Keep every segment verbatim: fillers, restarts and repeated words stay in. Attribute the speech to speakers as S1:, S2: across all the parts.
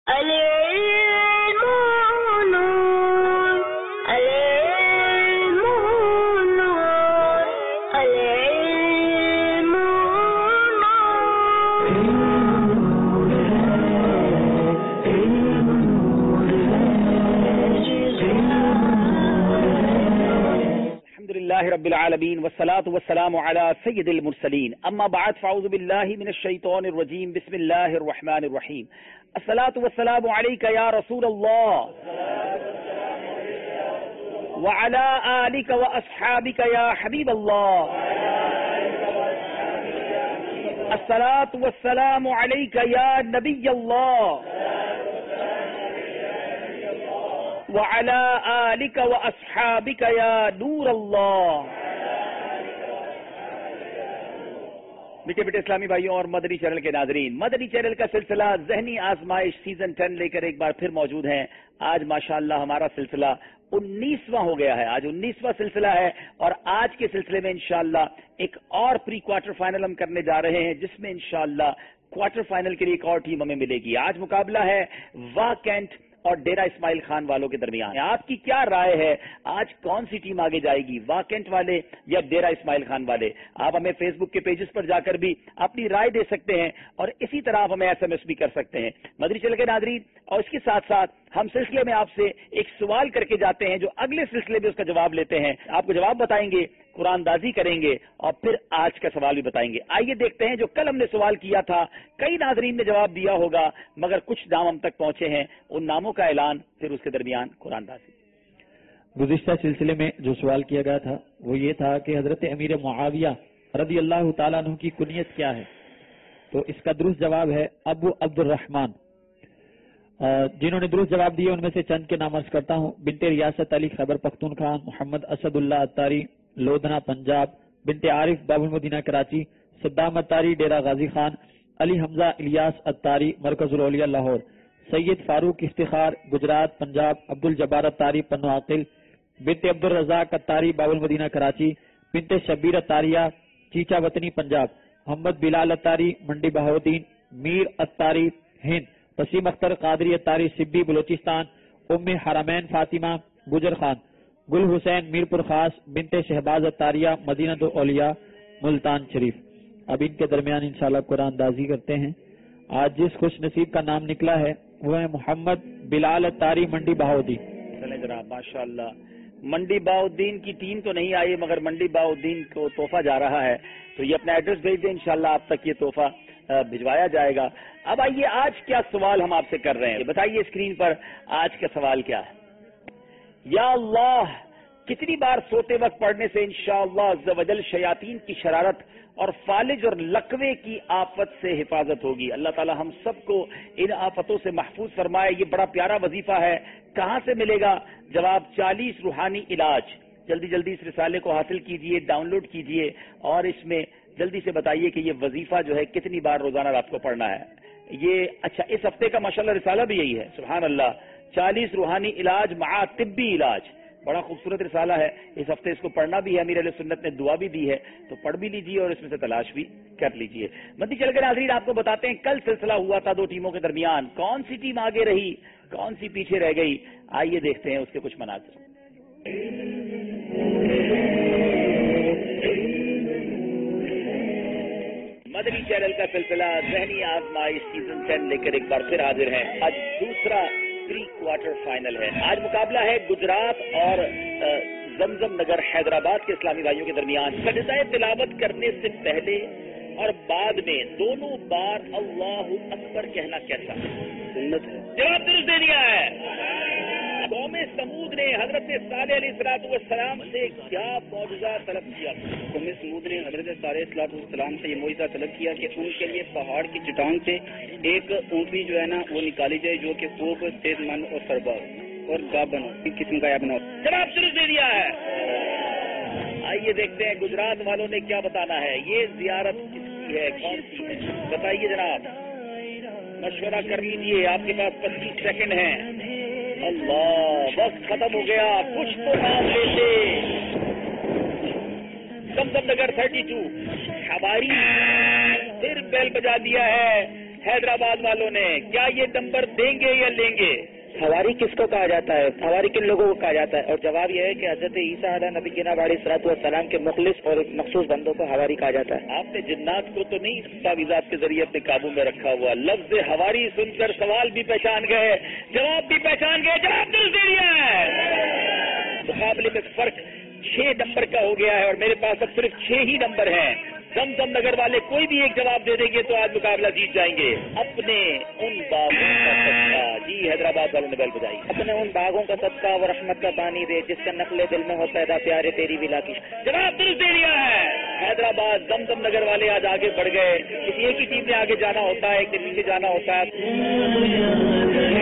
S1: العلم نور العلم نور العلم
S2: الحمد لله رب العالمين والصلاة والسلام على سيد المرسلين اما بعد فاعوذ بالله من الشيطان الرجيم بسم الله الرحمن الرحيم الصلاة والسلام عليك يا رسول الله وعلى آلك وأصحابك يا حبيب الله الصلاة والسلام عليك يا نبي الله وعلى آلك وأصحابك يا نور اللہ۔ میٹھے بیٹے اسلامی بھائیوں اور مدنی چینل کے ناظرین، مدنی چینل کا سلسلہ ذہنی آزمائش سیزن ٹین لے کر ایک بار پھر موجود ہیں۔ آج ماشاءاللہ ہمارا سلسلہ انیسواں ہو گیا ہے، آج انیسواں سلسلہ ہے، اور آج کے سلسلے میں انشاءاللہ ایک اور پری کوارٹر فائنل ہم کرنے جا رہے ہیں، جس میں انشاءاللہ کوارٹر فائنل کے لیے ایک اور ٹیم ہمیں ملے گی۔ آج مقابلہ ہے واہ کینٹ اور ڈیرہ اسماعیل خان والوں کے درمیان۔ آپ کی کیا رائے ہے، آج کون سی ٹیم آگے جائے گی، واہ کینٹ والے یا ڈیرہ اسماعیل خان والے؟ آپ ہمیں فیس بک کے پیجز پر جا کر بھی اپنی رائے دے سکتے ہیں، اور اسی طرح آپ ہمیں ایس ایم ایس بھی کر سکتے ہیں مدنی چینل کے ناظرین۔ اور اس کے ساتھ ساتھ ہم سلسلے میں آپ سے ایک سوال کر کے جاتے ہیں، جو اگلے سلسلے میں اس کا جواب لیتے ہیں۔ آپ کو جواب بتائیں گے، قرآن دازی کریں گے، اور پھر آج کا سوال بھی بتائیں گے۔ آئیے دیکھتے ہیں، جو کل ہم نے سوال کیا تھا، کئی ناظرین نے جواب دیا ہوگا، مگر کچھ نام ہم تک پہنچے ہیں، ان ناموں کا اعلان، پھر اس کے درمیان قرآن دازی۔
S3: گزشتہ سلسلے میں جو سوال کیا گیا تھا وہ یہ تھا کہ حضرت امیر معاویہ رضی اللہ تعالیٰ عنہ کی کنیت کیا ہے؟ تو اس کا درست جواب ہے ابو عبد الرحمن۔ جنہوں نے درست جواب دیے ان میں سے چند کے نام عرض کرتا ہوں۔ بنت ریاست علی خیبر پختونخوا، محمد اسد اللہ اتاری لودھنا پنجاب، بنت عارف باب المدینہ کراچی، صدام اتاری ڈیرہ غازی خان، علی حمزہ الیاس اتاری مرکز الاولیاء لاہور، سید فاروق افتخار گجرات پنجاب، عبد الجبار اتاری پنو عاقل، بنت عبد الرزاق اتاری باب المدینہ کراچی، بنت شبیر اتاریہ چیچا وطنی پنجاب، محمد بلال اتاری منڈی بہاؤدین، میر اتاری ہند، وسیم اختر قادری اتاری سبی بلوچستان، ام حرمین فاطمہ گجر خان، گل حسین میرپور خاص، بنت شہباز اتاریہ مدینہ اولیاء ملتان شریف۔ اب ان کے درمیان انشاءاللہ قرآن دازی کرتے ہیں۔ آج جس خوش نصیب کا نام نکلا ہے وہ ہے محمد بلال اتاری منڈی بہاؤدین۔
S2: چلیں جناب، ماشاءاللہ منڈی بہاؤدین کی ٹیم تو نہیں آئی، مگر منڈی بہاؤدین کو تحفہ جا رہا ہے، تو یہ اپنا ایڈریس بھیج دیں، انشاءاللہ آپ تک یہ تحفہ بھجوایا جائے گا۔ اب آئیے، آج کیا سوال ہم آپ سے کر رہے ہیں، بتائیے اسکرین پر آج کا سوال کیا ہے۔ یا اللہ، کتنی بار سوتے وقت پڑھنے سے انشاءاللہ عز و جل شیاطین کی شرارت اور فالج اور لقوے کی آفت سے حفاظت ہوگی؟ اللہ تعالی ہم سب کو ان آفتوں سے محفوظ فرمائے۔ یہ بڑا پیارا وظیفہ ہے، کہاں سے ملے گا؟ جواب چالیس روحانی علاج۔ جلدی جلدی اس رسالے کو حاصل کیجئے، ڈاؤن لوڈ کیجئے، اور اس میں جلدی سے بتائیے کہ یہ وظیفہ جو ہے کتنی بار روزانہ رات کو پڑھنا ہے۔ یہ اچھا، اس ہفتے کا ماشاءاللہ رسالہ بھی یہی ہے، سبحان اللہ، چالیس روحانی علاج مع طبی علاج، بڑا خوبصورت رسالہ ہے۔ اس ہفتے اس کو پڑھنا بھی ہے، امیر علیہ سنت نے دعا بھی دی ہے، تو پڑھ بھی لیجئے اور اس میں سے تلاش بھی کر لیجئے۔ مدنی چل کر ناظرین آپ کو بتاتے ہیں، کل سلسلہ ہوا تھا دو ٹیموں کے درمیان، کون سی ٹیم آگے رہی، کون سی پیچھے رہ گئی؟ آئیے دیکھتے ہیں اس کے کچھ مناظر۔ مدنی چینل کا سلسلہ ذہنی آزمائش سیزن ٹین لے کر ایک بار پھر حاضر ہے۔ آج دوسرا پری کوارٹر فائنل ہے۔ آج مقابلہ ہے گجرات اور زمزم نگر حیدرآباد کے اسلامی بھائیوں کے درمیان۔ سجدہ تلاوت کرنے سے پہلے اور بعد میں دونوں بار اللہ اکبر کہنا کیسا سنت ہے؟ جواب درست دے دیا ہے۔ قوم سمود نے حضرت صالح علیہ الصلوۃ والسلام سے کیا معجزہ طلب کیا؟ قوم سمود نے حضرت صالح علیہ الصلوۃ والسلام سے یہ معجزہ طلب کیا کہ ان کے لیے پہاڑ کی چٹان سے ایک اونٹنی جو ہے نا وہ نکالی جائے، جو کہ خوب صحت مند اور سربراہ اور گابن قسم کا بنا۔ جواب درست دے دیا ہے۔ آئیے دیکھتے ہیں گجرات والوں نے کیا بتانا ہے۔ یہ زیارت کس کی ہے، کون سی ہے؟ بتائیے جناب، مشورہ کر لیجیے، آپ کے پاس پچیس سیکنڈ ہیں۔ اللہ، وقت ختم ہو گیا، کچھ تو نام لیتے۔ زمزم نگر تھرٹی ٹو ہماری پھر بیل بجا دیا ہے، حیدرآباد والوں نے، کیا یہ نمبر دیں گے یا لیں گے؟
S4: حواری کس کو کہا جاتا ہے؟ حواری کن لوگوں کو کہا جاتا ہے؟ اور جواب یہ ہے کہ حضرت عیسیٰ علیہ نبی کی نبی علیہ الصلوۃ والسلام کے مخلص اور مخصوص بندوں کو حواری کہا جاتا ہے۔
S2: آپ نے جنات کو تو نہیں تعویذات کے ذریعے اپنے قابو میں رکھا ہوا؟ لفظ حواری سن کر سوال بھی پہچان گئے، جواب بھی پہچان گئے، جواب درست دے دیا ہے۔ مقابلے میں فرق چھ نمبر کا ہو گیا ہے اور میرے پاس اب صرف چھ ہی نمبر ہیں۔ زمزم نگر والے کوئی بھی ایک جواب دے دیں گے تو آج مقابلہ جیت جائیں گے۔ اپنے ان باغوں کا صدقہ، جی حیدرآباد والوں نے بیل بجائی،
S4: اپنے ان باغوں کا صدقہ و رحمت کا پانی دے جس کا نقل دل میں ہو پیدا پیارے تیری ولا کی۔
S2: جواب درست دے دیا ہے۔ حیدرآباد زمزم نگر والے آج آگے بڑھ گئے۔ کسی ایک ہی ٹیم نے آگے جانا ہوتا ہے، ایک کے نیچے جانا ہوتا ہے۔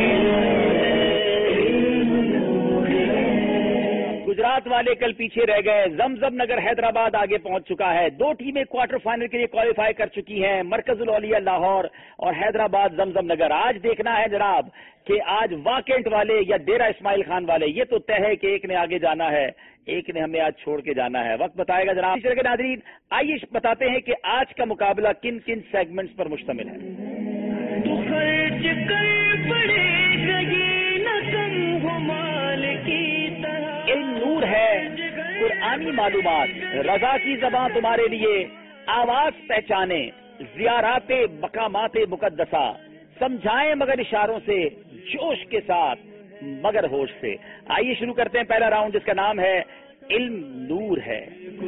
S2: گجرات والے کل پیچھے رہ گئے، زمزم نگر حیدرآباد آگے پہنچ چکا ہے۔ دو ٹیمیں کوارٹر فائنل کے لیے کوالیفائی کر چکی ہیں، مرکز الاولیاء لاہور اور حیدرآباد زمزم نگر۔ آج دیکھنا ہے جناب کہ آج واکنٹ والے یا ڈیرا اسماعیل خان والے، یہ تو طے ہے کہ ایک نے آگے جانا ہے، ایک نے ہمیں آج چھوڑ کے جانا ہے۔ وقت بتائے گا جناب۔ کے ناظرین آئیے بتاتے ہیں کہ آج کا مقابلہ کن کن سیگمنٹس پر مشتمل ہے۔ علم نور ہے، قرآنی معلومات، رضا کی زباں تمہارے لیے، آواز پہچانے، زیارات مقامات مقدسہ، سمجھائیں مگر اشاروں سے، جوش کے ساتھ مگر ہوش سے۔ آئیے شروع کرتے ہیں پہلا راؤنڈ جس کا نام ہے علم نور ہے۔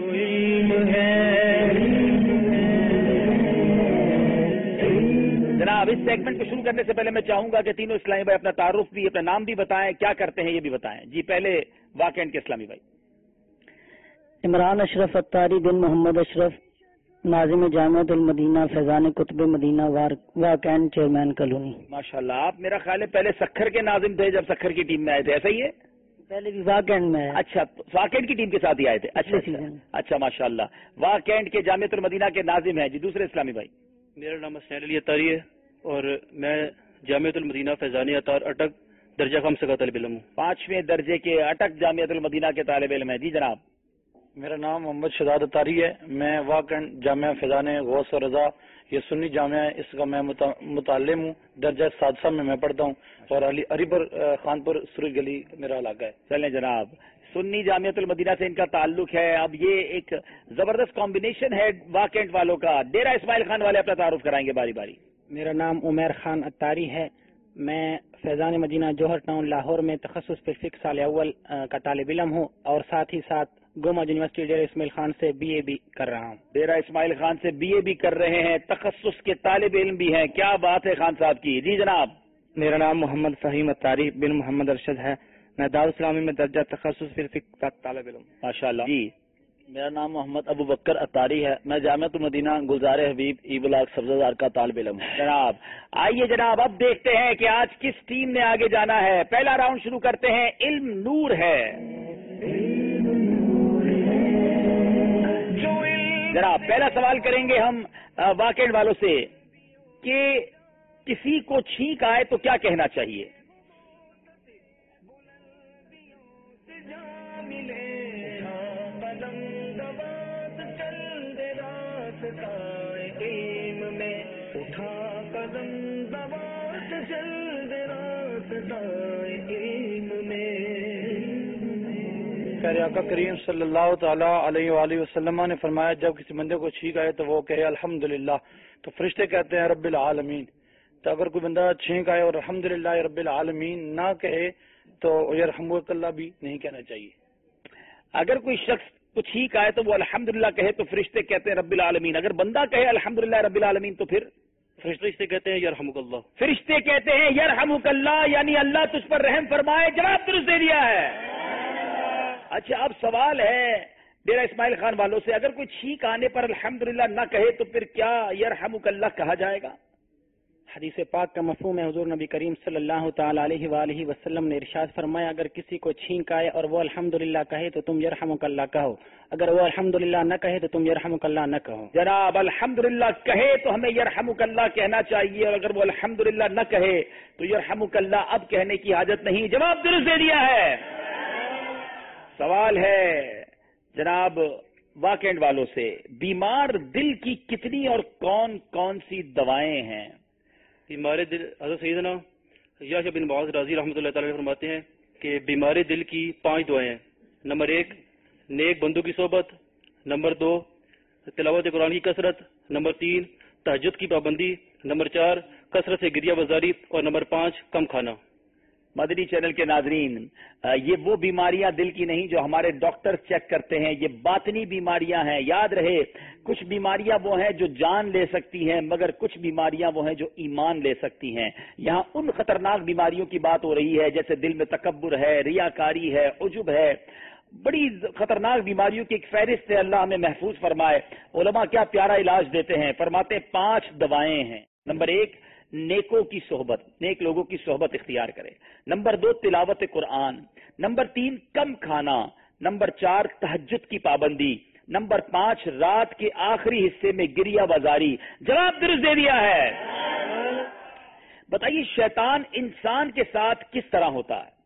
S2: جناب اس سیگمنٹ کو شروع کرنے سے پہلے میں چاہوں گا کہ تینوں اسلامی بھائی اپنا تعارف بھی، اپنا نام بھی بتائیں، کیا کرتے ہیں یہ بھی بتائیں۔ جی پہلے واکنٹ کے اسلامی بھائی۔
S5: عمران اشرف اتاری بن محمد اشرف، ناظم جامعۃ المدینہ، فیضان کتب مدینہ، واکنٹ چیئرمین کالونی۔
S2: ماشاءاللہ، آپ میرا خیال ہے پہلے سکھر کے ناظم تھے جب سکھر کی ٹیم میں آئے تھے، ایسا ہی ہے؟
S5: پہلے بھی واکنٹ میں ہے۔
S2: اچھا، واکنٹ کی ٹیم کے ساتھ ہی آئے تھے۔ اچھا اچھا ماشاءاللہ، واکنٹ کے جامعۃ المدینہ کے ناظم ہیں۔ جی دوسرے اسلامی بھائی۔
S6: میرا نام اسنیل علی اتاری ہے اور میں جامعۃ المدینہ فیضان اطار اٹک درجہ خامسہ کا طالب علم ہوں۔
S2: پانچویں درجے کے اٹک جامعۃ المدینہ کے طالب علم ہیں۔ جی جناب۔
S7: میرا نام محمد شداد اتاری ہے، میں واکنٹ جامعہ فیضان غوث و رضا، یہ سنی جامعہ ہے، اس کا میں متعلم ہوں، درجہ سادسہ میں میں پڑھتا ہوں اور علی عریبر خان پور سری گلی میرا علاقہ ہے۔
S2: چلیں جناب، سنی جامعۃ المدینہ سے ان کا تعلق ہے۔ اب یہ ایک زبردست کمبینیشن ہے واکنٹ والوں کا۔ ڈیرا اسماعیل خان والے اپنا تعارف کرائیں گے باری باری۔
S8: میرا نام عمیر خان اتاری ہے، میں فیضان مدینہ جوہر ٹاؤن لاہور میں تخصص پر فقہ سال اول کا طالب علم ہوں اور ساتھ ہی ساتھ گوما یونیورسٹی ڈیرا اسماعیل خان سے بی اے بھی کر رہا ہوں۔
S2: ڈیرا اسماعیل خان سے بی اے بھی کر رہے ہیں، تخصص کے طالب علم بھی ہیں، کیا بات ہے خان صاحب کی۔ جی جناب۔
S9: میرا نام محمد فہیم اتاری بن محمد ارشد ہے، میں دارالاسلامی میں درجہ تخصص پر فقہ کا طالب علم۔
S2: ماشاءاللہ۔ جی
S10: میرا نام محمد ابو بکر اتاری ہے، میں جامعۃ المدینہ گلزار حبیب ای بلاک سبزہ زار کا طالب علم ہوں۔
S2: جناب آئیے جناب اب دیکھتے ہیں کہ آج کس ٹیم نے آگے جانا ہے۔ پہلا راؤنڈ شروع کرتے ہیں، علم نور ہے۔ جناب پہلا سوال کریں گے ہم واکنٹ والوں سے کہ کسی کو چھینک آئے تو کیا کہنا چاہیے؟
S7: پیارے آقا کریم صلی اللہ تعالیٰ علیہ وآلہ وسلم نے فرمایا جب کسی بندے کو چھینک آئے تو وہ کہے الحمدللہ، تو فرشتے کہتے ہیں رب العالمین۔ تو اگر کوئی بندہ چھینک آئے اور الحمدللہ رب العالمین نہ کہے تو یرحمک اللہ بھی نہیں کہنا چاہیے۔
S2: اگر کوئی شخص کو چھینک آئے تو وہ الحمدللہ کہے تو فرشتے کہتے ہیں رب العالمین، اگر بندہ کہے الحمدللہ رب العالمین تو پھر
S6: فرشتے کہتے ہیں یرحمک اللہ۔
S2: فرشتے کہتے ہیں یرحمک اللہ، یعنی اللہ تجھ پر رحم فرمائے۔ جواب درست دے دیا ہے۔ اچھا اب سوال ہے ڈیرا اسماعیل خان والوں سے، اگر کوئی چھینک آنے پر الحمدللہ نہ کہے تو پھر کیا یرحمک اللہ کہا جائے گا؟
S8: حدیث پاک کا مفہوم ہے، حضور نبی کریم صلی اللہ تعالی علیہ وآلہ وسلم نے ارشاد فرمایا اگر کسی کو چھینک آئے اور وہ الحمدللہ کہے تو تم یرحمک اللہ کہو، اگر وہ الحمدللہ نہ کہے تو تم یرحمک اللہ نہ کہو۔
S2: جناب الحمدللہ کہے تو ہمیں یرحمک اللہ کہنا چاہیے، اور اگر وہ الحمدللہ نہ کہے تو یرحمک اللہ اب کہنے کی حاجت نہیں۔ جواب درست دے دیا ہے۔ سوال ہے جناب واکنٹ والوں سے، بیمار دل کی کتنی اور کون کون سی دوائیں ہیں؟
S6: بیمار دل حضرت سیدنا یحییٰ بن معاذ رضی رحمۃ اللہ تعالی فرماتے ہیں کہ بیمار دل کی پانچ دعائیں ہیں. نمبر ایک نیک بندوں کی صحبت، نمبر دو تلاوت قرآن کی کثرت، نمبر تین تہجد کی پابندی، نمبر چار کثرت سے گریہ بازاری، اور نمبر پانچ کم کھانا.
S2: مدنی چینل کے ناظرین، یہ وہ بیماریاں دل کی نہیں جو ہمارے ڈاکٹر چیک کرتے ہیں، یہ باطنی بیماریاں ہیں. یاد رہے کچھ بیماریاں وہ ہیں جو جان لے سکتی ہیں، مگر کچھ بیماریاں وہ ہیں جو ایمان لے سکتی ہیں. یہاں ان خطرناک بیماریوں کی بات ہو رہی ہے جیسے دل میں تکبر ہے، ریاکاری ہے، عجب ہے، بڑی خطرناک بیماریوں کی ایک فہرست ہے. اللہ ہمیں محفوظ فرمائے. علماء کیا پیارا علاج دیتے ہیں، فرماتے ہیں پانچ دوائیں ہیں. نمبر ایک نیکوں کی صحبت، نیک لوگوں کی صحبت اختیار کرے. نمبر دو تلاوت قرآن. نمبر تین کم کھانا. نمبر چار تہجد کی پابندی. نمبر پانچ رات کے آخری حصے میں گریہ بازاری. جواب درست دے دیا ہے. بتائیے شیطان انسان کے ساتھ کس طرح ہوتا ہے؟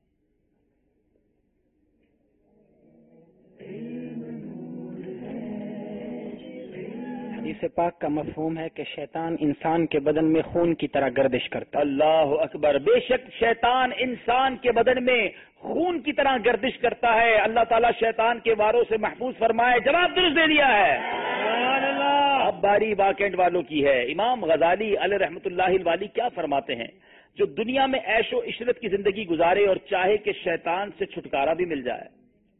S8: حدیث پاک کا مفہوم ہے کہ شیطان انسان کے بدن میں خون کی طرح گردش کرتا ہے.
S2: اللہ اکبر. بے شک شیطان انسان کے بدن میں خون کی طرح گردش کرتا ہے. اللہ تعالیٰ شیطان کے واروں سے محفوظ فرمائے. جواب درست دے دیا ہے. اب باری واکنڈ والوں کی ہے. امام غزالی علیہ رحمۃ اللہ الوالی کیا فرماتے ہیں؟ جو دنیا میں عیش و عشرت کی زندگی گزارے اور چاہے کہ شیطان سے چھٹکارا بھی مل جائے.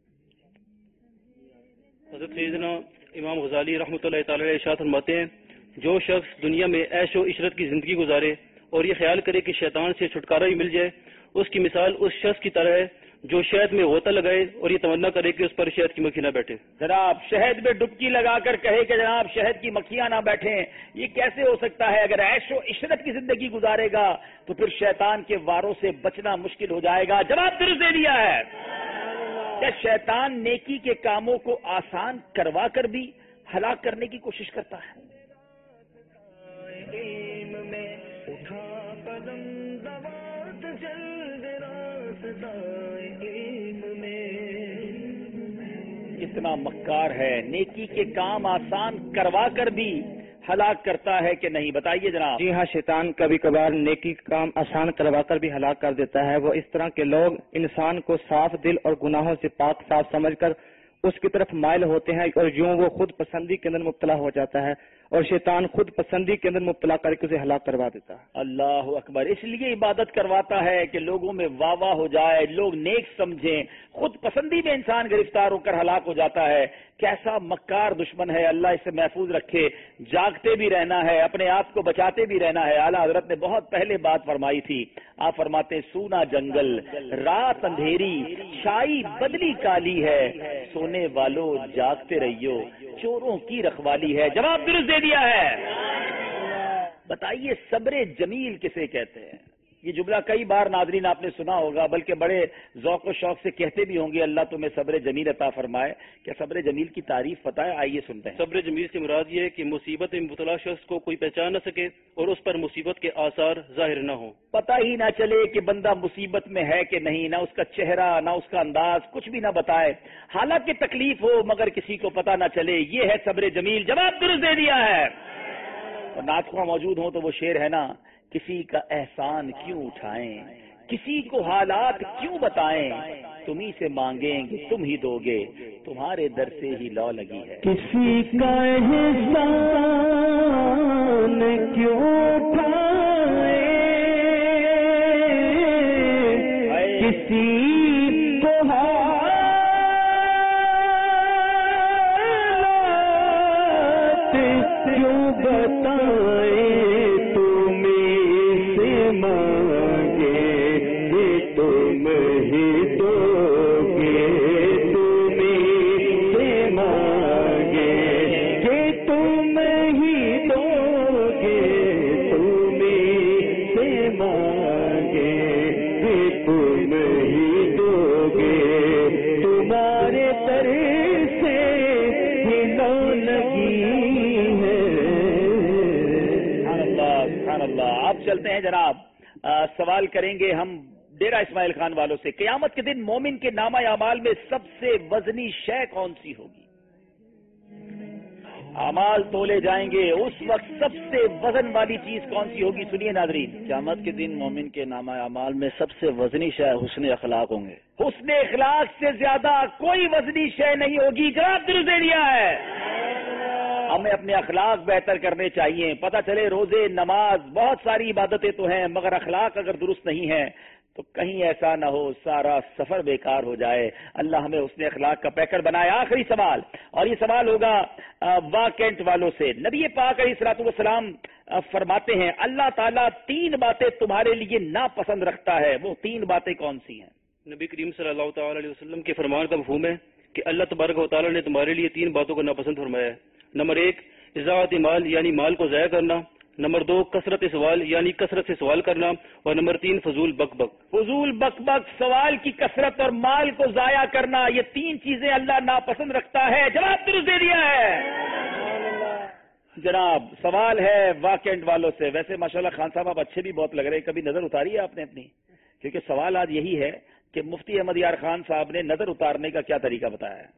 S6: حضرت سیدنا امام غزالی رحمۃ اللہ تعالی علیہ ارشاد فرماتے ہیں جو شخص دنیا میں عیش و عشرت کی زندگی گزارے اور یہ خیال کرے کہ شیطان سے چھٹکارا ہی مل جائے، اس کی مثال اس شخص کی طرح ہے جو شہد میں غوطہ لگائے اور یہ تمنا کرے کہ اس پر شہد کی مکھی نہ بیٹھے.
S2: جناب شہد میں ڈبکی لگا کر کہے کہ جناب شہد کی مکھیاں نہ بیٹھیں، یہ کیسے ہو سکتا ہے؟ اگر عیش و عشرت کی زندگی گزارے گا تو پھر شیطان کے واروں سے بچنا مشکل ہو جائے گا. جواب درست دے دیا ہے. کیا شیطان نیکی کے کاموں کو آسان کروا کر بھی ہلاک کرنے کی کوشش کرتا ہے؟ کتنا مکار ہے، نیکی کے کام آسان کروا کر بھی ہلاک کرتا ہے کہ نہیں؟ بتائیے جناب.
S9: جی ہاں، شیطان کبھی کبھار نیکی کا کام آسان کروا کر بھی ہلاک کر دیتا ہے. وہ اس طرح کے لوگ انسان کو صاف دل اور گناہوں سے پاک صاف سمجھ کر اس کی طرف مائل ہوتے ہیں اور یوں وہ خود پسندی کے اندر مبتلا ہو جاتا ہے اور شیطان خود پسندی کے اندر مبتلا کر کے اسے ہلاک کروا دیتا ہے.
S2: اللہ اکبر. اس لیے عبادت کرواتا ہے کہ لوگوں میں واہ واہ ہو جائے، لوگ نیک سمجھیں. خود پسندی میں انسان گرفتار ہو کر ہلاک ہو جاتا ہے. کیسا مکار دشمن ہے، اللہ اس سے محفوظ رکھے. جاگتے بھی رہنا ہے، اپنے آپ کو بچاتے بھی رہنا ہے. اعلیٰ حضرت نے بہت پہلے بات فرمائی تھی. آپ فرماتے سونا جنگل، رات اندھیری، چھائی بدلی کالی ہے، سونے والوں جاگتے رہیو، چوروں کی رکھوالی ہے. جواب درست دے دیا ہے. بتائیے صبر جمیل کسے کہتے ہیں؟ یہ جملہ کئی بار ناظرین آپ نے سنا ہوگا، بلکہ بڑے ذوق و شوق سے کہتے بھی ہوں گے اللہ تمہیں صبر جمیل عطا فرمائے. کیا صبر جمیل کی تعریف پتہ ہے؟ آئیے سنتے ہیں.
S6: صبر جمیل سے مراد یہ ہے کہ مصیبت میں مبتلا شخص کو کوئی پہچان نہ سکے اور اس پر مصیبت کے آثار ظاہر نہ ہوں.
S2: پتہ ہی نہ چلے کہ بندہ مصیبت میں ہے کہ نہیں، نہ اس کا چہرہ نہ اس کا انداز کچھ بھی نہ بتائے، حالانکہ تکلیف ہو مگر کسی کو پتہ نہ چلے. یہ ہے صبر جمیل. جواب درست دے دیا ہے. اور ناطقہ موجود ہوں تو وہ شعر ہے نا، کسی کا احسان کیوں اٹھائیں، کسی کو حالات کیوں بتائیں، تمہیں سے مانگیں گے تم ہی دو گے، تمہارے در سے ہی لو لگی ہے.
S11: کسی کا احسان کیوں اٹھائیں، کسی کو حالات کیوں بتائیں،
S2: چلتے ہیں جناب. آ, سوال کریں گے ہم ڈیرہ اسماعیل خان والوں سے. قیامت کے دن مومن کے نامہ اعمال میں سب سے وزنی شے کون سی ہوگی؟ اعمال تولے جائیں گے، اس وقت سب سے وزن والی چیز کون سی ہوگی؟ سنیے ناظرین،
S10: قیامت کے دن مومن کے نامہ اعمال میں سب سے وزنی شے حسن اخلاق ہوں گے.
S2: حسن اخلاق سے زیادہ کوئی وزنی شے نہیں ہوگی. جواب درست دے دیا ہے. ہمیں اپنے اخلاق بہتر کرنے چاہیے. پتہ چلے روزے، نماز، بہت ساری عبادتیں تو ہیں، مگر اخلاق اگر درست نہیں ہیں تو کہیں ایسا نہ ہو سارا سفر بیکار ہو جائے. اللہ ہمیں اس نے اخلاق کا پیکر بنایا. آخری سوال، اور یہ سوال ہوگا واکینٹ والوں سے. نبی پاک علیہ الصلوۃ والسلام فرماتے ہیں اللہ تعالیٰ تین باتیں تمہارے لیے ناپسند رکھتا ہے. وہ تین باتیں کون سی ہیں؟
S6: نبی کریم صلی اللہ تعالی علیہ وسلم کے فرمان کا مفہوم ہے کہ اللہ تبارک و تعالیٰ نے تمہارے لیے تین باتوں کو ناپسند فرمایا ہے. نمبر ایک، اضاعت مال یعنی مال کو ضائع کرنا. نمبر دو، کثرت سوال یعنی کثرت سے سوال کرنا. اور نمبر تین، فضول بک بک.
S2: فضول بک بک، سوال کی کثرت اور مال کو ضائع کرنا، یہ تین چیزیں اللہ ناپسند رکھتا ہے. جواب درست دے دیا ہے. جناب سوال ہے واکینٹ والوں سے. ویسے ماشاءاللہ خان صاحب آپ اچھے بھی بہت لگ رہے ہیں. کبھی نظر اتاری ہے آپ نے اپنی؟ کیونکہ سوال آج یہی ہے کہ مفتی احمد یار خان صاحب نے نظر اتارنے کا کیا طریقہ بتایا ہے.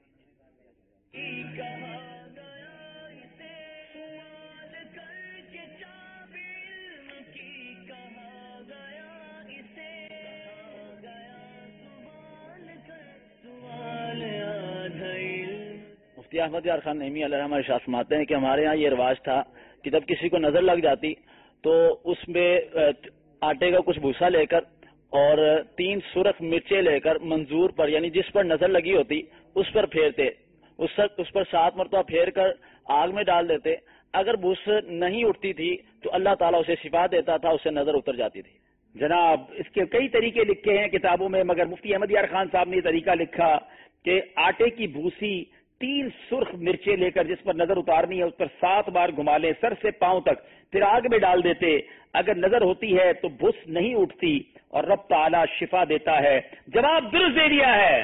S10: مفتی احمد یار خان نعیمی علیہ ہمارے شاہ فرماتے ہیں کہ ہمارے یہاں یہ رواج تھا کہ جب کسی کو نظر لگ جاتی تو اس میں آٹے کا کچھ بھوسا لے کر اور تین سرخ مرچیں لے کر منظور پر یعنی جس پر نظر لگی ہوتی اس پر پھیرتے، اس اس پر سات مرتبہ پھیر کر آگ میں ڈال دیتے. اگر بھوس نہیں اٹھتی تھی تو اللہ تعالیٰ اسے شفا دیتا تھا، اسے نظر اتر جاتی تھی.
S2: جناب اس کے کئی طریقے لکھے ہیں کتابوں میں، مگر مفتی احمد یار خان صاحب نے یہ طریقہ لکھا کہ آٹے کی بھوسی تین سرخ مرچیں لے کر جس پر نظر اتارنی ہے اس پر سات بار گھما لیں سر سے پاؤں تک، پھر آگ میں ڈال دیتے. اگر نظر ہوتی ہے تو بھس نہیں اٹھتی اور رب تعالیٰ شفا دیتا ہے. جواب درست دے دیا ہے.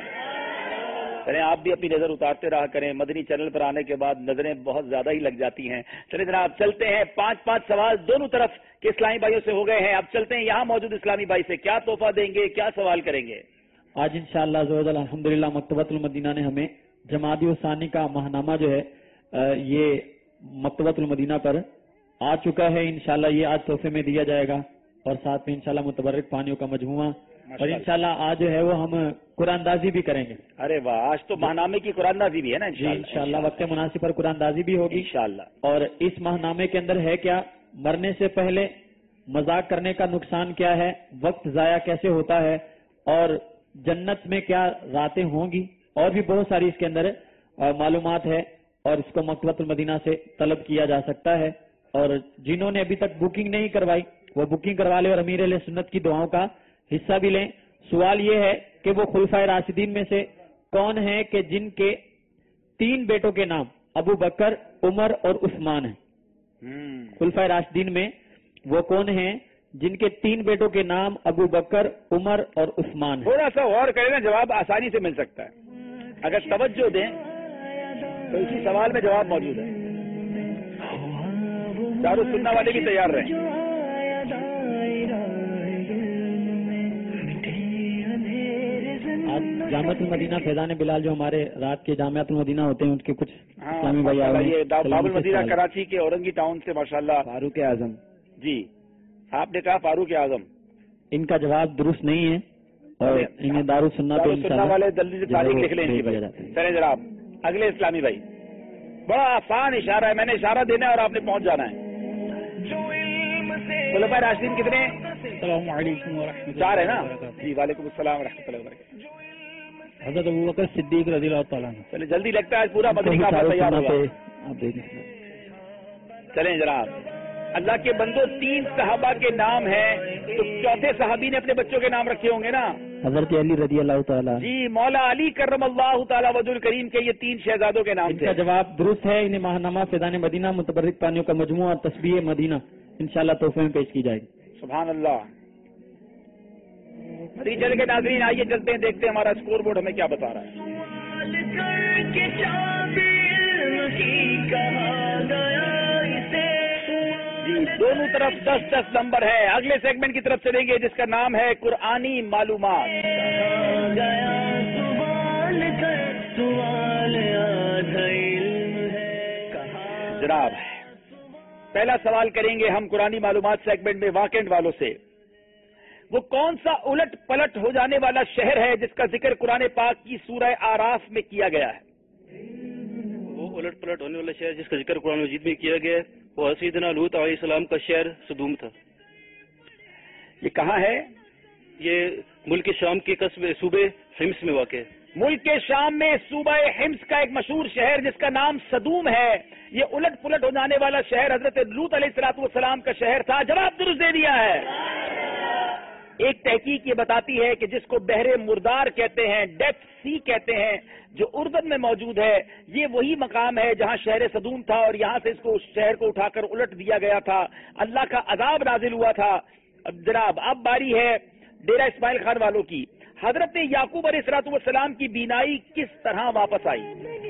S2: چلیں آپ بھی اپنی نظر اتارتے رہا کریں. مدنی چینل پر آنے کے بعد نظریں بہت زیادہ ہی لگ جاتی ہیں. چلیں جناب چلتے ہیں. پانچ پانچ سوال دونوں طرف کے اسلامی بھائیوں سے ہو گئے ہیں. اب چلتے ہیں یہاں موجود اسلامی بھائی سے. کیا تحفہ دیں گے، کیا سوال کریں گے؟
S3: آج انشاءاللہ الحمدللہ مکتبۃ المدینہ نے ہمیں جمادی الثانی کا ماہنامہ جو ہے یہ مکتبۃ المدینہ پر آ چکا ہے. انشاءاللہ یہ آج تحفے میں دیا جائے گا اور ساتھ میں انشاءاللہ متبرک پانیوں کا مجموعہ، اور انشاءاللہ آج جو ہے وہ ہم قرآن اندازی بھی کریں گے.
S2: ارے واہ، آج تو ماہنامے کی قرآن اندازی بھی ہے نا
S3: انشاءاللہ. وقت مناسب پر قرآن اندازی بھی ہوگی
S2: انشاءاللہ.
S3: اور اس ماہنامے کے اندر ہے کیا، مرنے سے پہلے مذاق کرنے کا نقصان کیا ہے، وقت ضائع کیسے ہوتا ہے، اور جنت میں کیا راتیں ہوں گی، اور بھی بہت ساری اس کے اندر معلومات ہے. اور اس کو مکتبۃ المدینہ سے طلب کیا جا سکتا ہے. اور جنہوں نے ابھی تک بکنگ نہیں کروائی وہ بکنگ کروا لیں اور امیر اہل سنت کی دعاؤں کا حصہ بھی لیں. سوال یہ ہے کہ وہ خلفائے راشدین میں سے کون ہیں کہ جن کے تین بیٹوں کے نام ابو بکر، عمر اور عثمان ہیں. خلفائے راشدین میں وہ کون ہیں جن کے تین بیٹوں کے نام ابو بکر، عمر اور عثمان ہیں؟
S2: تھوڑا سا غور کریں نا، جواب آسانی سے مل سکتا ہے اگر توجہ دیں تو اسی سوال میں جواب موجود ہے. چاروں سننا والے بھی تیار رہیں.
S3: آج جامعۃ المدینہ فیضان بلال جو ہمارے رات کے جامعۃ المدینہ ہوتے ہیں ان کے کچھ اسلامی بھائی آئے ہیں.
S2: باب المدینہ کراچی کے اورنگی ٹاؤن سے ماشاءاللہ
S3: فاروق اعظم.
S2: جی آپ نے کہا فاروق اعظم.
S3: ان کا جواب درست نہیں ہے اور انہیں
S2: دارالسنہ والے جلدی سے تاریخ لکھ لیں. چلیں جناب اگلے اسلامی بھائی. بڑا آسان اشارہ ہے، میں نے اشارہ دینا ہے اور آپ نے پہنچ جانا ہے. خلفائے راشدین کتنے؟
S12: السلام علیکم ورحمۃ اللہ.
S2: چار ہے نا جی. وعلیکم السلام ورحمۃ اللہ وبرکاتہ.
S12: حضرت ابوبکر صدیق رضی اللہ تعالیٰ.
S2: چلے جلدی لگتا ہے پورا مدنی کافلا تیار ہوگا. چلیں جناب. اللہ کے بندو تین صحابہ کے نام ہیں تو چوتھے صحابی نے اپنے بچوں کے نام رکھے ہوں گے نا.
S3: حضرت علی رضی اللہ تعالیٰ.
S2: جی مولا علی کرم اللہ تعالیٰ وجہ الکریم کے یہ تین شہزادوں کے نام.
S3: ان کا جواب درست ہے. انہیں ماہنامہ فیضان مدینہ متبرک پانیوں کا مجموعہ اور تسبیح مدینہ انشاءاللہ تحفے میں پیش کی جائے گی.
S2: سبحان اللہ. چل کے ناظرین آئیے چلتے ہیں، دیکھتے ہیں ہمارا اسکور بورڈ ہمیں کیا بتا رہا ہے. جی دونوں طرف دس دس نمبر ہے. اگلے سیگمنٹ کی طرف چلیں گے جس کا نام ہے قرآنی معلومات. جناب پہلا سوال کریں گے ہم قرآنی معلومات سیگمنٹ میں واکنڈ والوں سے. وہ کون سا الٹ پلٹ ہو جانے والا شہر ہے جس کا ذکر قرآن پاک کی سورہ آراف میں کیا گیا ہے؟
S6: وہ الٹ پلٹ ہونے والا شہر جس کا ذکر قرآن مجید میں کیا گیا ہے وہ سیدنا لوط علیہ السلام کا شہر سدوم تھا.
S2: یہ کہاں ہے؟
S6: یہ ملک شام کے قصبے صوبے حمص میں واقع ہے.
S2: ملک شام میں صوبہ حمص کا ایک مشہور شہر جس کا نام سدوم ہے. یہ الٹ پلٹ ہو جانے والا شہر حضرت لوط علیہ الصلوۃ والسلام کا شہر تھا. جواب درست دے دیا ہے. ایک تحقیق یہ بتاتی ہے کہ جس کو بحر مردار کہتے ہیں، ڈیپ سی کہتے ہیں، جو اردن میں موجود ہے، یہ وہی مقام ہے جہاں شہر سدوم تھا اور یہاں سے اس کو شہر کو اٹھا کر الٹ دیا گیا تھا. اللہ کا عذاب نازل ہوا تھا. اب جناب اب باری ہے ڈیرہ اسماعیل خان والوں کی. حضرت یعقوب علیہ الصلوۃ والسلام کی بینائی کس طرح واپس آئی؟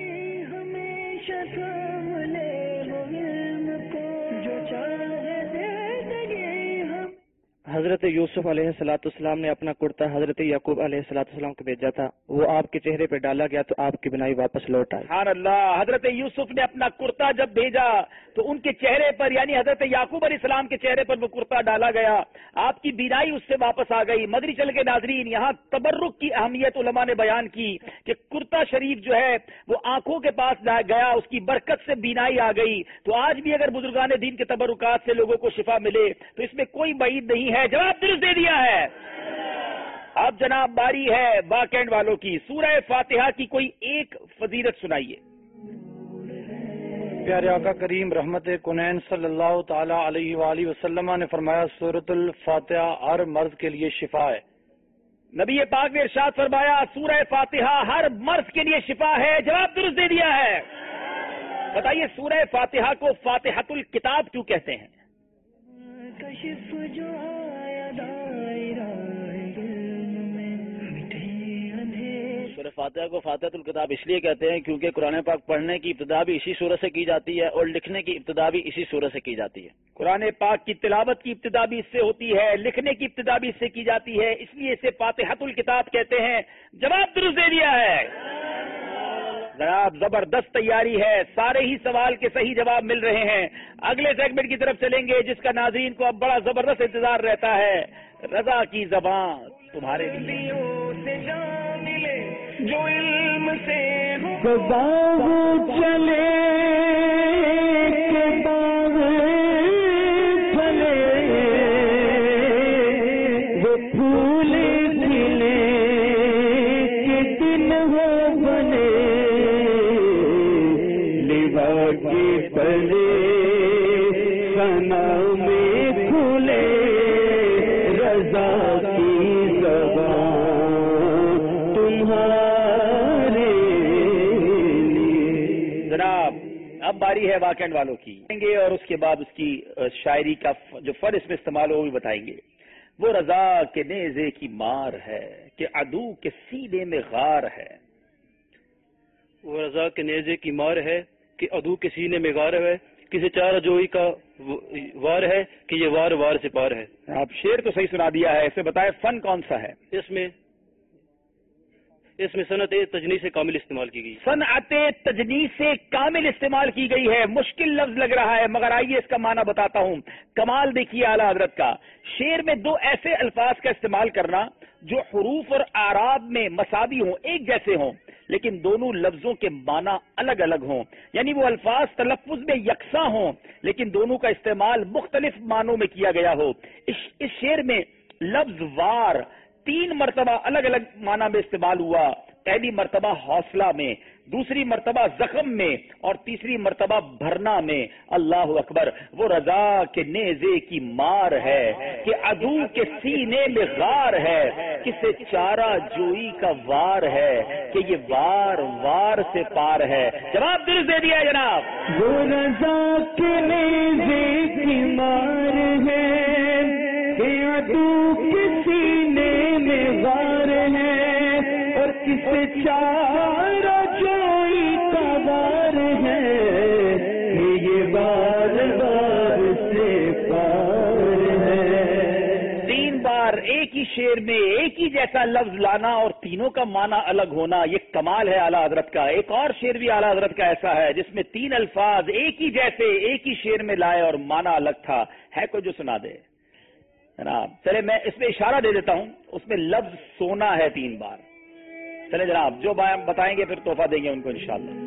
S9: حضرت یوسف علیہ الصلوۃ والسلام نے اپنا کرتا حضرت یعقوب علیہ الصلوۃ والسلام کو بھیجا تھا، وہ آپ کے چہرے پہ ڈالا گیا تو آپ کی بنائی واپس لوٹ آئی.
S2: سبحان اللہ. حضرت یوسف نے اپنا کرتا جب بھیجا تو ان کے چہرے پر یعنی حضرت یعقوب علیہ السلام کے چہرے پر وہ کرتا ڈالا گیا، آپ کی بینائی اس سے واپس آ گئی. مدری چل کے ناظرین، یہاں تبرک کی اہمیت علماء نے بیان کی کہ کرتا شریف جو ہے وہ آنکھوں کے پاس گیا، اس کی برکت سے بینائی آ گئی. تو آج بھی اگر بزرگان دین کے تبرکات سے لوگوں کو شفا ملے تو اس میں کوئی بعید نہیں ہے. جواب درست دے دیا ہے. اب جناب باری ہے واکنڈ والوں کی. سورہ فاتحہ کی کوئی ایک فضیلت سنائیے.
S7: پیارے آقا کریم رحمت کنین صلی اللہ تعالی علیہ وآلہ وسلم نے فرمایا سورۃ الفاتحہ ہر مرض کے لیے شفا ہے.
S2: نبی پاک نے ارشاد فرمایا سورہ فاتحہ ہر مرض کے لیے شفا ہے. جواب درست دے دیا ہے. بتائیے سورہ فاتحہ کو فاتحۃ الکتاب کیوں کہتے ہیں؟
S10: سورہ فاتحہ کو فاتحۃ الکتاب اس لیے کہتے ہیں کیونکہ قرآن پاک پڑھنے کی ابتدا بھی اسی سورہ سے کی جاتی ہے اور لکھنے کی ابتدا بھی اسی سورہ سے کی جاتی ہے.
S2: قرآن پاک کی تلاوت کی ابتدا بھی اس سے ہوتی ہے، لکھنے کی ابتدا بھی اس سے کی جاتی ہے، اس لیے اسے فاتحۃ الکتاب کہتے ہیں. جواب درست دے دیا ہے. جناب زبردست تیاری ہے، سارے ہی سوال کے صحیح جواب مل رہے ہیں. اگلے سیگمنٹ کی طرف چلیں گے جس کا ناظرین کو اب بڑا زبردست انتظار رہتا ہے. رضا کی زبان تمہارے لیے
S11: جو علم سے باغ چلے کے باغ چلے وہ پھول کھلے کے دن ہو بنے لیوا کے پلے سنا میں کھلے رضا کی زبان تمہارے.
S2: جناب اب باری ہے واکنڈ والوں کی گے اور اس کے بعد اس کی شاعری کا جو فن اس میں استعمال ہو وہ بھی بتائیں گے. وہ رضا کے نیزے کی مار ہے کہ عدو کے سینے میں غار ہے.
S6: وہ رضا کے نیزے کی مار ہے کہ عدو کے سینے میں غار ہے. کسی چار جوئی کا وار ہے کہ یہ وار وار سے پار ہے.
S2: آپ شعر تو صحیح سنا دیا ہے، اسے بتائیں فن کون سا ہے؟
S6: اس میں اس میں صنعت تجنیس سے کامل استعمال کی گئی.
S2: صنعت تجنیس سے کامل استعمال کی گئی ہے. مشکل لفظ لگ رہا ہے مگر آئیے اس کا معنی بتاتا ہوں. کمال دیکھیے اعلیٰ حضرت کا. شعر میں دو ایسے الفاظ کا استعمال کرنا جو حروف اور اعراب میں مساوی ہوں، ایک جیسے ہوں، لیکن دونوں لفظوں کے معنی الگ الگ ہوں. یعنی وہ الفاظ تلفظ میں یکساں ہوں لیکن دونوں کا استعمال مختلف معنوں میں کیا گیا ہو. اس شعر میں لفظ وار تین مرتبہ الگ الگ معنی میں استعمال ہوا. پہلی مرتبہ حوصلہ میں، دوسری مرتبہ زخم میں اور تیسری مرتبہ بھرنا میں. اللہ اکبر. وہ رضا کے نیزے کی مار ہے کہ عدو کے سینے میں غار ہے. کسے چارہ جوئی کا وار ہے کہ یہ وار وار سے پار ہے. جواب درست دے دیا جناب.
S11: وہ رضا کے نیزے کی مار ہے کہ عدو کے سینے میں غار ہے اور کسے چارہ جوئی کا وار ہے کہ یہ بار بار سے پار ہے.
S2: تین بار ایک ہی شعر شعر میں ایک ہی جیسا لفظ لانا اور تینوں کا معنی الگ ہونا، یہ کمال ہے اعلیٰ حضرت کا. ایک اور شعر بھی اعلیٰ حضرت کا ایسا ہے جس میں تین الفاظ ایک ہی جیسے ایک ہی شعر میں لائے اور معنی الگ تھا. ہے کوئی جو سنا دے جناب؟ چلے میں اس میں اشارہ دے دیتا ہوں. اس میں لفظ سونا ہے تین بار. چلے جناب جو بتائیں گے پھر تحفہ دیں گے ان کو انشاءاللہ.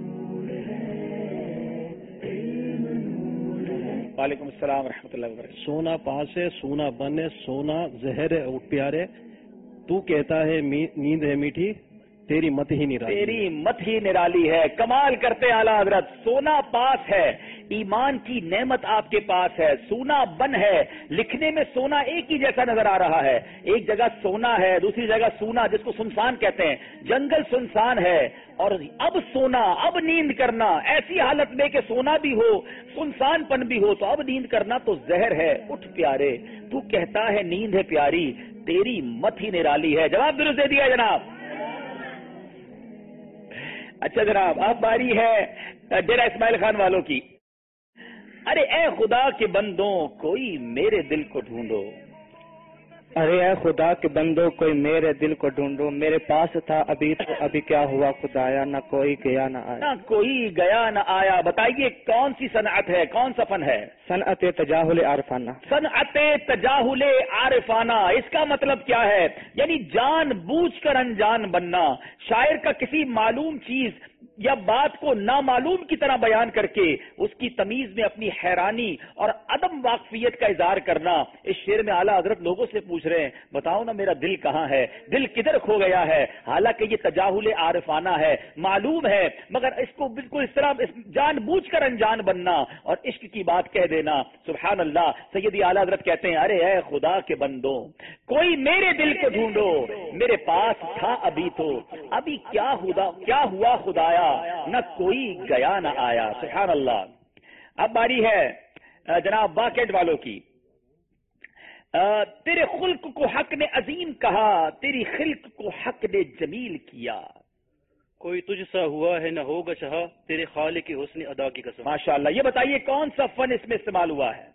S2: وعلیکم السلام ورحمۃ اللہ وبرکاتہ.
S13: سونا پاس ہے، سونا بن ہے، سونا زہر ہے اٹھ پیارے، تو کہتا ہے نیند ہے میٹھی، تیری مت ہی نرالی
S2: تیری مت ہی نرالی ہے. کمال کرتے اعلیٰ حضرت. سونا پاس ہے، ایمان کی نعمت آپ کے پاس ہے. سونا بن ہے، لکھنے میں سونا ایک ہی جیسا نظر آ رہا ہے. ایک جگہ سونا ہے، دوسری جگہ سونا، جس کو سنسان کہتے ہیں. جنگل سنسان ہے اور اب سونا، اب نیند کرنا ایسی حالت میں کہ سونا بھی ہو سنسان پن بھی ہو، تو اب نیند کرنا تو زہر ہے. اٹھ پیارے تو کہتا ہے نیند ہے پیاری، تیری مت ہی نرالی ہے. جواب درست دے دیا جناب. اچھا جناب اب باری ہے ڈیرہ اسماعیل خان والوں کی. ارے اے خدا کے بندوں کوئی میرے دل کو ڈھونڈو.
S9: ارے اے خدا کے بندوں کوئی میرے دل کو ڈھونڈو، میرے پاس تھا ابھی تو ابھی کیا ہوا خدایا، نہ کوئی گیا نہ آیا.
S2: نہ کوئی گیا نہ آیا. بتائیے کون سی صنعت ہے، کون سا فن ہے؟
S9: صنعت تجاہل عارفانہ.
S2: صنعت تجاہل عارفانہ. اس کا مطلب کیا ہے؟ یعنی جان بوجھ کر انجان بننا. شاعر کا کسی معلوم چیز یا بات کو نامعلوم کی طرح بیان کر کے اس کی تمیز میں اپنی حیرانی اور عدم واقفیت کا اظہار کرنا. اس شعر میں اعلیٰ حضرت لوگوں سے پوچھ رہے ہیں بتاؤ نا میرا دل کہاں ہے، دل کدھر کھو گیا ہے. حالانکہ یہ تجاہل عارفانہ ہے، معلوم ہے، مگر اس کو بالکل اس طرح جان بوجھ کر انجان بننا اور عشق کی بات کہہ دینا. سبحان اللہ. سیدی اعلیٰ حضرت کہتے ہیں ارے اے خدا کے بندوں کوئی میرے دل کو ڈھونڈو، میرے پاس تھا ابھی تو ابھی کیا خدا کیا ہوا خدایا، نہ کوئی گیا نہ آیا. سبحان اللہ. اب باری ہے جناب باکٹ والوں کی. تیرے خلق کو حق نے عظیم کہا، تیری خلق کو حق نے جمیل کیا.
S6: کوئی تجھ سا ہوا ہے نہ ہوگا شہا، تیرے خالق کے حسن ادا کی قسم.
S2: ماشاء اللہ. یہ بتائیے کون سا فن اس میں استعمال ہوا ہے؟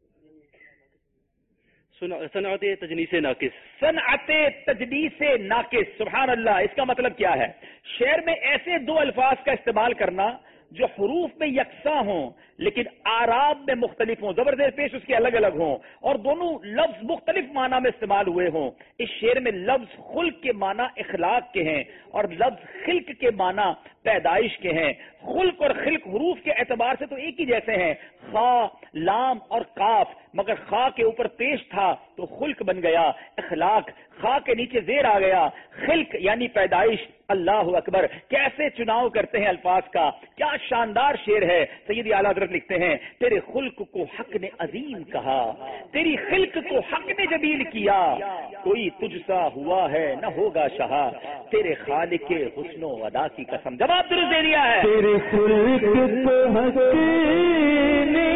S6: صنعت تجنیس ناقص.
S2: صنعت تجنیس ناقص. سبحان اللہ. اس کا مطلب کیا ہے؟ شعر میں ایسے دو الفاظ کا استعمال کرنا جو حروف میں یکساں ہوں لیکن اعراب میں مختلف ہوں، زبر زیر پیش اس کے الگ الگ ہوں اور دونوں لفظ مختلف معنی میں استعمال ہوئے ہوں. اس شعر میں لفظ خلق کے معنی اخلاق کے ہیں اور لفظ خلق کے معنی پیدائش کے ہیں. خلق اور خلق حروف کے اعتبار سے تو ایک ہی جیسے ہیں، خا، لام اور قاف، مگر خا کے اوپر پیش تھا تو خلق بن گیا. اخلاق خا کے نیچے زیر آ گیا. خلق یعنی پیدائش. اللہ اکبر. کیسے چناؤ کرتے ہیں الفاظ کا، کیا شاندار شعر ہے. سیدی اعلیٰ حضرت لکھتے ہیں تیرے خلق کو حق نے عظیم کہا، تیری خلق کو حق نے جمیل کیا. کوئی تجھ سا ہوا ہے نہ ہوگا شہا، تیرے خالق کے حسن و ادا کی قسم. جواب درست دے دیا ہے.
S11: تیرے خلق کو حق نے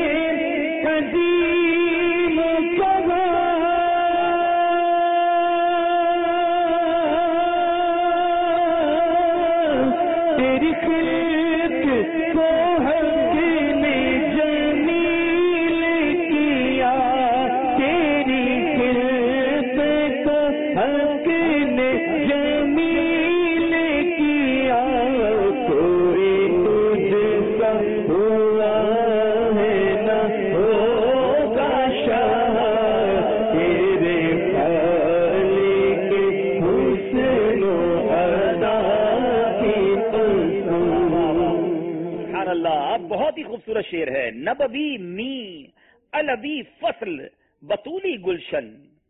S11: عظیم کہا، تیری خلق کو حق نے جمیل کیا، تیری خلق کو حق نے جمیل کیا. کوئی تجھ سا ہوا ہے نہ ہوگا شاہ، تیرے خالق کے حسن و ادا کی قسم.
S2: سبحان اللہ. اب بہت ہی خوبصورت شعر ہے. نبوی می البی فصل بطولی گلشن.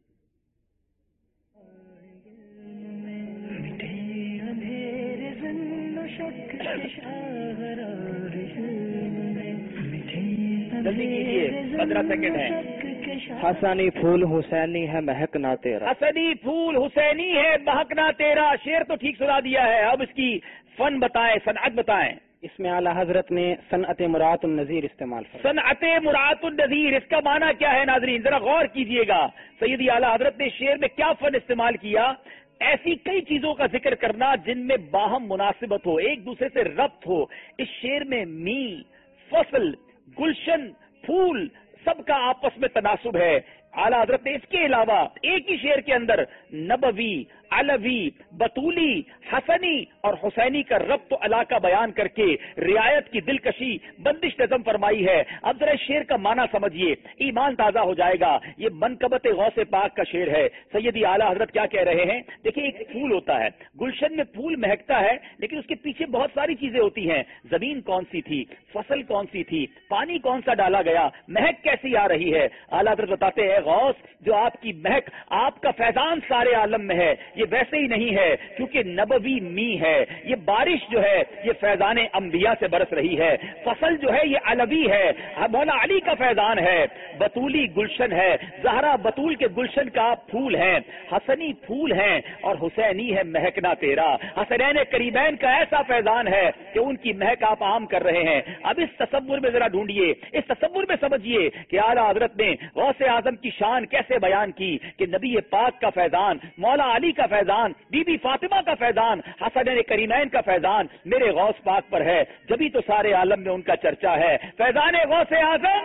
S2: جلدی کیجیے پندرہ سیکنڈ ہیں.
S9: حسنی پھول حسینی ہے مہکنا تیرا.
S2: حسنی پھول حسینی ہے مہکنا تیرا. شعر تو ٹھیک سنا دیا ہے. اب اس کی فن بتائیں، صنعت بتائیں.
S8: اس میں اعلیٰ حضرت نے صنعت مرات النظیر استعمال فرمایا.
S2: صنعت مرات النظیر. اس کا معنی کیا ہے ناظرین؟ ذرا غور کیجئے گا. سیدی اعلیٰ حضرت نے شعر میں کیا فن استعمال کیا؟ ایسی کئی چیزوں کا ذکر کرنا جن میں باہم مناسبت ہو، ایک دوسرے سے ربط ہو. اس شعر میں می، فصل، گلشن، پھول سب کا آپس میں تناسب ہے. आला हजरत ने इसके अलावा एक ही शेर के अंदर नबवी, अलवी, बतूली, हसनी और हुसैनी का रब्त अला का बयान करके रियायत की दिलकशी बंदिश नज़म फरमाई है। अब जरा शेर का माना समझिए, ईमान ताजा हो जाएगा। ये मनकबत गौसे पाक का शेर है। सैयदी आला हजरत क्या कह रहे हैं? देखिए, एक फूल होता है, गुलशन में फूल महकता है, लेकिन उसके पीछे बहुत सारी चीजें होती हैं। जमीन कौन सी थी, फसल कौन सी थी, पानी कौन सा डाला गया, महक कैसी आ रही है। आला हजरत बताते हैं, गौस जो आपकी महक, आपका फैजान सारे आलम में है, ये वैसे ही नहीं है क्योंकि नबवी मी है। ये बारिश जो है ये फैजान अंबिया से बरस रही है। फसल जो है ये अलवी है, मौला अली का फैजान है। बतूली गुलशन है, जहरा बतूल के गुलशन का आप फूल हैं, हसनी फूल हैं, और हुसैनी है महकना तेरा। हसनैन करीमैन का ऐसा फैजान है कि उनकी महक आप आम कर रहे हैं। अब इस तसव्वुर में जरा ढूंढिए, इस तसव्वुर में समझिए कि आला हजरत ने गौसे आजम की शान कैसे बयान की कि नबी पाक का फैजान, मौला अली का फैजान, बीबी फातिमा का फैजान, हसन करीमैन का फैजान मेरे गौस पाक पर है। जभी तो सारे आलम में उनका चर्चा है। फैजान गौसे आजम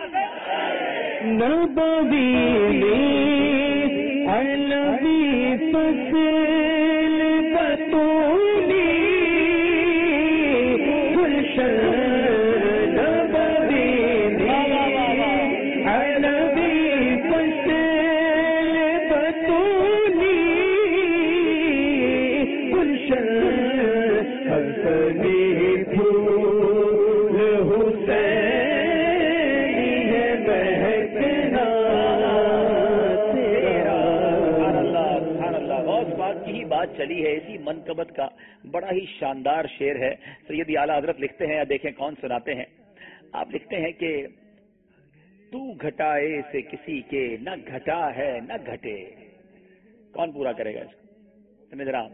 S11: नबवी अलवी फसल बतूली गुलशन
S2: चली है। इसी मनकबत का बड़ा ही शानदार शेर है। सैयदी आला हजरत लिखते हैं, या देखें कौन सुनाते हैं। आप लिखते हैं कि तू घटाए से किसी के न घटा है न घटे। कौन पूरा करेगा इसको? समझ रहा?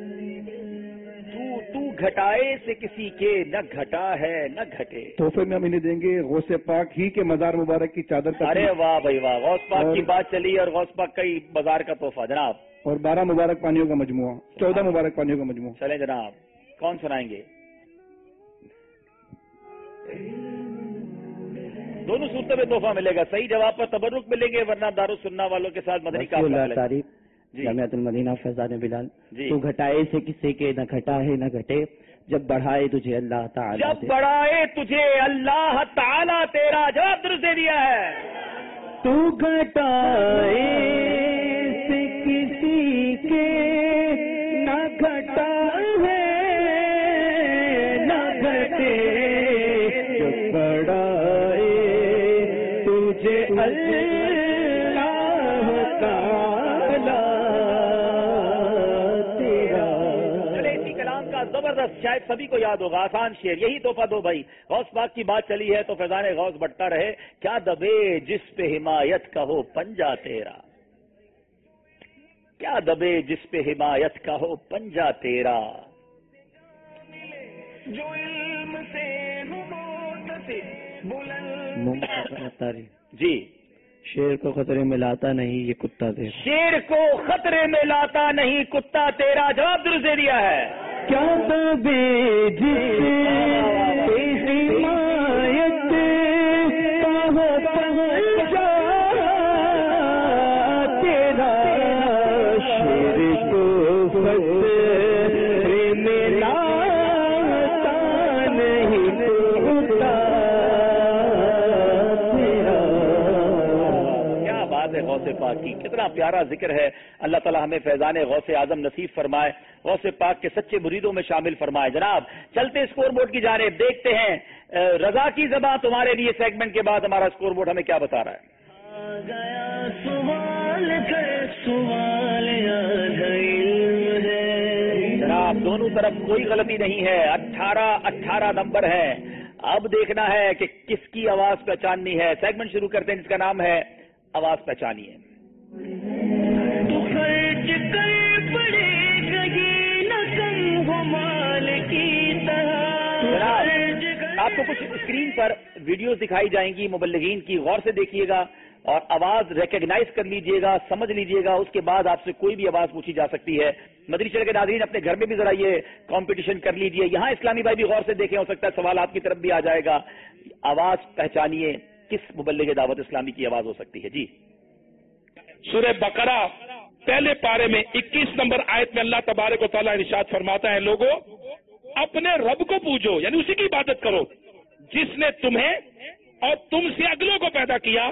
S2: तू तू घटाए से किसी के न घटा है न घटे।
S14: तोहफे में हम इन्हें देंगे गौसे पाक ही के मजार मुबारक की चादर।
S2: अरे वाह भाई वाह, गौस पाक की बात चली और गौस पाक का ही बाजार का तोहफा जनाब।
S14: और बारह मुबारक पानियों का मजमुआ, चौदह मुबारक पानियों का मजमुआ।
S2: चले जनाब, कौन सुनाएंगे? दोनों सूरतों में तोहफा मिलेगा। सही जवाब पर तबरुक मिलेंगे, वरना दारुस सुन्ना वालों के साथ मदनी का
S15: जामियातुल मदीना फैजान बिलाल। तू घटाए से किसी के न घटा है न घटे, जब बढ़ाए तुझे अल्लाह ताला,
S2: जब बढ़ाए तुझे अल्लाह ताला तेरा। जवाब दुरुस्त दे दिया है।
S11: तू घटाए से किसी के न घटा है न घटे, जब बढ़ाए तुझे अल्लाह ताला तेरा।
S2: चले, इसी कलाम का जबरदस्त, शायद सभी को याद होगा, आसान शेर। यही तोहफा दो भाई। गौस पाक की बात चली है तो फैजान गौस बढ़ता रहे। क्या दबे जिस पे हिमायत का हो पंजा तेरा, क्या दबे जिस पे हिमायत का हो पंजा तेरा।
S11: जो इल्म से
S15: बुलंद
S2: जी,
S15: शेर को खतरे में लाता नहीं ये कुत्ता तेरा,
S2: शेर को खतरे में लाता नहीं कुत्ता तेरा। जवाब दुरुस्त दे दिया है।
S11: क्या दबे जिस पे हिमायत का हो पंजा तेरा, शेर को खतरे में लाता नहीं कुत्ता तेरा।
S2: क्या बात है गौसे पाक की, कितना प्यारा जिक्र है। अल्लाह ताला हमें फैजान गौसे आजम नसीब फरमाए, गौसे पाक के सच्चे मुरीदों में शामिल फरमाए। जनाब चलते स्कोर बोर्ड की जानिब, देखते हैं रजा की ज़बां तुम्हारे लिए सेगमेंट के बाद हमारा स्कोर बोर्ड हमें क्या बता रहा है। जनाब दोनों तरफ कोई गलती नहीं है, अठारह अठारह नंबर है। अब देखना है कि किसकी आवाज पहचाननी है। सेगमेंट शुरू करते हैं जिसका नाम है आवाज पहचानिए। आपको कुछ स्क्रीन पर वीडियोस दिखाई जाएंगी मुबल्लिगीन की, गौर से देखिएगा और आवाज रिकग्नाइज कर लीजिएगा, समझ लीजिएगा। उसके बाद आपसे कोई भी आवाज पूछी जा सकती है। मदनी चैनल के नाज़रीन अपने घर में भी जरा ये कंपटीशन कर लीजिए। यहाँ इस्लामी भाई भी गौर से देखें, हो सकता है सवाल आपकी तरफ भी आ जाएगा। आवाज पहचानिए, किस मुबल्लिग दावत इस्लामी की आवाज हो सकती है। जी
S16: سورہ بقرہ پہلے پارے میں اکیس نمبر آیت میں اللہ تبارک و تعالیٰ ارشاد فرماتا ہے لوگوں اپنے رب کو پوجو، یعنی اسی کی عبادت کرو جس نے تمہیں اور تم سے اگلوں کو پیدا کیا،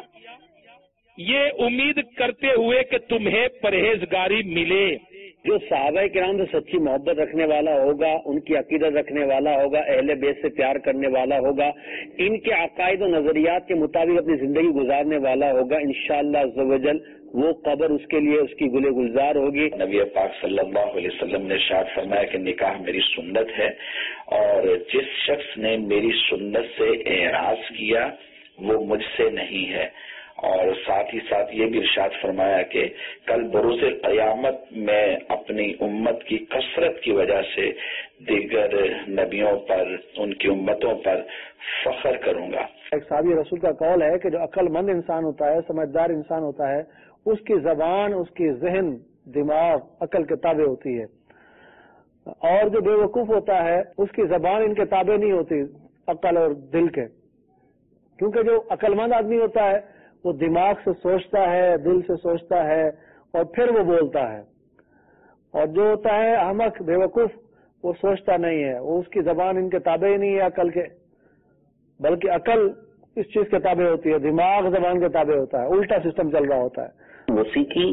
S16: یہ امید کرتے ہوئے کہ تمہیں پرہیزگاری ملے۔
S17: جو صحابہ کرام سے سچی محبت رکھنے والا ہوگا، ان کی عقیدت رکھنے والا ہوگا، اہل بیت سے پیار کرنے والا ہوگا، ان کے عقائد و نظریات کے مطابق اپنی زندگی گزارنے والا ہوگا، انشاءاللہ عز و جل وہ قبر اس کے لیے اس کی گلے گلزار ہوگی۔
S18: نبی پاک صلی اللہ علیہ وسلم نے ارشاد فرمایا کہ نکاح میری سنت ہے، اور جس شخص نے میری سنت سے اعراض کیا وہ مجھ سے نہیں ہے، اور ساتھ ہی ساتھ یہ بھی ارشاد فرمایا کہ کل بروز قیامت میں اپنی امت کی کثرت کی وجہ سے دیگر نبیوں پر، ان کی امتوں پر فخر کروں گا۔
S7: ایک صحابی رسول کا قول ہے کہ جو عقل مند انسان ہوتا ہے، سمجھدار انسان ہوتا ہے، اس کی زبان، اس کی ذہن، دماغ عقل کے تابع ہوتی ہے، اور جو بے وقوف ہوتا ہے اس کی زبان ان کے تابع نہیں ہوتی، عقل اور دل کے، کیونکہ جو عقل مند آدمی ہوتا ہے وہ دماغ سے سوچتا ہے، دل سے سوچتا ہے، اور پھر وہ بولتا ہے، اور جو ہوتا ہے احمق بے وقوف وہ سوچتا نہیں ہے، وہ اس کی زبان ان کے تابع ہی نہیں ہے عقل کے، بلکہ عقل اس چیز کے تابع ہوتی ہے، دماغ زبان کے تابع ہوتا ہے، الٹا سسٹم چل رہا ہوتا ہے۔
S17: موسیقی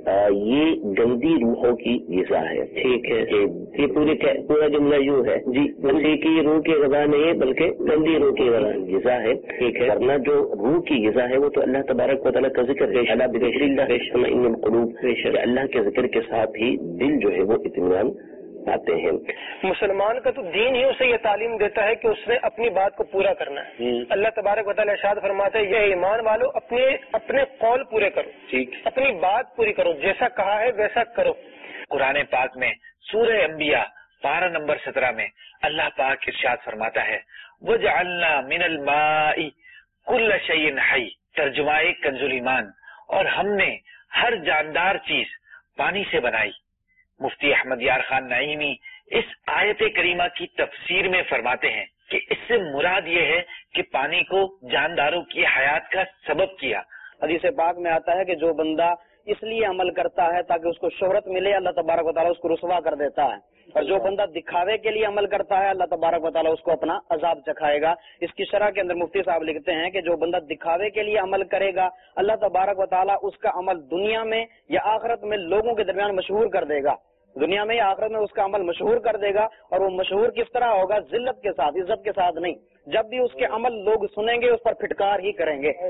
S17: یہ گندی روحوں کی غذا ہے، ٹھیک ہے، یہ پورے پورا جملہ یوں ہے جی، موسیقی روح کی غذا نہیں ہے بلکہ گندی روح کی غذا ہے، ٹھیک ہے، ورنہ جو روح کی غذا ہے وہ تو اللہ تبارک و تعالیٰ کا ذکر ہے، اللہ بذکر اللہ تطمئن القلوب، اللہ کے ذکر کے ساتھ ہی دل جو ہے وہ اطمینان آتے ہیں۔
S19: مسلمان کا تو دین ہی اسے یہ تعلیم دیتا ہے کہ اس نے اپنی بات کو پورا کرنا ہے۔ اللہ تبارک و تعالیٰ ارشاد فرماتا ہے یہ ایمان والو اپنے اپنے قول پورے کرو، ٹھیک، اپنی بات پوری کرو، جیسا کہا ہے ویسا کرو۔
S20: قرآن پاک میں سورہ انبیاء پارہ نمبر سترہ میں اللہ پاک ارشاد فرماتا ہے وَجَعَلْنَا مِنَ الْمَاءِ كُلَّ شَيْءٍ حَيٍّ، ترجمہ کنز ایمان، اور ہم نے ہر جاندار چیز پانی سے بنائی۔ مفتی احمد یار خان نعیمی اس آیت کریمہ کی تفسیر میں فرماتے ہیں کہ اس سے مراد یہ ہے کہ پانی کو جانداروں کی حیات کا سبب کیا۔
S8: حدیث پاک میں آتا ہے کہ جو بندہ اس لیے عمل کرتا ہے تاکہ اس کو شہرت ملے، اللہ تبارک و تعالیٰ اس کو رسوا کر دیتا ہے، اور جو بندہ دکھاوے کے لیے عمل کرتا ہے اللہ تبارک و تعالیٰ اس کو اپنا عذاب چکھائے گا۔ اس کی شرح کے اندر مفتی صاحب لکھتے ہیں کہ جو بندہ دکھاوے کے لیے عمل کرے گا اللہ تبارک و تعالیٰ اس کا عمل دنیا میں یا آخرت میں لوگوں کے درمیان مشہور کر دے گا، دنیا میں یا آخرت میں اس کا عمل مشہور کر دے گا، اور وہ مشہور کس طرح ہوگا؟ ذلت کے ساتھ، عزت کے ساتھ نہیں، جب بھی اس کے عمل لوگ سنیں گے اس پر پھٹکار ہی کریں گے۔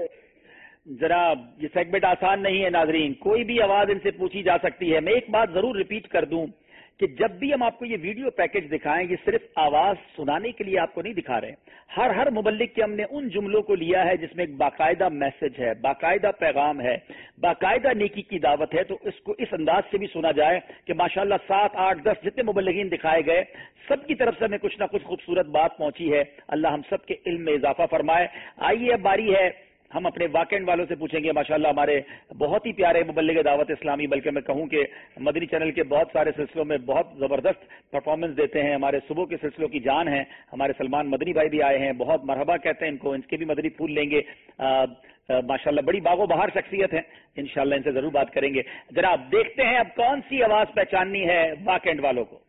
S2: جناب یہ سیگمنٹ آسان نہیں ہے ناظرین، کوئی بھی آواز ان سے پوچھی جا سکتی ہے۔ میں ایک بات ضرور ریپیٹ کر دوں کہ جب بھی ہم آپ کو یہ ویڈیو پیکج دکھائیں یہ صرف آواز سنانے کے لیے آپ کو نہیں دکھا رہے، ہر ہر مبلغ کے ہم نے ان جملوں کو لیا ہے جس میں ایک باقاعدہ میسج ہے، باقاعدہ پیغام ہے، باقاعدہ نیکی کی دعوت ہے، تو اس کو اس انداز سے بھی سنا جائے کہ ماشاءاللہ سات آٹھ دس جتنے مبلغین دکھائے گئے سب کی طرف سے ہمیں کچھ نہ کچھ خوبصورت بات پہنچی ہے۔ اللہ ہم سب کے علم میں اضافہ فرمائے۔ آئیے اب باری ہے ہم اپنے واقعین والوں سے پوچھیں گے۔ ماشاءاللہ ہمارے بہت ہی پیارے مبلغ دعوت اسلامی، بلکہ میں کہوں کہ مدنی چینل کے بہت سارے سلسلوں میں بہت زبردست پرفارمنس دیتے ہیں، ہمارے صبح کے سلسلوں کی جان ہیں، ہمارے سلمان مدنی بھائی بھی آئے ہیں، بہت مرحبا کہتے ہیں ان کو، ان کے بھی مدنی پھول لیں گے۔ ماشاءاللہ بڑی باغ و بہار شخصیت ہے، انشاءاللہ ان سے ضرور بات کریں گے۔ جناب دیکھتے ہیں اب کون سی آواز پہچاننی ہے واقعین والوں کو۔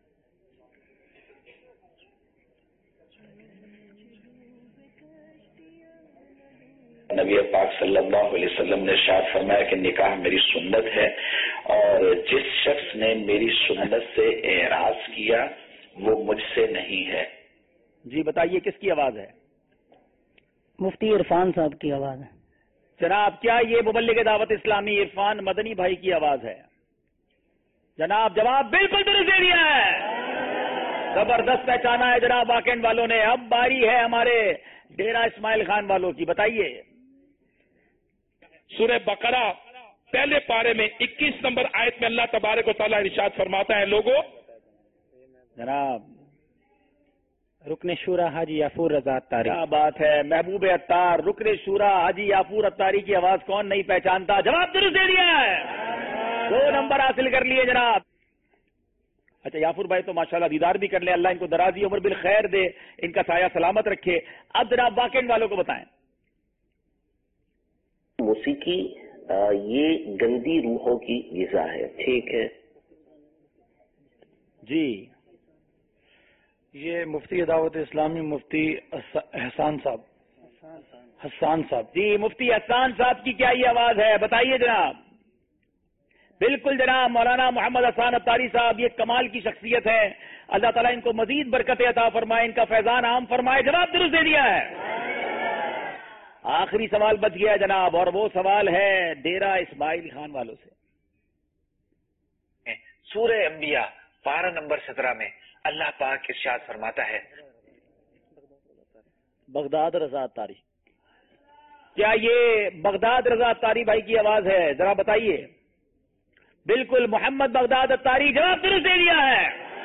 S18: نبی پاک صلی اللہ علیہ وسلم نے ارشاد فرمایا کہ نکاح میری سنت ہے، اور جس شخص نے میری سنت سے اعراض کیا وہ مجھ سے نہیں ہے۔
S2: جی بتائیے کس کی آواز ہے؟
S5: مفتی عرفان صاحب کی آواز ہے۔
S2: جناب کیا یہ مبلغ دعوت اسلامی عرفان مدنی بھائی کی آواز ہے؟ جناب جواب بالکل درست دے دیا ہے، زبردست پہچانا ہے جناب واقعین والوں نے۔ اب باری ہے ہمارے ڈیرہ اسماعیل خان والوں کی، بتائیے۔
S16: سورہ بقرہ پہلے پارے میں اکیس نمبر آیت میں اللہ تبارک و تعالیٰ ارشاد فرماتا ہے لوگوں
S2: جناب
S8: رکن شورا حاجی یافور رضا اتاری۔
S2: کیا بات ہے، محبوب اتار رکن شورا حاجی یافور اتاری کی آواز کون نہیں پہچانتا؟ جواب درست دے دیا ہے، دو نمبر حاصل کر لیے جناب۔ اچھا یافور بھائی تو ماشاءاللہ دیدار بھی کر لیں، اللہ ان کو درازی عمر بالخیر دے، ان کا سایہ سلامت رکھے۔ اب جناب واقعین والوں کو بتائیں۔
S17: موسیقی یہ گندی روحوں کی غذا ہے، ٹھیک ہے؟
S2: جی
S7: یہ مفتی دعوت اسلامی مفتی احسان صاحب حسان صاحب
S2: جی مفتی احسان صاحب کی کیا یہ آواز ہے؟ بتائیے جناب۔ بالکل جناب، مولانا محمد حسان اتاری صاحب یہ کمال کی شخصیت ہے، اللہ تعالیٰ ان کو مزید برکت عطا فرمائے، ان کا فیضان عام فرمائے۔ جناب درست دے دیا ہے۔ آخری سوال بچ گیا جناب، اور وہ سوال ہے ڈیرہ اسماعیل خان والوں سے۔
S20: سورہ انبیاء پارہ نمبر سترہ میں اللہ پاک ارشاد فرماتا ہے،
S2: بغداد رضا اتاری، کیا یہ بغداد رضا اتاری بھائی کی آواز ہے؟ ذرا بتائیے۔ بالکل محمد بغداد اتاری، جواب درست دے دیا ہے۔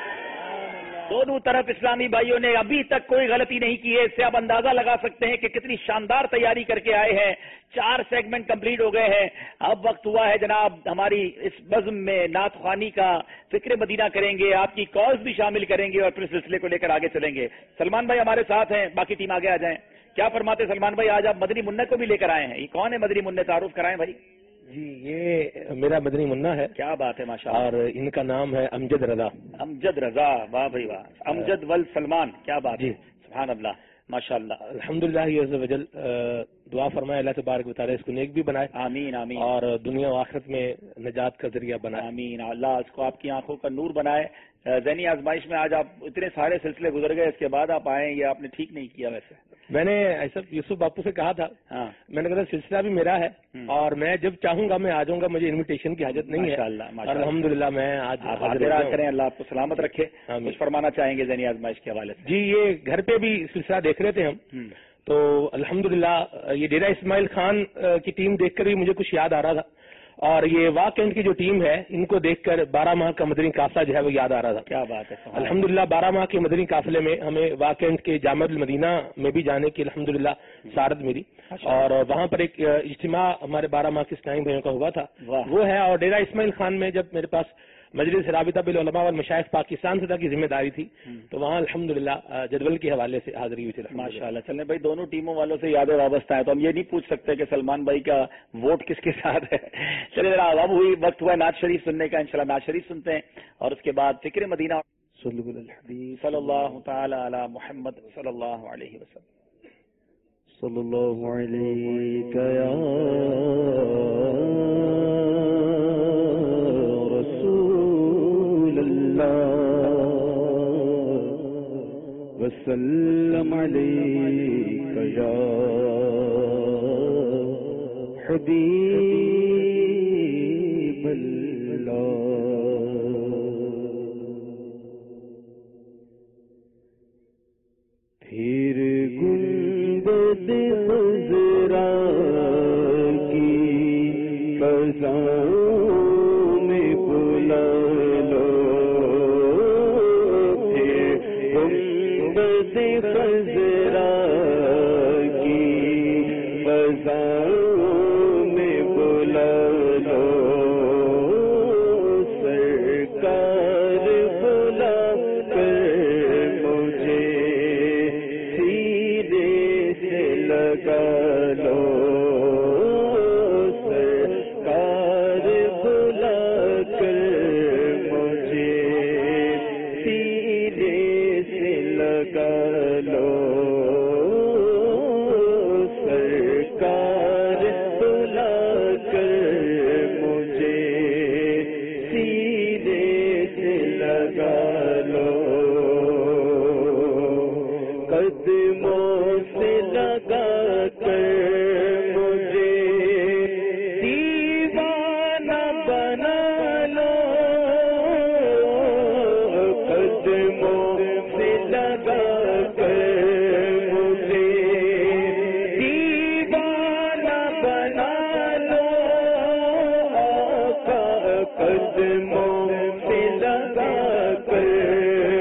S2: دونوں طرف اسلامی بھائیوں نے ابھی تک کوئی غلطی نہیں کی ہے، اس سے آپ اندازہ لگا سکتے ہیں کہ کتنی شاندار تیاری کر کے آئے ہیں۔ چار سیگمنٹ کمپلیٹ ہو گئے ہیں، اب وقت ہوا ہے جناب ہماری اس بزم میں نعت خوانی کا، فکر مدینہ کریں گے، آپ کی کالز بھی شامل کریں گے اور پھر سلسلے کو لے کر آگے چلیں گے۔ سلمان بھائی ہمارے ساتھ ہیں، باقی ٹیم آگے آ جائیں۔ کیا فرماتے سلمان بھائی؟ آج آپ مدنی منہ کو بھی لے کر آئے ہیں، یہ کون ہے مدنی منہ؟ تعارف کرائیں بھائی۔
S21: جی یہ میرا مدنی منا ہے۔
S2: کیا بات ہے، ماشاءاللہ۔
S21: اور ان کا نام ہے امجد رضا۔
S2: امجد رضا، واہ بھائی واہ، امجد ول سلمان، کیا بات ہے، سبحان اللہ، ماشاءاللہ۔
S21: الحمدللہ عز و جل دعا فرمائے اللہ تبارک و تعالیٰ اس کو نیک بھی بنائے،
S2: آمین آمین،
S21: اور دنیا و آخرت میں نجات کا ذریعہ بنائے،
S2: آمین۔ اللہ اس کو آپ کی آنکھوں کا نور بنائے۔ ذہنی آزمائش میں آج آپ اتنے سارے سلسلے گزر گئے، اس کے بعد آپ آئے، یہ آپ نے ٹھیک نہیں کیا۔ ویسے
S21: میں نے ایسا یوسف باپو سے کہا تھا،
S2: ہاں
S21: میں نے کہا سلسلہ بھی میرا ہے اور میں جب چاہوں گا میں آ جاؤں گا، مجھے انویٹیشن کی حاجت نہیں ہے۔ الحمدللہ میں آج
S2: حاضر کریں، اللہ آپ کو سلامت رکھے۔ کچھ فرمانا چاہیں گے ذہنی آزمائش کے حوالے سے؟
S21: جی یہ گھر پہ بھی سلسلہ دیکھ رہے تھے ہم، تو الحمدللہ یہ ڈیرہ اسماعیل خان کی ٹیم دیکھ کر بھی مجھے کچھ یاد آ رہا تھا، اور یہ واہ کینٹ کی جو ٹیم ہے ان کو دیکھ کر بارہ ماہ کا مدنی قافلہ جو ہے وہ یاد آ رہا تھا۔
S2: کیا بات ہے،
S21: الحمدللہ بارہ ماہ کے مدنی قافلے میں ہمیں واہ کینٹ کے جامع المدینہ میں بھی جانے کی الحمدللہ سعادت ملی، اور وہاں پر ایک اجتماع ہمارے بارہ ماہ کے اسلامی بھائیوں کا ہوا تھا، وہ ہے۔ اور ڈیرہ اسماعیل خان میں جب میرے پاس مجلس رابطہ بالعلماء والمشائخ پاکستان صدر کی ذمہ داری تھی تو وہاں الحمدللہ جدول کے حوالے سے حاضری ہوئی تھی۔
S2: ماشاءاللہ۔ چلیں بھائی، دونوں ٹیموں والوں سے یادیں وابستہ ہیں، تو ہم یہ نہیں پوچھ سکتے کہ سلمان بھائی کا ووٹ کس کے ساتھ ہے۔ چلے ذرا اب ہوئی وقت ہوا نعت شریف سننے کا، انشاءاللہ نعت شریف سنتے ہیں اور اس کے بعد فکر مدینہ صلی اللہ تعالی علی محمد صلی اللہ علیہ وسلم۔
S11: صلی اللہ علیہ یا رسول اللہ وسلم علیک یا حبیب اللہ۔ پھر گنبد خضرا کی فضاؤں میں بلا لو، پھر گنبد خضرا کی فضاؤں میں بلا لو، سرکار بلا کر مجھے لگا لو، سرکار بلا کر مجھے سینے سے لگا لو، سرکار بلا کر مجھے سینے سے لگا لو، قدموں سے لگا کر مجھے دیوانہ بنا لو، قدموں سے لگا کر مجھے دیوانہ بنا لو، آقا قدموں سے لگا کر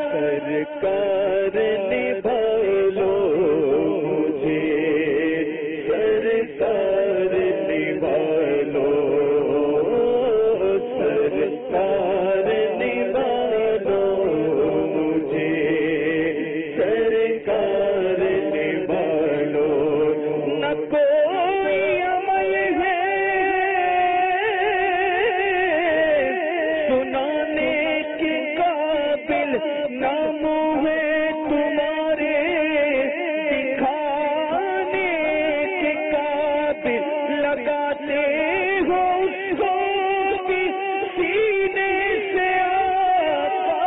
S11: سرکار نبھالو مجھے سرکار نبھالو سرکار نبھالو مجھے سرکار نبھالو نہ کوئی عمل ہے سنانے کے قابل نہ منہ ہے تمہارے دکھانے کے قابل لگاتے ہو اس کو بھی سینے سے آقا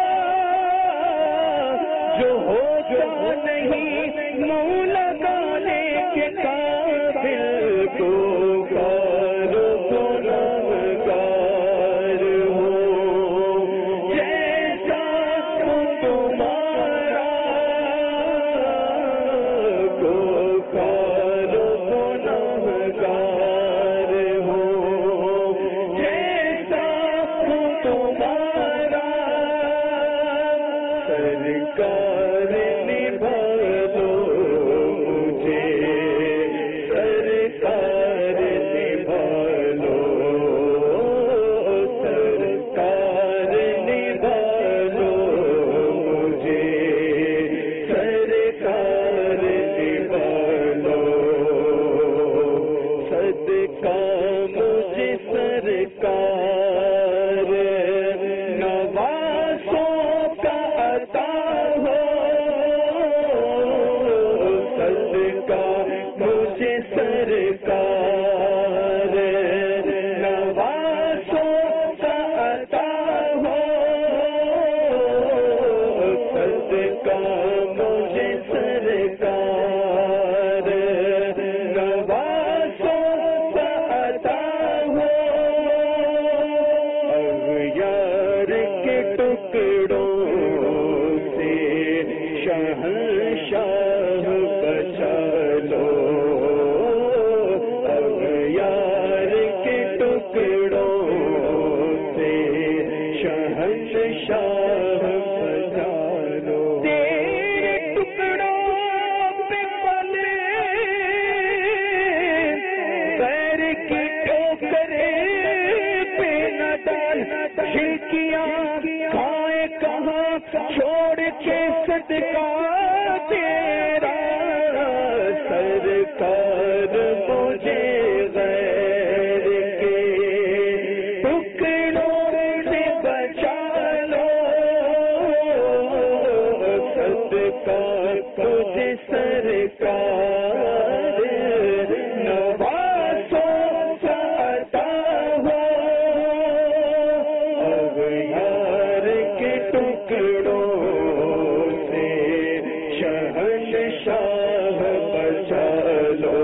S11: جو ہوتا نہیں منہ لگانے کے قابل کو کارو گنہگار ہو جیسا تمہارا کو کارو گنہگار ہو جیسا تمہارا سرکار نبھالو مجھے سرکار نبھالو سرکار نبھالو مجھے سرکار نبھالو صدقہ مجھے سرکار نوازوں کا عطا ہو صدقہ مجھے سرکار نوازوں کا عطا ہو صدقہ مجھے سرکار نوازوں کا عطا ہو اغیار کے ٹکڑوں سے شہنشاہ بچا لو اغیار کے ٹکڑوں سے شہنشاہ بچا لو تیرے ٹکڑوں پہ پلے پیر کی ٹوکرے پہ نہ ڈال کھڑکیاں کھائے کہاں چھوڑ کے صدقہ تیرا سرکار مجھے غیر کے ٹکڑوں سے بچا لو صدقہ تجھے سرکار نوازوں کا عطا ہو اغیار کے ٹکڑوں سے شہنشاہ بچا لو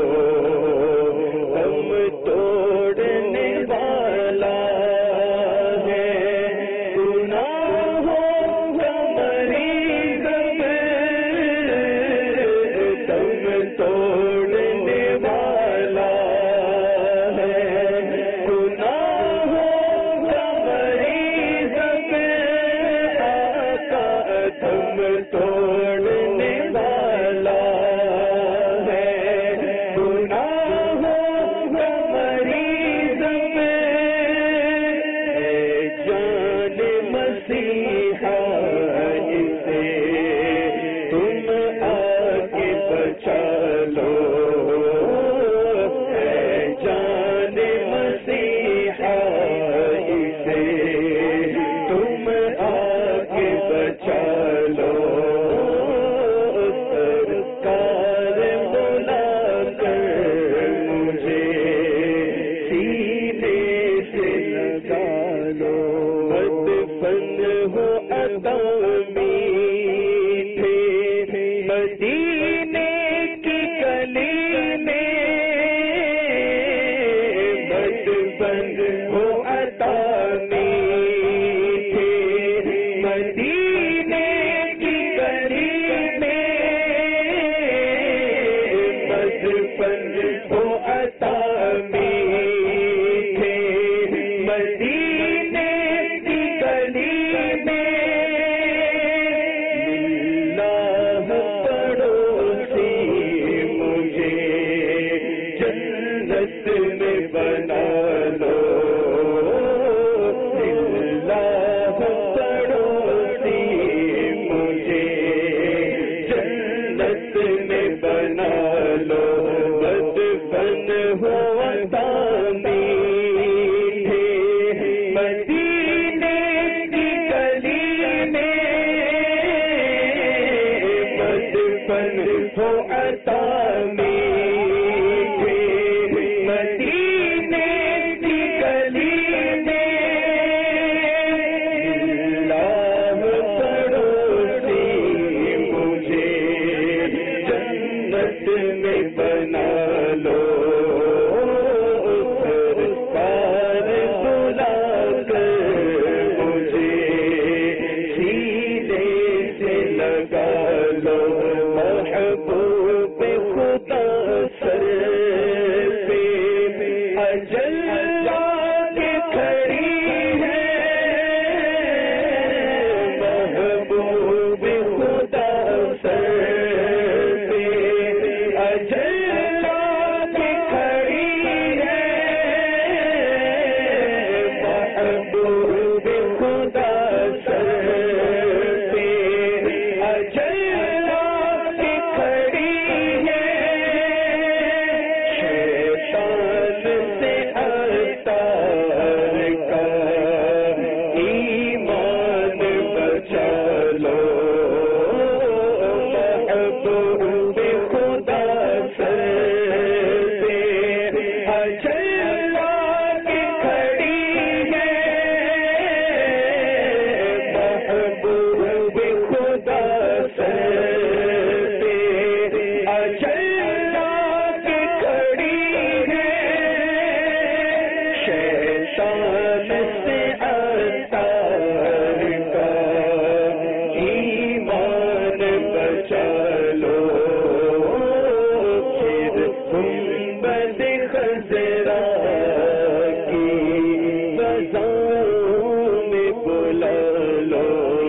S11: ہم توڑنے والا ہے گناہوں کا مریض تم توڑنے والا ہے گناہوں کا مریض آقا تم توڑنے والا ہے گناہوں کا مریض اے جان مسیحا اسے تم آ کے بچا لو اے جان مسیحا اسے تم آ کے بچا لو سرکار بلا کر مجھے سینے سے لگا لو مدفن ہو عطا میٹھے مدینے کی گلی میں مدفن ہو عطا میٹھے مدینے کی گلی میں مدفن ہو عطا میٹھے مدینے کی گلی میں पल हो अता मीठे मदीने की गली में अल्लाह पड़ोसी मुझे जन्नत में बना लो सरकार बुला कर मुझे सीने से लगा लो महबूब खुदा सर पे अजल के खड़ी है महबूब खुदा सर पे अजल के खड़ी है महबूब खुदा सर पे अजल के खड़ी है शैतान से अतार का ईमान बचा लो महबूब खुदा सर पे अजल के खड़ी है महबूब खुदा सर पे अजल के खड़ी है शैतान से अतार का ईमान बचा लो फिर गुंबद खजरा की ग़ज़ाओं में बुला लो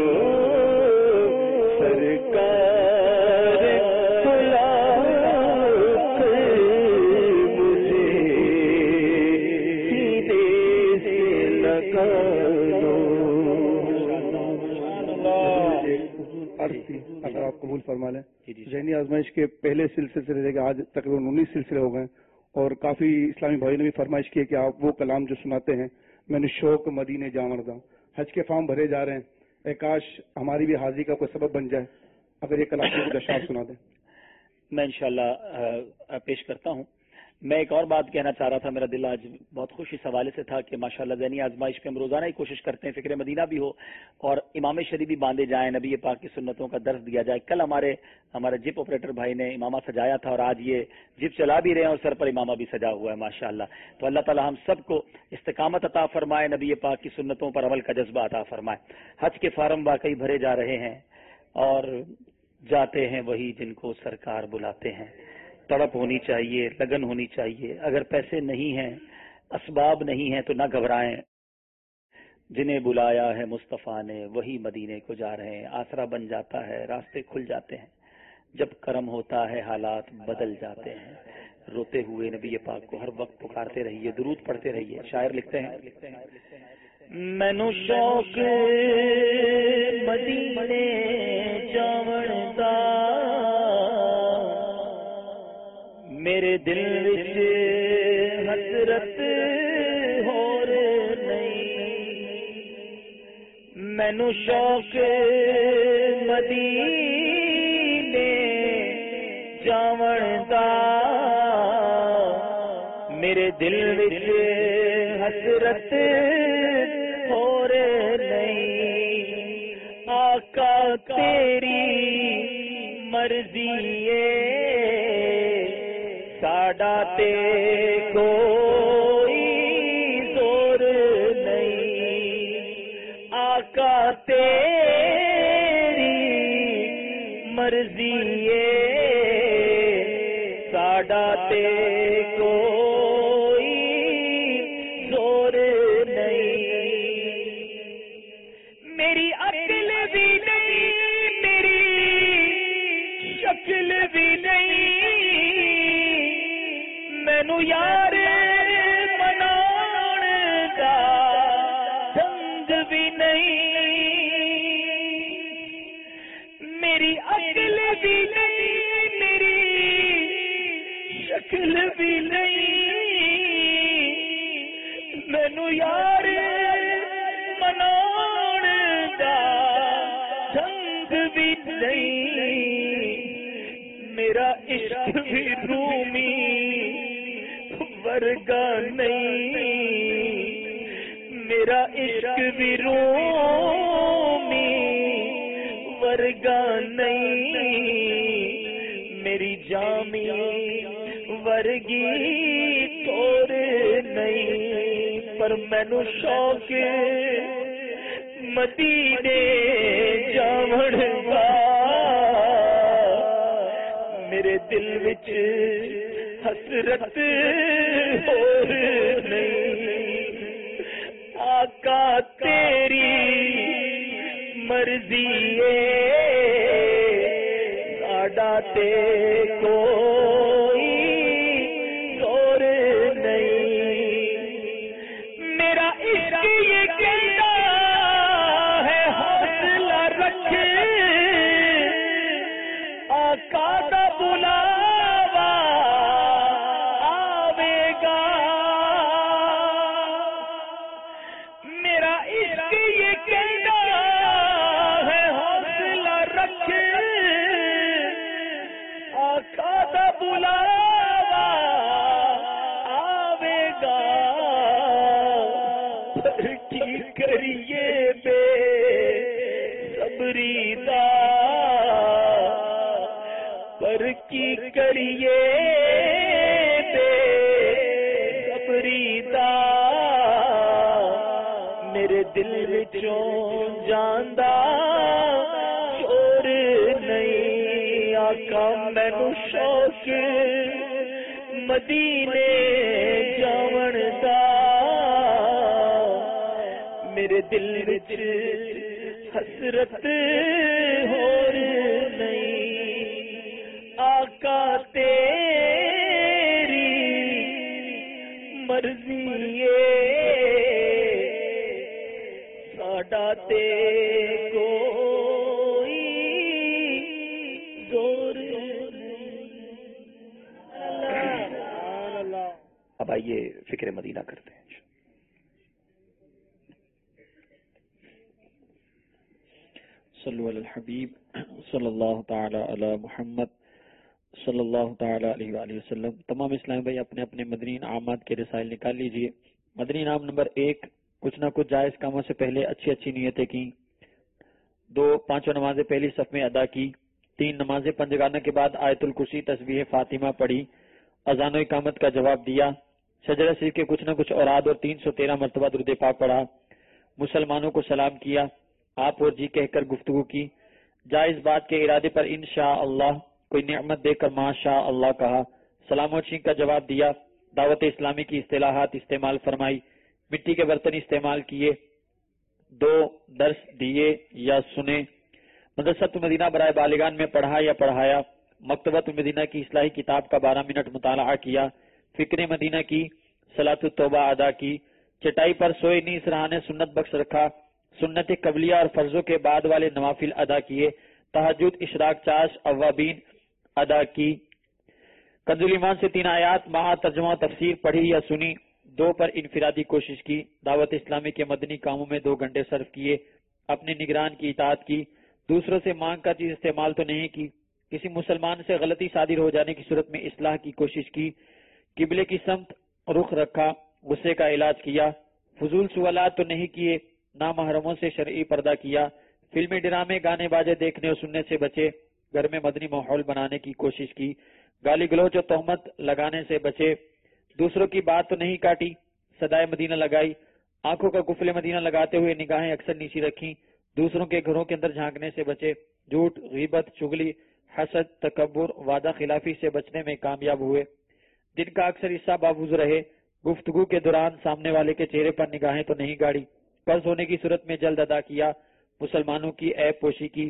S11: सरकार बुला कर मुझे सीने से लगा लो
S14: अर्ज थी, अगर आप कबूल फरमा लें। ज़हनी आजमाइश के पहले सिलसिले से लेकर आज तकरीबन उन्नीस सिलसिले हो गए और काफी इस्लामी भाइयों ने भी फरमाइश की है कि आप वो कलाम जो सुनाते हैं मैंने शौक मदीने जावरदा हज के फार्म भरे जा रहे हैं, ए काश हमारी भी हाजिरी का कोई सबब बन जाए। अगर ये कलाम की कुछ अशार सुना दें।
S2: मैं इंशाल्लाह अ, पेश करता हूँ। मैं एक और बात कहना चाह रहा था, मेरा दिल आज बहुत खुश इस हवाले से था कि माशाल्लाह ज़हनी आजमाइश पे हम रोजाना ही कोशिश करते हैं फिक्र मदीना भी हो और इमाम शरीफ भी बांधे जाएं, नबी पाक की सुन्नतों का दर्स दिया जाए। कल हमारे हमारे जिप ऑपरेटर भाई ने इमामा सजाया था और आज ये जिप चला भी रहे हैं और सर पर इमामा भी सजा हुआ है माशाल्लाह। तो अल्लाह ताला हम सबको इस्तिकामत अता फरमाए, नबी पाक की सुन्नतों पर अमल का जज्बा अता फरमाए। हज के फार्म वाकई भरे जा रहे हैं और जाते हैं वही जिनको सरकार बुलाते हैं। तड़प होनी चाहिए, लगन होनी चाहिए। अगर पैसे नहीं हैं, असबाब नहीं हैं तो न घबराएं। जिन्हें बुलाया है मुस्तफ़ा ने वही मदीने को जा रहे हैं। आसरा बन जाता है, रास्ते खुल जाते हैं। जब करम होता है हालात बदल जाते हैं। रोते हुए नबी पाक को हर वक्त पुकारते रहिए, दुरूद पढ़ते रहिए। शायर लिखते हैं, मैनू शौक मदीने जावण दा मेरे दिल विच हसरत होर नहीं। मैनू शौक मदीने जावण दा मेरे दिल विच हसरत होर नहीं। आका तेरी मर्जी साडा ते कोई जोर नहीं। आका तेरी मर्जी साडा ते कोई जोर नहीं। मेरी अक्ल भी नहीं, मेरी शक्ल भी नहीं। मैनू यार मनाउण दा ढंग भी नहीं। मेरी अक्ल भी नहीं, मेरी शक्ल भी नहीं। मैनू यार मनाउण दा ढंग भी नहीं।
S11: میرا عشق بھی رومی ورگا نہیں، میرا عشق بھی رومی ورگا نہیں، میری جامی ورگی طور نہیں، پر مینو شوق مدینے جاون دا، میرے دل وچ حسرت اور نہیں، آقا تیری مرضی ہے ساڈا تے کوئی اور نہیں، میرا عشق یہ کہتا ہے حوصلہ رکھ، آقا دا بلاوا آوے گا، میرا عشق یہ کہتا ہے حوصلہ رکھ، آقا دا بلاوا آوے گا، پر کی کریے بے صبری دا، پر کی کریے بے صبری دا، میرے دل وچوں جاندا چور نہیں، آقا مینو شوق مدینے جاون دا، میرے دل وچ حسرت ہور نہیں، آقا تیری مرضی ہے ساڈا تے کوئی زور نہیں۔
S2: اب آئیے فکر مدینہ کرتے ہیں۔
S3: صلو علی الحبیب صلی اللہ تعالی علی محمد صلی اللہ تعالی علیہ وآلہ وسلم۔ تمام اسلامی بھائی اپنے اپنے مدنی انعامات کے رسائل نکال لیجئے۔ مدنی انعام نمبر ایک، کچھ نہ کچھ جائز کاموں سے پہلے اچھی اچھی نیتیں کی، دو پانچوں نمازیں پہلی صف میں ادا کی، تین نمازیں پنجگانہ کے بعد آیت الکرسی تسبیح فاطمہ پڑھی، اذان و اقامت کا جواب دیا، شجرہ شریف کے کچھ نہ کچھ اوراد اور تین سو تیرہ مرتبہ درود پاک پڑھا، مسلمانوں کو سلام کیا، آپ اور جی کہہ کر گفتگو کی، جائز بات کے ارادے پر انشاءاللہ کوئی نعمت دے کر ماشاء اللہ کہا، سلام و چھینک کا جواب دیا، دعوت اسلامی کی اصطلاحات استعمال فرمائی، مٹی کے برتن استعمال کیے، دو درس دیے یا سنے، مدرسۃ مدینہ برائے بالغان میں پڑھا یا پڑھایا، مکتبۃ مدینہ کی اصلاحی کتاب کا بارہ منٹ مطالعہ کیا، فکر مدینہ کی صلاۃ التوبہ ادا کی، چٹائی پر سوئے نیز رہانے سنت بخش رکھا، سنت قبلیہ اور فرضوں کے بعد والے نوافل ادا کیے، تہجد اشراق چاش اوابین ادا کی، کنز الایمان سے تین آیات مع ترجمہ و تفسیر پڑھی یا سنی، دو پر انفرادی کوشش کی، دعوت اسلامی کے مدنی کاموں میں دو گھنٹے صرف کیے، اپنے نگران کی اطاعت کی، دوسروں سے مانگ کا چیز استعمال تو نہیں کی، کسی مسلمان سے غلطی صادر ہو جانے کی صورت میں اصلاح کی کوشش کی، قبلے کی سمت رخ رکھا، غصے کا علاج کیا، فضول سوالات تو نہیں کیے، نامحرموں سے شرعی پردہ کیا، فلمیں ڈرامے گانے باجے دیکھنے اور سننے سے بچے، گھر میں مدنی ماحول بنانے کی کوشش کی، گالی گلوچ اور تہمت لگانے سے بچے، دوسروں کی بات تو نہیں کاٹی، صدائے مدینہ لگائی، آنکھوں کا قفل مدینہ لگاتے ہوئے نگاہیں اکثر نیچی رکھی، دوسروں کے گھروں کے اندر جھانکنے سے بچے، جھوٹ، غیبت، چغلی، حسد، تکبر، وعدہ خلافی سے بچنے میں کامیاب ہوئے، دن کا اکثر حصہ بابوز رہے، گفتگو کے دوران سامنے والے کے چہرے پر نگاہیں تو نہیں گاڑی، قرض ہونے کی صورت میں جلد ادا کیا، مسلمانوں کی عیب پوشی کی،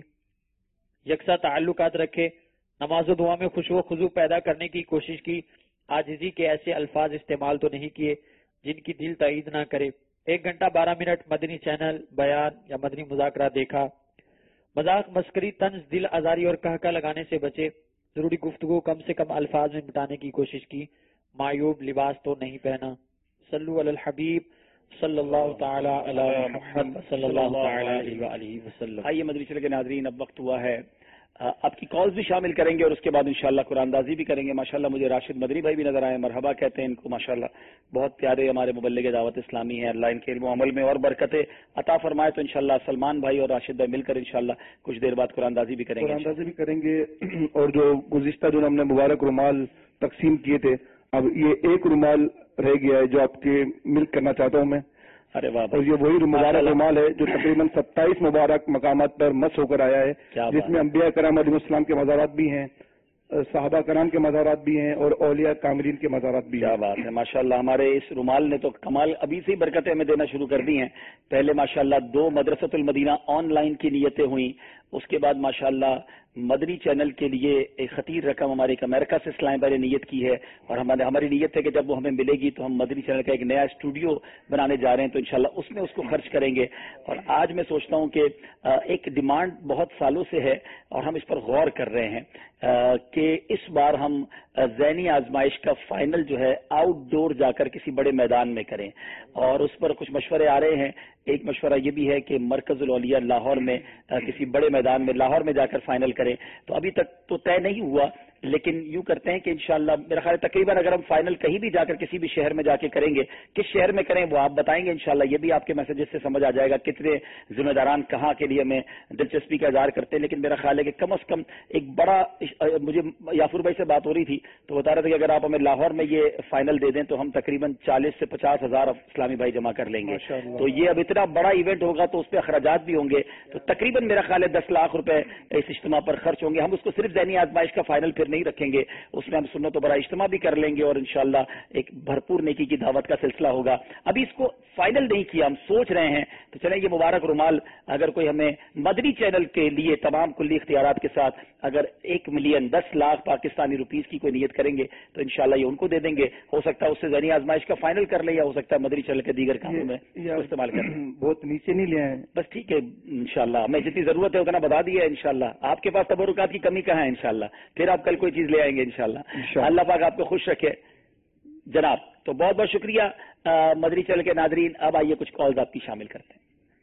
S3: یکساں تعلقات رکھے، نماز و دعا میں خشوع و خضوع پیدا کرنے کی کوشش کی، عاجزی کے ایسے الفاظ استعمال تو نہیں کیے جن کی دل تائید نہ کرے، ایک گھنٹہ بارہ منٹ مدنی چینل، بیان یا مدنی مذاکرہ دیکھا، مذاق، مسکری، طنز، دل آزاری اور کہکہ لگانے سے بچے، ضروری گفتگو کم سے کم الفاظ میں مٹانے کی کوشش کی، معیوب لباس تو نہیں پہنا، صلو علی الحبیب صلی اللہ تعالی علی محمد صلی اللہ تعالی علیہ وآلہ وسلم۔
S1: آئیے مدنی چینل کے ناظرین، اب وقت ہوا ہے
S2: آپ کی کالز بھی شامل کریں گے اور اس کے بعد انشاءاللہ قرآن اندازی بھی کریں گے. ماشاءاللہ مجھے راشد مدنی بھائی بھی نظر آئے, مرحبا کہتے ہیں ان کو. ماشاءاللہ بہت پیارے ہمارے مبلغ دعوت اسلامی ہیں, اللہ ان کے علم و عمل میں اور برکتیں عطا فرمائے. تو انشاءاللہ سلمان بھائی اور راشد بھائی مل کر انشاءاللہ کچھ دیر بعد قرآن اندازی بھی کریں گے.
S14: قرآن اندازی بھی کریں گے. اور جو گزشتہ جو ہم نے مبارک رومال تقسیم کیے تھے, اب یہ ایک رومال رہ گیا ہے جو آپ کے ملک کرنا چاہتا ہوں میں.
S2: ارے واہ,
S14: اور یہ وہی مبارک رومال ہے جو تقریباً ستائیس مبارک مقامات پر مس ہو کر آیا ہے, جس میں انبیاء کرام علیہ السلام کے مزارات بھی ہیں, صحابہ کرام کے مزارات بھی ہیں, اور اولیاء کاملین کے مزارات بھی ہیں.
S2: کیا بات ہے ماشاءاللہ. ہمارے اس رومال نے تو کمال ابھی سے برکتیں ہمیں دینا شروع کر دی ہیں. پہلے ماشاءاللہ دو مدرسۃ المدینہ آن لائن کی نیتیں ہوئیں, اس کے بعد ماشاءاللہ مدنی چینل کے لیے ایک خطیر رقم ہماری ایک امریکہ سے اسلام بھائی نے نیت کی ہے, اور ہمارے ہماری نیت ہے کہ جب وہ ہمیں ملے گی تو ہم مدنی چینل کا ایک نیا اسٹوڈیو بنانے جا رہے ہیں, تو انشاءاللہ اس میں اس کو خرچ کریں گے. اور آج میں سوچتا ہوں کہ ایک ڈیمانڈ بہت سالوں سے ہے اور ہم اس پر غور کر رہے ہیں کہ اس بار ہم ذہنی آزمائش کا فائنل جو ہے آؤٹ ڈور جا کر کسی بڑے میدان میں کریں, اور اس پر کچھ مشورے آ رہے ہیں. ایک مشورہ یہ بھی ہے کہ مرکز الاولیاء لاہور میں کسی بڑے میدان میں لاہور میں جا کر فائنل کریں. تو ابھی تک تو طے نہیں ہوا, لیکن یوں کرتے ہیں کہ انشاءاللہ میرا خیال ہے تقریباً اگر ہم فائنل کہیں بھی جا کر کسی بھی شہر میں جا کے کریں گے, کس شہر میں کریں وہ آپ بتائیں گے انشاءاللہ. یہ بھی آپ کے میسیجز سے سمجھ آ جائے گا کتنے ذمہ داران کہاں کے لیے ہمیں دلچسپی کا اظہار کرتے ہیں. لیکن میرا خیال ہے کہ کم از کم ایک بڑا, مجھے یافور بھائی سے بات ہو رہی تھی تو بتا رہے تھے کہ اگر آپ ہمیں لاہور میں یہ فائنل دے دیں تو ہم تقریباً چالیس سے پچاس ہزار اسلامی بھائی جمع کر لیں گے. تو یہ اب اتنا بڑا ایونٹ ہوگا تو اس پہ اخراجات بھی ہوں گے, تو تقریباً میرا خیال ہے دس لاکھ روپے اس اجتماع پر خرچ ہوں گے. ہم اس کو صرف ذہنی آزمائش کا فائنل پھر نہیں رکھیں گے, اس میں ہم سنت و بڑا اجتماع بھی کر لیں گے اور انشاءاللہ ایک بھرپور نیکی کی دعوت کا سلسلہ ہوگا. ابھی اس کو فائنل نہیں کیا, ہم سوچ رہے ہیں. تو چلیں یہ مبارک رومال اگر کوئی ہمیں مدنی چینل کے لیے تمام کلی اختیارات کے ساتھ اگر ایک ملین دس لاکھ پاکستانی روپیز کی کوئی نیت کریں گے تو انشاءاللہ یہ ان کو دے دیں گے. ہو سکتا ہے اس سے ذہنی آزمائش کا فائنل کر لیں, یا ہو سکتا ہے مدنی چینل کے دیگر کاموں میں استعمال کریں.
S14: بہت نیچے نہیں لے آئے,
S2: بس ٹھیک ہے انشاءاللہ ہمیں جتنی ضرورت ہے اتنا بتا دیا ہے انشاءاللہ. آپ کے پاس تبرکات کی کمی کہاں ہے انشاءاللہ, پھر آپ کل کوئی چیز لے آئیں گے انشاءاللہ. اللہ پاک آپ کو خوش رکھے جناب. تو بہت بہت شکریہ مدنی چینل کے ناظرین. اب آئیے کچھ کالز آپ کی شامل کرتے ہیں.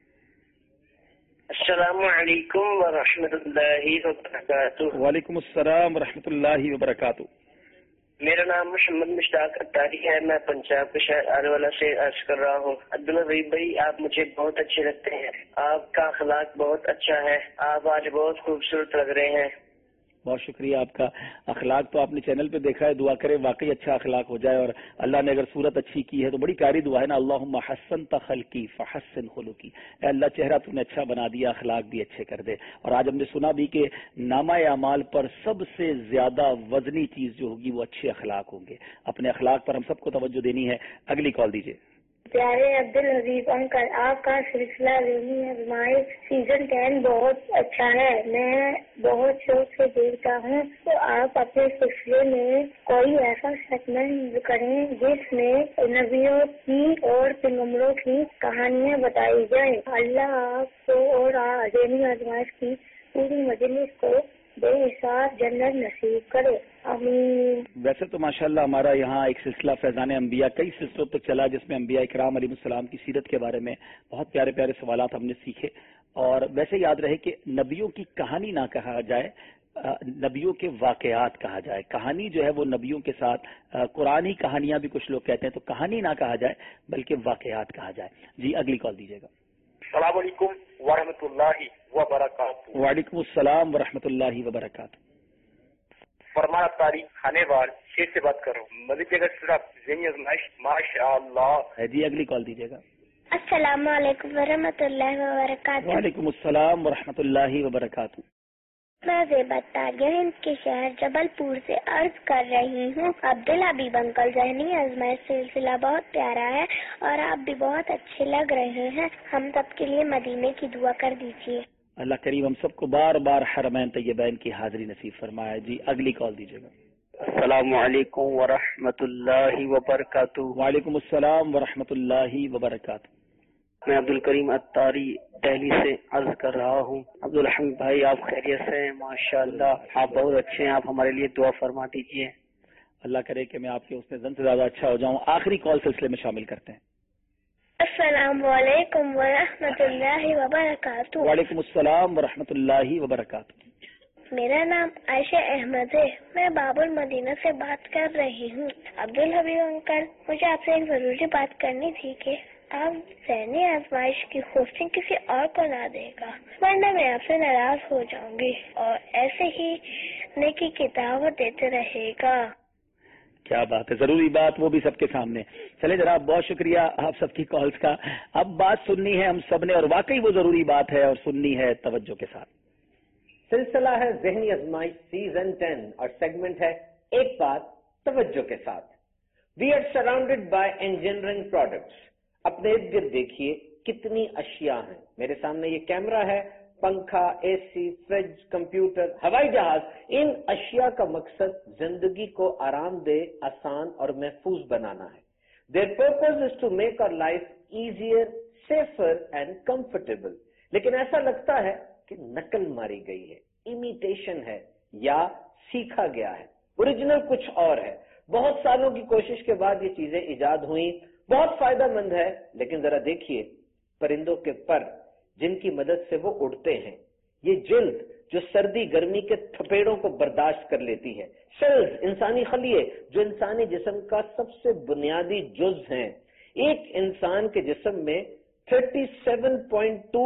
S1: السلام علیکم ورحمۃ اللہ وبرکاتہ.
S2: وعلیکم السلام ورحمۃ اللہ وبرکاتہ.
S1: میرا نام محمد مشتاق اتاری ہے, میں پنجاب کے شہر آروالا سے عرض کر رہا ہوں. عبدالعزیز بھائی آپ مجھے بہت اچھے لگتے ہیں, آپ کا اخلاق بہت اچھا ہے, آپ آج بہت خوبصورت لگ رہے ہیں.
S2: بہت شکریہ آپ کا. اخلاق تو آپ نے چینل پہ دیکھا ہے, دعا کرے واقعی اچھا اخلاق ہو جائے, اور اللہ نے اگر صورت اچھی کی ہے تو بڑی پیاری دعا ہے نا, اللہم حسنت خلقی فحسن خلقی. اے اللہ چہرہ تم نے اچھا بنا دیا, اخلاق بھی اچھے کر دے. اور آج ہم نے سنا بھی کہ نامہ اعمال پر سب سے زیادہ وزنی چیز جو ہوگی وہ اچھے اخلاق ہوں گے. اپنے اخلاق پر ہم سب کو توجہ دینی ہے. اگلی کال دیجیے.
S22: پیارے عبدالعزیز انکل, آپ کا سلسلہ ذہنی آزمائش سیزن ٹین بہت اچھا ہے, میں بہت شوق سے دیکھتا ہوں. تو آپ اپنے سلسلے میں کوئی ایسا سیگمنٹ کریں جس میں نبیوں کی اور پیغمبروں کی کہانیاں بتائی جائیں. اللہ آپ کو اور ذہنی آزمائش کی پوری مجلس کو بے حساب جنت نصیب کرے, آمین.
S2: ویسے تو ماشاءاللہ ہمارا یہاں ایک سلسلہ فیضان انبیاء کئی سلسلوں تک چلا, جس میں انبیاء اکرام علیہ السلام کی سیرت کے بارے میں بہت پیارے پیارے سوالات ہم نے سیکھے. اور ویسے یاد رہے کہ نبیوں کی کہانی نہ کہا جائے, نبیوں کے واقعات کہا جائے. کہانی جو ہے وہ نبیوں کے ساتھ قرآنی کہانیاں بھی کچھ لوگ کہتے ہیں, تو کہانی نہ کہا جائے بلکہ واقعات کہا جائے. جی اگلی کال دیجیے گا.
S23: السلام علیکم ورحمۃ اللہ وبرکاتہ.
S2: وعلیکم السلام ورحمۃ اللہ وبرکاتہ.
S23: فرمان تاریخ خانے وال شیر سے بات کر رہا ہوں. مزید اگر صرف ذہنی آزمائش ماشاء اللہ.
S2: جی اگلی کال دیجیے گا.
S22: السلام علیکم ورحمۃ اللہ وبرکاتہ.
S2: وعلیکم السلام ورحمۃ اللہ وبرکاتہ.
S22: میں زیبت تاریہ ہند کے شہر جبل پور سے عرض کر رہی ہوں. عبدالحبیب انکل, ذہنی آزمائش سلسلہ بہت پیارا ہے اور آپ بھی بہت اچھے لگ رہے ہیں. ہم سب کے لیے مدینے کی دعا کر دیجیے.
S2: اللہ کریم ہم سب کو بار بار حرمین طیبین کی حاضری نصیب فرمائے. جی اگلی کال دیجیے گا.
S24: السلام علیکم ورحمۃ اللہ وبرکاتہ.
S2: وعلیکم السلام ورحمۃ اللہ وبرکاتہ.
S24: میں عبدالکریم اتاری دہلی سے عرض کر رہا ہوں. عبدالحمید بھائی آپ خیریت سے ہیں؟ ماشاءاللہ آپ بہت اچھے ہیں, آپ ہمارے لیے دعا فرما دیجیے.
S2: اللہ کرے کہ میں آپ کے اس میں زن سے زیادہ اچھا ہو جاؤں. آخری کال سلسلے میں شامل کرتے ہیں.
S22: السلام علیکم ورحمۃ اللہ وبرکاتہ.
S2: وعلیکم السلام ورحمۃ اللہ وبرکاتہ.
S22: میرا نام عائشہ احمد ہے، میں باب المدینہ سے بات کر رہی ہوں۔ عبدالحبیب انکل، مجھے آپ سے ایک ضروری بات کرنی تھی کہ آپ ذہنی آزمائش کی ہوسٹنگ کسی اور کو نہ دے گا، ورنہ میں آپ سے ناراض ہو جاؤں گی، اور ایسے ہی نیکی کی دعوت دیتے رہے گا۔
S2: کیا بات ہے، ضروری بات، وہ بھی سب کے سامنے۔ چلے جناب، بہت شکریہ آپ سب کی کالز کا۔ اب بات سننی ہے ہم سب نے، اور واقعی وہ ضروری بات ہے اور سننی ہے توجہ کے ساتھ۔
S4: سلسلہ ہے ذہنی آزمائش سیزن ٹین اور سیگمنٹ ہے ایک بات توجہ کے ساتھ۔ We are surrounded by engineering products. اپنے ارد گرد دیکھیے کتنی اشیاء ہیں۔ میرے سامنے یہ کیمرہ ہے، پنکھا، اے سی، فریج، کمپیوٹر، ہوائی جہاز۔ ان اشیاء کا مقصد زندگی کو آرام دہ، آسان اور محفوظ بنانا ہے۔ Their purpose is to make our life easier, safer and comfortable۔ لیکن ایسا لگتا ہے کہ نقل ماری گئی ہے، امیٹیشن ہے یا سیکھا گیا ہے، اوریجنل کچھ اور ہے۔ بہت سالوں کی کوشش کے بعد یہ چیزیں ایجاد ہوئیں، بہت فائدہ مند ہے، لیکن ذرا دیکھیے پرندوں کے پر جن کی مدد سے وہ اڑتے ہیں، یہ جلد جو سردی گرمی کے تھپیڑوں کو برداشت کر لیتی ہے، سیلز انسانی خلیے جو انسانی جسم کا سب سے بنیادی جز ہیں۔ ایک انسان کے جسم میں سینتیس پوائنٹ دو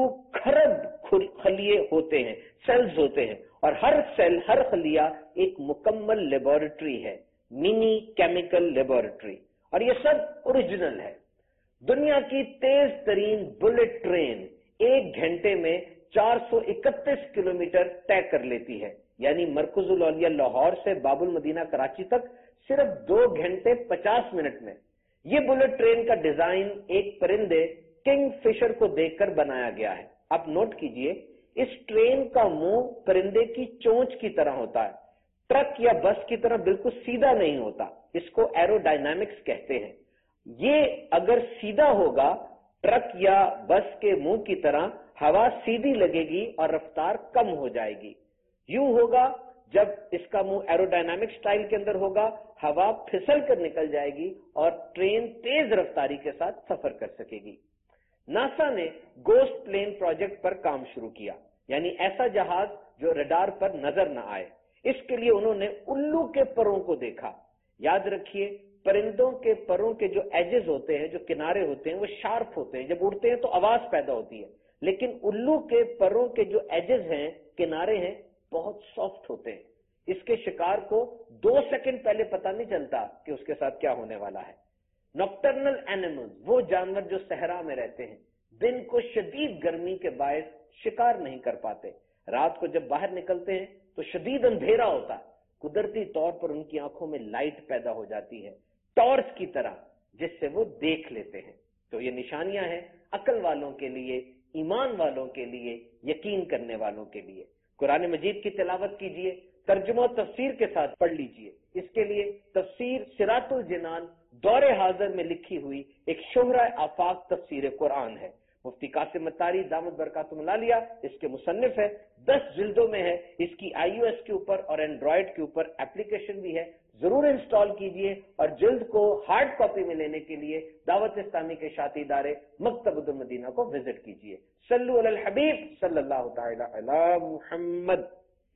S4: کھرب خلیے ہوتے ہیں، سیلز ہوتے ہیں، اور ہر سیل، ہر خلیہ ایک مکمل لیبارٹری ہے، منی کیمیکل لیبارٹری، اور یہ سب اوریجنل ہے۔ دنیا کی تیز ترین بلٹ ٹرین ایک گھنٹے میں چار سو اکتیس کلومیٹر طے کر لیتی ہے، یعنی مرکز الاولیاء لاہور سے باب المدینہ کراچی تک صرف دو گھنٹے پچاس منٹ میں۔ یہ بلٹ ٹرین کا ڈیزائن ایک پرندے کنگ فشر کو دیکھ کر بنایا گیا ہے۔ آپ نوٹ کیجئے، اس ٹرین کا منہ پرندے کی چونچ کی طرح ہوتا ہے، ٹرک یا بس کی طرح بالکل سیدھا نہیں ہوتا، اس کو ایرو ڈائنامکس کہتے ہیں۔ یہ اگر سیدھا ہوگا ٹرک یا بس کے منہ کی طرح، ہوا سیدھی لگے گی اور رفتار کم ہو جائے گی۔ یوں ہوگا جب اس کا منہ ایرو ڈائنامک سٹائل کے اندر ہوگا، ہوا پھسل کر نکل جائے گی اور ٹرین تیز رفتاری کے ساتھ سفر کر سکے گی۔ ناسا نے گوسٹ پلین پروجیکٹ پر کام شروع کیا، یعنی ایسا جہاز جو ریڈار پر نظر نہ آئے۔ اس کے لیے انہوں نے الو کے پروں کو دیکھا۔ یاد رکھیے، پرندوں کے پروں کے جو ایجز ہوتے ہیں، جو کنارے ہوتے ہیں، وہ شارپ ہوتے ہیں، جب اڑتے ہیں تو آواز پیدا ہوتی ہے، لیکن الو کے پروں کے جو ایجز ہیں، کنارے ہیں، بہت سافٹ ہوتے ہیں۔ اس کے شکار کو دو سیکنڈ پہلے پتہ نہیں چلتا کہ اس کے ساتھ کیا ہونے والا ہے۔ نوکٹرنل اینیمل، وہ جانور جو صحرا میں رہتے ہیں، دن کو شدید گرمی کے باعث شکار نہیں کر پاتے، رات کو جب باہر نکلتے ہیں تو شدید اندھیرا ہوتا ہے، قدرتی طور پر ان کی آنکھوں میں لائٹ پیدا ہو جاتی ہے، ٹارچ کی طرح، جس سے وہ دیکھ لیتے ہیں۔ تو یہ نشانیاں ہیں عقل والوں کے لیے، ایمان والوں کے لیے، یقین کرنے والوں کے لیے۔ قرآن مجید کی تلاوت کیجئے، ترجمہ و تفسیر کے ساتھ پڑھ لیجئے۔ اس کے لیے تفسیر صراط الجنان دور حاضر میں لکھی ہوئی ایک شہرہ آفاق تفسیر قرآن ہے۔ مفتی قاسم اتاری دامت برکاتہم العالیہ اس کے مصنف ہے، دس جلدوں میں ہے۔ اس کی آئی او ایس کے اوپر اور اینڈرائڈ کے اوپر ایپلیکیشن بھی ہے، ضرور انسٹال کیجئے، اور جلد کو ہارڈ کاپی میں لینے کے لیے دعوت اسلامی کے شاطی ادارے مکتبۃ المدینہ کو وزٹ کیجئے۔ صلو علی الحبیب صلی اللہ تعالی علی محمد۔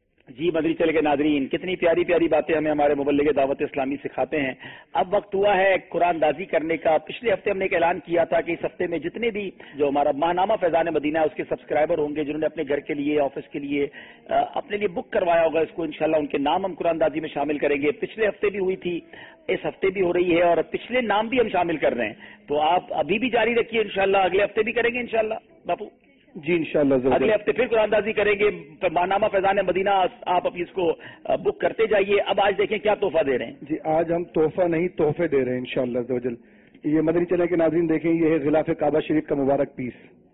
S2: جی مدنی چل کے ناظرین، کتنی پیاری پیاری باتیں ہمیں ہمارے مبلغ دعوت اسلامی سکھاتے ہیں۔ اب وقت ہوا ہے قرآن دازی کرنے کا۔ پچھلے ہفتے ہم نے ایک اعلان کیا تھا کہ اس ہفتے میں جتنے بھی جو ہمارا ماہنامہ فیضان مدینہ ہے اس کے سبسکرائبر ہوں گے، جنہوں نے اپنے گھر کے لیے، آفس کے لیے اپنے لیے بک کروایا ہوگا اس کو، انشاءاللہ ان کے نام ہم قرآن دازی میں شامل کریں گے۔ پچھلے ہفتے بھی ہوئی تھی، اس ہفتے بھی ہو رہی ہے، اور پچھلے نام بھی ہم شامل کر رہے ہیں، تو آپ ابھی بھی جاری رکھیے، انشاءاللہ اگلے ہفتے بھی کریں گے انشاءاللہ باپو۔
S14: جی انشاءاللہ
S2: اگلے ہفتے پھر قرآن دازی کریں گے، ماہنامہ فیضان مدینہ آپ اپنی اس کو بک کرتے جائیے۔ اب آج دیکھیں کیا تحفہ دے رہے ہیں۔
S14: جی آج ہم تحفہ نہیں تحفے دے رہے ہیں انشاءاللہ عز و جل۔ یہ مدنی چینل کے ناظرین دیکھیں، یہ ہے غلاف کعبہ شریف کا مبارک پیس،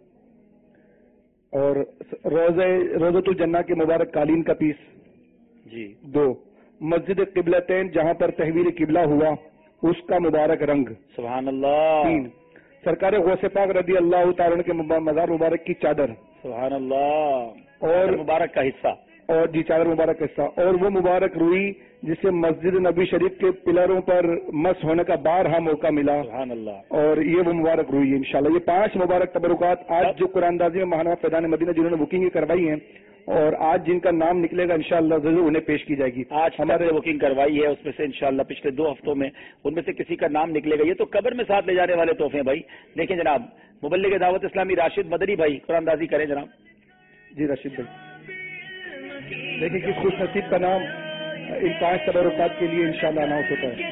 S14: اور روضہ روضۃ الجنہ کے مبارک قالین کا پیس
S2: جی
S14: دو، مسجد قبلتین جہاں پر تحویل قبلہ ہوا اس کا مبارک رنگ
S2: سبحان اللہ
S14: تین، سرکار غوث پاک رضی اللہ تعالیٰ عنہ کے مزار مبارک کی چادر
S2: سبحان اللہ
S14: اور
S2: مبارک کا حصہ،
S14: اور جی چادر مبارک کا حصہ، اور وہ مبارک روئی جسے مسجد نبی شریف کے پلروں پر مس ہونے کا بارہا موقع ملا
S2: سبحان اللہ،
S14: اور یہ وہ مبارک روئی ہے انشاءاللہ۔ یہ پانچ مبارک تبرکات آج جو قرآن دازی میں ماہنامہ فیضان مدینہ جنہوں نے بکنگ کروائی ہیں اور آج جن کا نام نکلے گا انشاءاللہ ضرور انہیں پیش کی جائے گی.
S2: آج ہمارے بکنگ کروائی ہے اس میں سے انشاءاللہ پچھلے دو ہفتوں میں ان میں سے کسی کا نام نکلے گا. یہ تو قبر میں ساتھ لے جانے والے تحفے ہیں بھائی. دیکھیں جناب مبلغ دعوت اسلامی راشد مدنی بھائی قرآن اندازی کریں جناب.
S14: جی راشد بھائی دیکھیں کس خوش نصیب کا نام ان پانچ تبرکات کے لیے انشاءاللہ اناؤنس ہوتا ہے.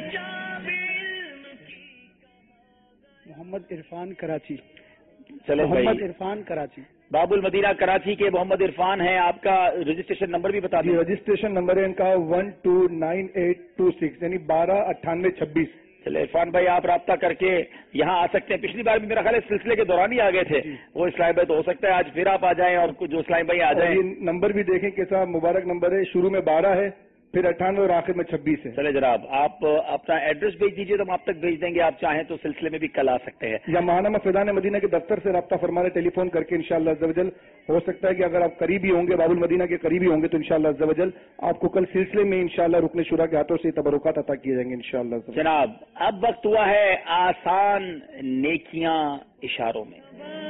S6: محمد عرفان کراچی.
S2: چلے
S6: محمد عرفان کراچی.
S2: باب المدینہ کراچی کے محمد عرفان ہیں. آپ کا رجسٹریشن نمبر بھی بتا دیں.
S14: رجسٹریشن نمبر ہے ان کا one two nine eight two six یعنی بارہ اٹھانوے چھبیس.
S2: چلے عرفان بھائی آپ رابطہ کر کے یہاں آ سکتے ہیں. پچھلی بار بھی میرا خیال ہے سلسلے کے دوران ہی آ گئے تھے وہ اسلام بھائی, تو ہو سکتا ہے آج پھر آپ آ جائیں اور جو اسلام بھائی آ جائیں.
S14: یہ نمبر بھی دیکھیں کیسا مبارک نمبر ہے. شروع میں بارہ ہے پھر اٹھانوے اور آخر میں چھبیس ہے.
S2: چلے جناب آپ اپنا ایڈریس بھیج دیجیے تو ہم آپ تک بھیج دیں گے. آپ چاہیں تو سلسلے میں بھی کل آ سکتے ہیں
S14: یا ماہنامہ فیضان مدینہ کے دفتر سے رابطہ فرمانے ٹیلی فون کر کے انشاءاللہ عز و جل. ہو سکتا ہے کہ اگر آپ قریبی ہوں گے باب المدینہ کے قریبی ہوں گے تو انشاءاللہ عز و جل آپ کو کل سلسلے میں انشاءاللہ رکن شورا کے ہاتھوں سے تبرکات عطا کیے جائیں گے انشاءاللہ.
S2: جناب اب وقت ہوا ہے آسان نیکیاں اشاروں میں.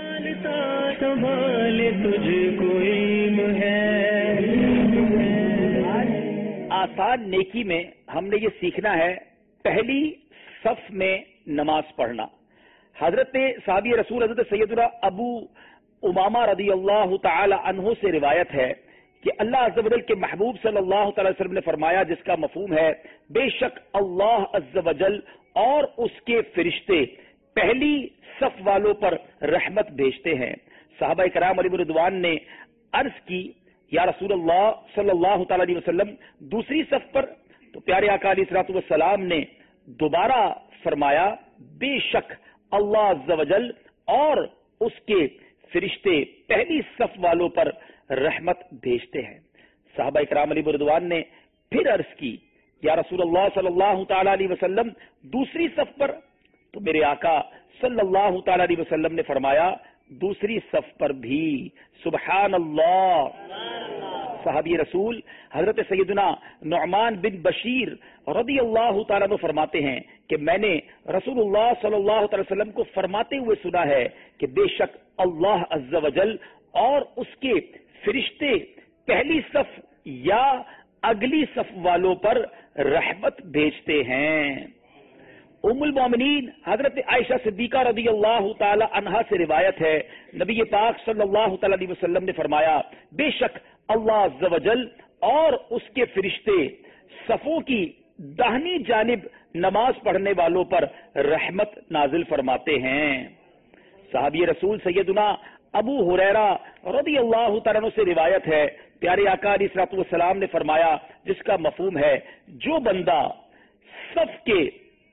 S2: آسان نیکی میں ہم نے یہ سیکھنا ہے پہلی صف میں نماز پڑھنا. حضرت صحابی رسول حضرت سیدنا ابو امامہ رضی اللہ تعالی عنہ سے روایت ہے کہ اللہ عز و جل کے محبوب صلی اللہ تعالی وسلم نے فرمایا, جس کا مفہوم ہے بے شک اللہ عز و جل اور اس کے فرشتے پہلی صف والوں پر رحمت بھیجتے ہیں. صحابہ کرام علیہ رضوان نے عرض کی یا رسول اللہ صلی اللہ تعالی علیہ وسلم دوسری صف پر؟ تو پیارے آقا علیہ الصلوۃ والسلام نے دوبارہ فرمایا بے شک اللہ عز و جل اور اس کے فرشتے پہلی صف والوں پر رحمت بھیجتے ہیں. صحابہ کرام علیہ رضوان نے پھر عرض کی یا رسول اللہ صلی اللہ تعالی علیہ وسلم دوسری صف پر؟ تو میرے آقا صلی اللہ تعالی علیہ وسلم نے فرمایا دوسری صف پر بھی. سبحان اللہ. صحابی رسول حضرت سیدنا نعمان بن بشیر رضی اللہ تعالیٰ عنہ فرماتے ہیں کہ میں نے رسول اللہ صلی اللہ تعالی وسلم کو فرماتے ہوئے سنا ہے کہ بے شک اللہ عز و جل اور اس کے فرشتے پہلی صف یا اگلی صف والوں پر رحمت بھیجتے ہیں. ام المومنین حضرت عائشہ صدیقہ رضی اللہ تعالی عنہا سے روایت ہے نبی پاک صلی اللہ تعالی علیہ وسلم نے فرمایا بے شک اللہ عز و جل اور اس کے فرشتے صفوں کی داہنی جانب نماز پڑھنے والوں پر رحمت نازل فرماتے ہیں. صحابی رسول سیدنا ابو ہریرہ رضی اللہ تعالیٰ عنہ سے روایت ہے پیارے آقا علیہ الصلوۃ والسلام نے فرمایا جس کا مفہوم ہے جو بندہ صف کے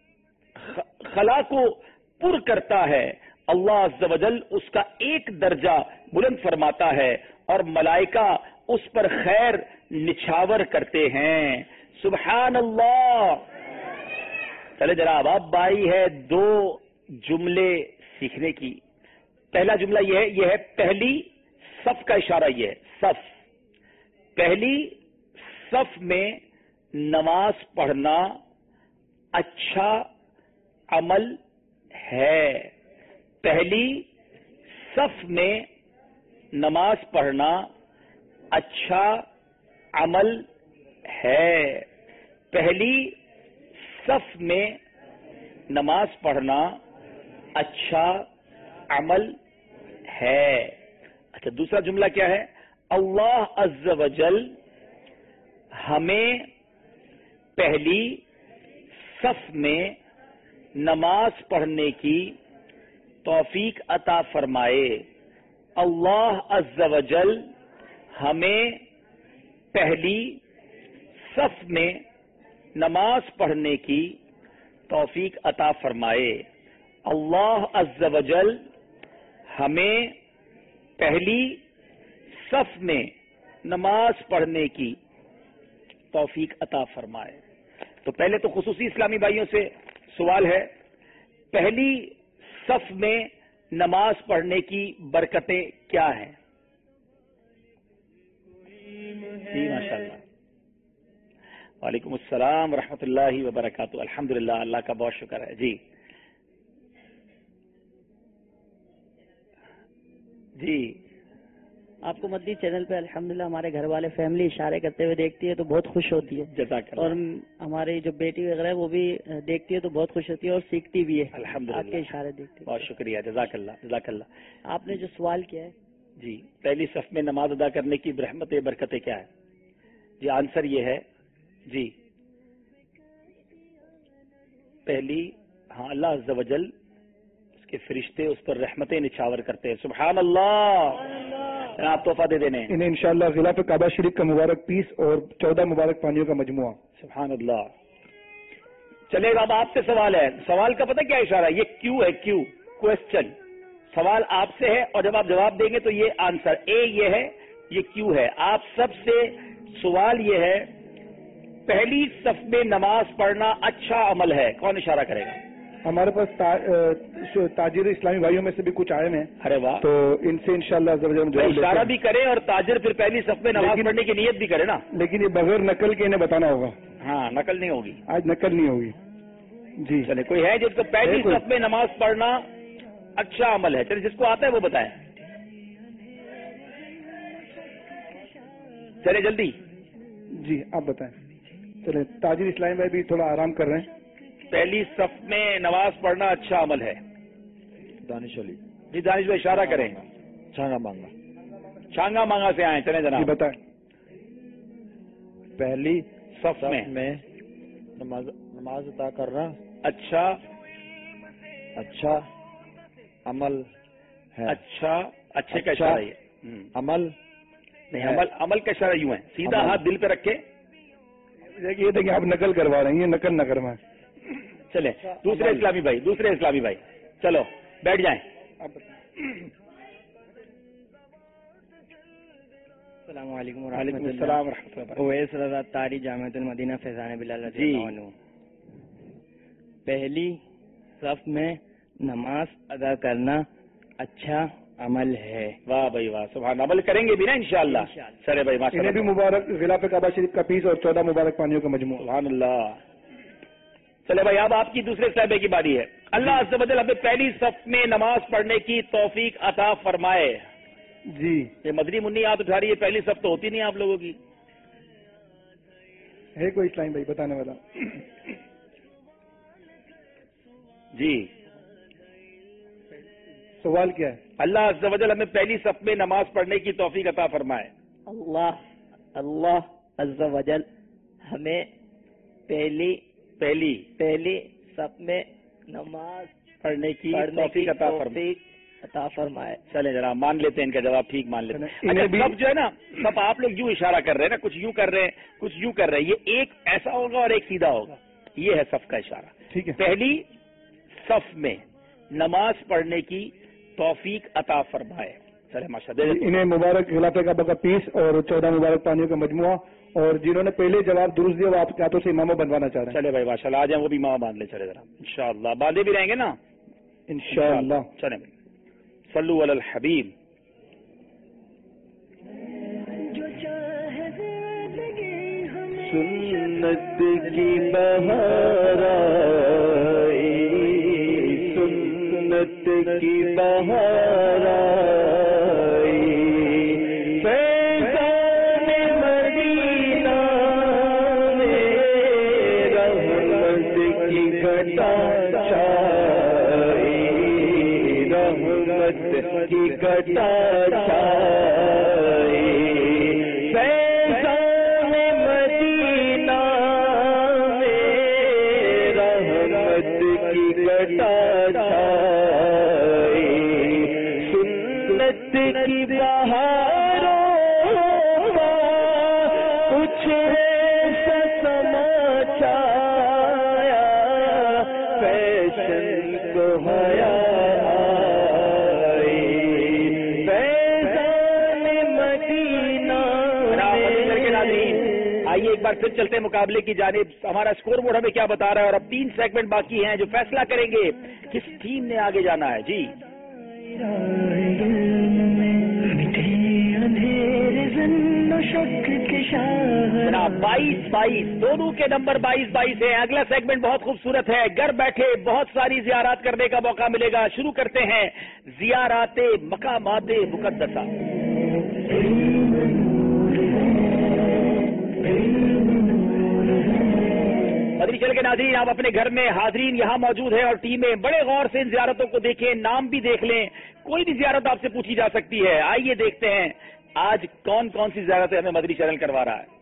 S2: خلا کو پر کرتا ہے اللہ عز و جل اس کا ایک درجہ بلند فرماتا ہے اور ملائکہ اس پر خیر نچھاور کرتے ہیں. سبحان اللہ. چلے جناب اب بائی ہے دو جملے سیکھنے کی. پہلا جملہ یہ ہے یہ ہے پہلی صف کا اشارہ یہ ہے صف. پہلی صف میں نماز پڑھنا اچھا عمل ہے. پہلی صف میں نماز پڑھنا اچھا عمل ہے. پہلی صف میں نماز پڑھنا اچھا عمل ہے. اچھا دوسرا جملہ کیا ہے؟ اللہ عز و جل ہمیں پہلی صف میں نماز پڑھنے کی توفیق عطا فرمائے. اللہ عز و جل ہمیں پہلی صف میں نماز پڑھنے کی توفیق عطا فرمائے. اللہ عز و جل ہمیں پہلی صف میں نماز پڑھنے کی توفیق عطا فرمائے. تو پہلے تو خصوصی اسلامی بھائیوں سے سوال ہے پہلی صف میں نماز پڑھنے کی برکتیں کیا ہیں؟ جی ماشاء اللہ. وعلیکم السلام ورحمۃ اللہ وبرکاتہ. الحمدللہ اللہ کا بہت شکر ہے. جی جی
S9: آپ کو مدنی چینل پہ الحمدللہ ہمارے گھر والے فیملی اشارے کرتے ہوئے دیکھتی ہے تو بہت خوش ہوتی ہے.
S2: جزاک اللہ.
S9: اور ہماری جو بیٹی وغیرہ ہے وہ بھی دیکھتی ہے تو بہت خوش ہوتی ہے اور سیکھتی بھی ہے.
S2: الحمدللہ
S9: آپ کے اشارے دیکھتی ہے.
S2: بہت شکریہ. جزاک اللہ. جزاک اللہ.
S9: آپ نے جو سوال کیا ہے
S2: جی پہلی صف میں نماز ادا کرنے کی رحمتیں برکتیں کیا ہے؟ جی آنسر یہ ہے جی پہلی ہاں اللہ عز و جل اس کے فرشتے اس پر رحمتیں نچھاور کرتے ہیں. سبحان اللہ. آپ تحفہ دے دینے
S14: انہیں انشاءاللہ غلاف کعبہ شریف کا مبارک پیس اور چودہ مبارک پانیوں کا مجموعہ.
S2: سبحان اللہ. چلے گا اب آپ سے سوال ہے. سوال کا پتہ کیا اشارہ ہے؟ یہ کیوں ہے کیوں کوشچن. سوال آپ سے ہے اور جب آپ جواب دیں گے تو یہ آنسر. اے یہ ہے یہ کیوں ہے. آپ سب سے سوال یہ ہے پہلی صف میں نماز پڑھنا اچھا عمل ہے. کون اشارہ کرے گا؟
S14: ہمارے پاس تاجر اسلامی بھائیوں میں سے بھی کچھ آئے ہیں.
S2: ارے واہ.
S14: تو ان سے انشاءاللہ
S2: اشارہ بھی کریں اور تاجر پھر پہلی صف میں نماز پڑھنے کی نیت بھی کرے نا.
S14: لیکن یہ بغیر نقل کے انہیں بتانا ہوگا.
S2: ہاں نقل نہیں ہوگی
S14: آج. نقل نہیں ہوگی. جی
S2: چلے کوئی ہے جس کو پہلی صف میں نماز پڑھنا اچھا عمل ہے؟ چلے جس کو آتا ہے وہ بتائیں. چلے جلدی.
S14: جی آپ بتائیں. چلے تاجر اسلامی بھائی بھی تھوڑا آرام کر رہے ہیں.
S2: پہلی صف میں نماز پڑھنا اچھا عمل ہے.
S3: دانش علی.
S2: جی دانش بھائی اشارہ کریں.
S3: چھانگا مانگا.
S2: چھانگا مانگا سے آئے. چلیں جناب
S14: بتائیں.
S3: پہلی
S2: صف میں
S3: میں نماز نماز ادا کرنا
S2: اچھا
S3: اچھا عمل ہے.
S2: اچھا اچھے کا اشارہ ہے.
S3: عمل
S2: نہیں عمل عمل کا اشارہ یوں ہے. سیدھا ہاتھ دل پہ رکھے.
S14: یہ دیکھیں آپ نقل کروا رہے ہیں. یہ نقل نہ کروائیں.
S2: چلے دوسرے اسلامی بھائی دوسرے اسلامی بھائی چلو بیٹھ جائیں.
S9: السلام علیکم
S2: وعلیکم السلام ورحمۃ اللہ.
S9: اویس رضا طاری جامعۃ المدینہ فیضان بلال رضی اللہ عنہ. پہلی صف میں نماز ادا کرنا اچھا عمل ہے.
S2: واہ بھائی واہ. سبحان. عمل کریں گے بھی نا انشاءاللہ. چلے بھائی ماشاءاللہ.
S14: انہیں بھی مبارک غلاف کعبہ شریف کا پیس اور چودہ مبارک پانیوں کا مجموعہ.
S2: سبحان اللہ. چلے بھائی اب آپ کی دوسرے صاحبے کی باری ہے. اللہ عز و جل ہمیں پہلی صف میں نماز پڑھنے کی توفیق عطا فرمائے.
S14: جی
S2: یہ مدنی منی ہاتھ اٹھا رہی ہے. پہلی صف تو ہوتی نہیں آپ لوگوں کی.
S14: ہے کوئی اسلامی بھائی بتانے والا؟
S2: جی
S14: سوال کیا ہے؟
S2: اللہ عز و جل ہمیں پہلی صف میں نماز پڑھنے کی توفیق عطا فرمائے.
S9: اللہ اللہ عز و جل ہمیں پہلی
S2: پہلی
S9: پہلی صف میں نماز
S2: پڑھنے کی توفیق عطا فرمائے.
S9: عطا فرمائے.
S2: چلے ذرا مان لیتے ہیں ان کا جواب. ٹھیک مان لیتے ہیں. سب جو ہے نا سب آپ لوگ یوں اشارہ کر رہے ہیں نا. کچھ یوں کر رہے ہیں کچھ یوں کر رہے ہیں. یہ ایک ایسا ہوگا اور ایک سیدھا ہوگا. یہ ہے صف کا اشارہ.
S14: ٹھیک ہے.
S2: پہلی صف میں نماز پڑھنے کی توفیق عطا فرمائے. چلے ماشاءاللہ.
S14: انہیں مبارک غلاف کعبہ کا پیس اور چودہ مبارک پانیوں کا مجموعہ. اور جنہوں نے پہلے جواب درست دیا وہ آپ کے ہاتھوں سے امامہ بنوانا چاہ رہے ہیں.
S2: چلے بھائی ماشاء اللہ. آ جائیں وہ بھی امامہ باندھ لے. چلے ذرا انشاءاللہ. باندھے بھی رہیں گے نا
S14: انشاءاللہ.
S2: چلے بھائی صلو علی الحبیب.
S11: سنت کی بہار آئی سنت کی بہار آئی فیضان مدینہ میں رحمت کی گھٹا چھائی رحمت کی گھٹا چھائی فیضان مدینہ میں رحمت کی گھٹا چھائی سنت کی بہاروں کچھ ایسا سما چھایا فیشن کو حیا
S2: آئیے ایک بار پھر چلتے ہیں مقابلے کی جانب. ہمارا اسکور بورڈ ہمیں کیا بتا رہا ہے اور اب تین سیگمنٹ باقی ہیں جو فیصلہ کریں گے کس ٹیم نے آگے جانا ہے. جی جناب بائیس بائیس دونوں کے نمبر بائیس بائیس ہے. اگلا سیگمنٹ بہت خوبصورت ہے. گھر بیٹھے بہت ساری زیارات کرنے کا موقع ملے گا. شروع کرتے ہیں زیارات مقامات مقدسہ. مدنی چینل کے ناظرین، آپ اپنے گھر میں حاضرین یہاں موجود ہیں اور ٹیمیں بڑے غور سے ان زیارتوں کو دیکھیں، نام بھی دیکھ لیں، کوئی بھی زیارت آپ سے پوچھی جا سکتی ہے۔ آئیے دیکھتے ہیں آج کون کون سی زیارتیں ہمیں مدنی چینل کروا رہا ہے۔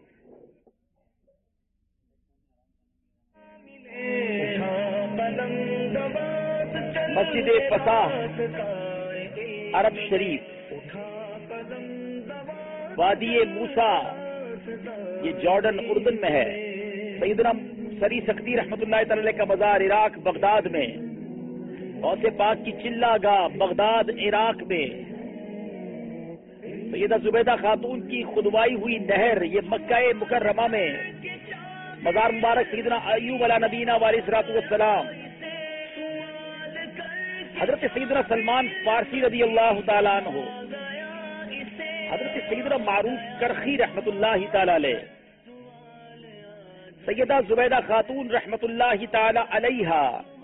S2: مسجد فساح عرب شریف، وادی موسیٰ یہ جارڈن اردن میں ہے۔ سیدنا سری سختی رحمت اللہ تعالی کا مزار عراق بغداد میں، غوث پاک کی چلہ گاہ بغداد عراق میں، سیدہ زبیدہ خاتون کی خدوائی ہوئی نہر یہ مکہ مکرمہ میں، مزار مبارک سیدنا ایوب علیہ نبینا علیہ الصلوۃ والسلام، حضرت سیدنا سلمان فارسی رضی اللہ تعالیٰ عنہ، حضرت سیدنا معروف کرخی رحمت اللہ تعالی علیہ، سیدہ زبیدہ خاتون رحمت اللہ تعالی علیہا،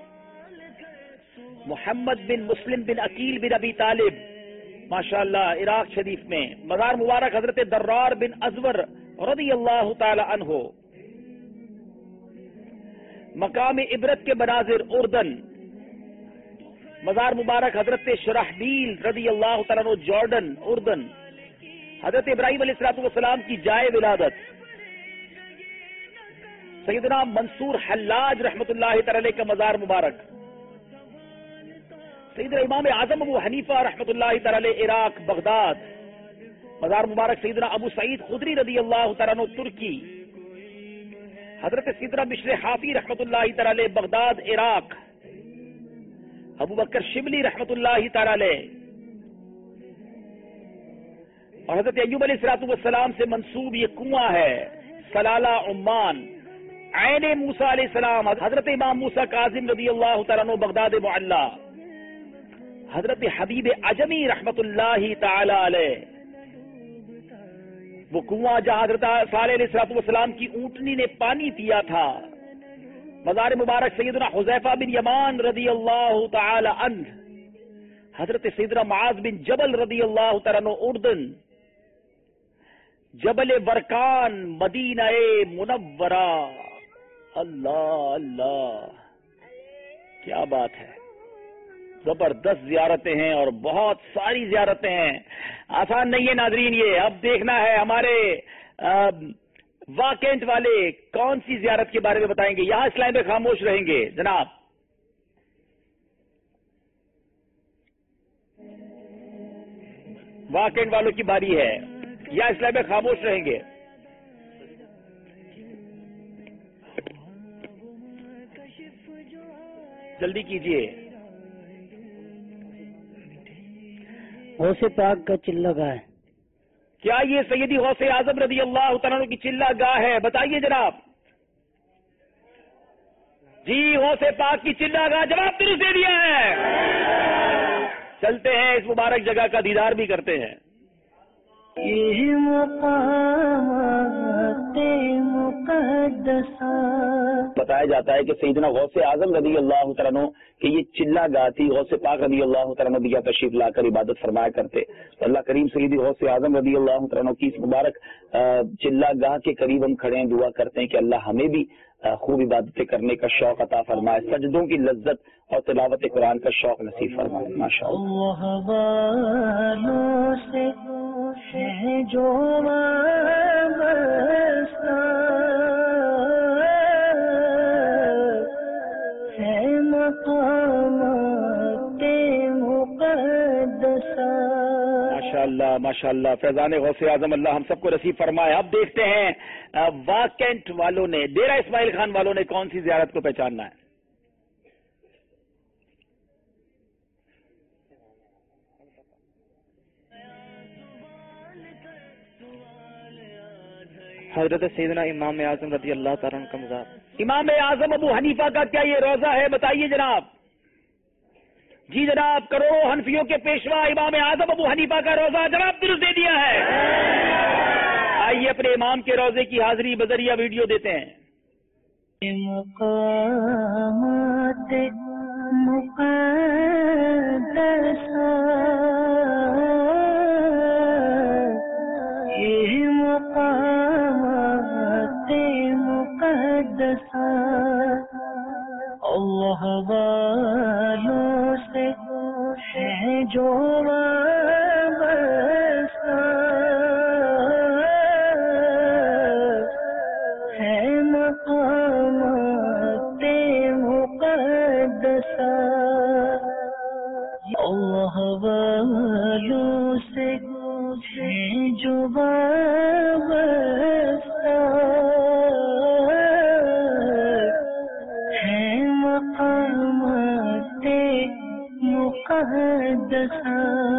S2: محمد بن مسلم بن عقیل بن ابی طالب ماشاءاللہ عراق شریف میں، مزار مبارک حضرت درار بن ازور رضی اللہ تعالی عنہ، مقام عبرت کے مناظر اردن، مزار مبارک حضرت شرحبیل رضی اللہ تعالیٰ عنہ جارڈن اردن، حضرت ابراہیم علیہ الصلوۃ والسلام کی جائے ولادت، سیدنا منصور حلاج رحمت اللہ تعالی کا مزار مبارک، سیدنا امام اعظم ابو حنیفہ رحمت اللہ تعالی عراق بغداد، مزار مبارک سیدنا ابو سعید خدری رضی اللہ تعالیٰ عنہ ترکی، حضرت سیدنا بشر حافی رحمت اللہ تعالی Baghdad Iraq, Abu Bakr Shibli رحمت اللہ تعالی، اور حضرت ایوب علیہ الصلوۃ والسلام سے منسوب یہ کنواں ہے سلالہ عمان، عین موسیٰ علیہ السلام، حضرت امام موسیٰ کاظم رضی اللہ تعالیٰ عنہ بغداد معلی، حضرت حبیب عجمی رحمت اللہ تعالی علیہ، وہ کنواں جہاں حضرت صالح علیہ الصلوۃ والسلام کی اونٹنی نے پانی پیا تھا، مزار مبارک سیدنا حذیفہ بن یمان رضی اللہ تعالی عنہ، حضرت سیدنا معاذ بن جبل رضی اللہ تعالی عنہ اردن، جبل برکان مدینہ منورہ، اللہ اللہ کیا بات ہے، زبردست زیارتیں ہیں اور بہت ساری زیارتیں ہیں، آسان نہیں ہے ناظرین، یہ اب دیکھنا ہے ہمارے واکنٹ والے کون سی زیارت کے بارے میں بتائیں گے۔ یہاں اسلام میں خاموش رہیں گے جناب، واکنٹ والوں کی باری ہے، یا اسلام میں خاموش رہیں گے۔ جلدی کیجئے۔
S5: غوث پاک کا چلہ گاہ،
S2: کیا یہ سیدی غوث اعظم رضی اللہ تعالیٰ عنہ کی چلہ گاہ ہے؟ بتائیے جناب۔ جی غوث پاک کی چلہ گاہ، جواب درست دے دیا ہے۔ چلتے ہیں اس مبارک جگہ کا دیدار بھی کرتے ہیں۔
S11: یہ مقامات مقدسہ،
S2: بتایا جاتا ہے کہ سیدنا غوث اعظم رضی اللہ تعالیٰ عنہ کہ یہ چلہ گاہ تھی، غوث پاک رضی اللہ تعالیٰ عنہ بھی تشریف لا کر عبادت فرمایا کرتے، تو اللہ کریم سیدی غوث اعظم رضی اللہ تعالیٰ عنہ کی اس مبارک چلہ گاہ کے قریب ہم کھڑے ہیں، دعا کرتے ہیں کہ اللہ ہمیں بھی خوب عبادتیں کرنے کا شوق عطا فرمائے، سجدوں کی لذت اور تلاوت قرآن کا شوق نصیب فرمائے۔ ماشاء اللہ۔
S11: والوں سے ہے جو وابستہ ہے مقامات مقدسہ۔
S2: ماشاء اللہ ماشاء اللہ، فیضان غوث اعظم اللہ ہم سب کو نصیب فرمائے۔ اب دیکھتے ہیں واکنٹ والوں نے، ڈیرہ اسماعیل خان والوں نے کون سی زیارت کو پہچاننا ہے۔
S9: حضرت سیدنا امام اعظم رضی اللہ تعالیٰ عنہ کا مزار۔
S2: امام اعظم ابو حنیفہ کا کیا یہ روزہ ہے؟ بتائیے جناب۔ جی جناب، کروڑوں حنفیوں کے پیشوا امام اعظم ابو حنیفہ کا روزہ، جناب درست دے دیا ہے۔ آئیے اپنے امام کے روزے کی حاضری بذریعہ ویڈیو دیتے ہیں۔
S11: مقامات مقدسہ مقدسہ اللہ والوں سے ہے جو وابستہ ہے مقامات مقدسہ اللہ والوں سے ہے جو وابستہ ہے مقامات مقدسہ۔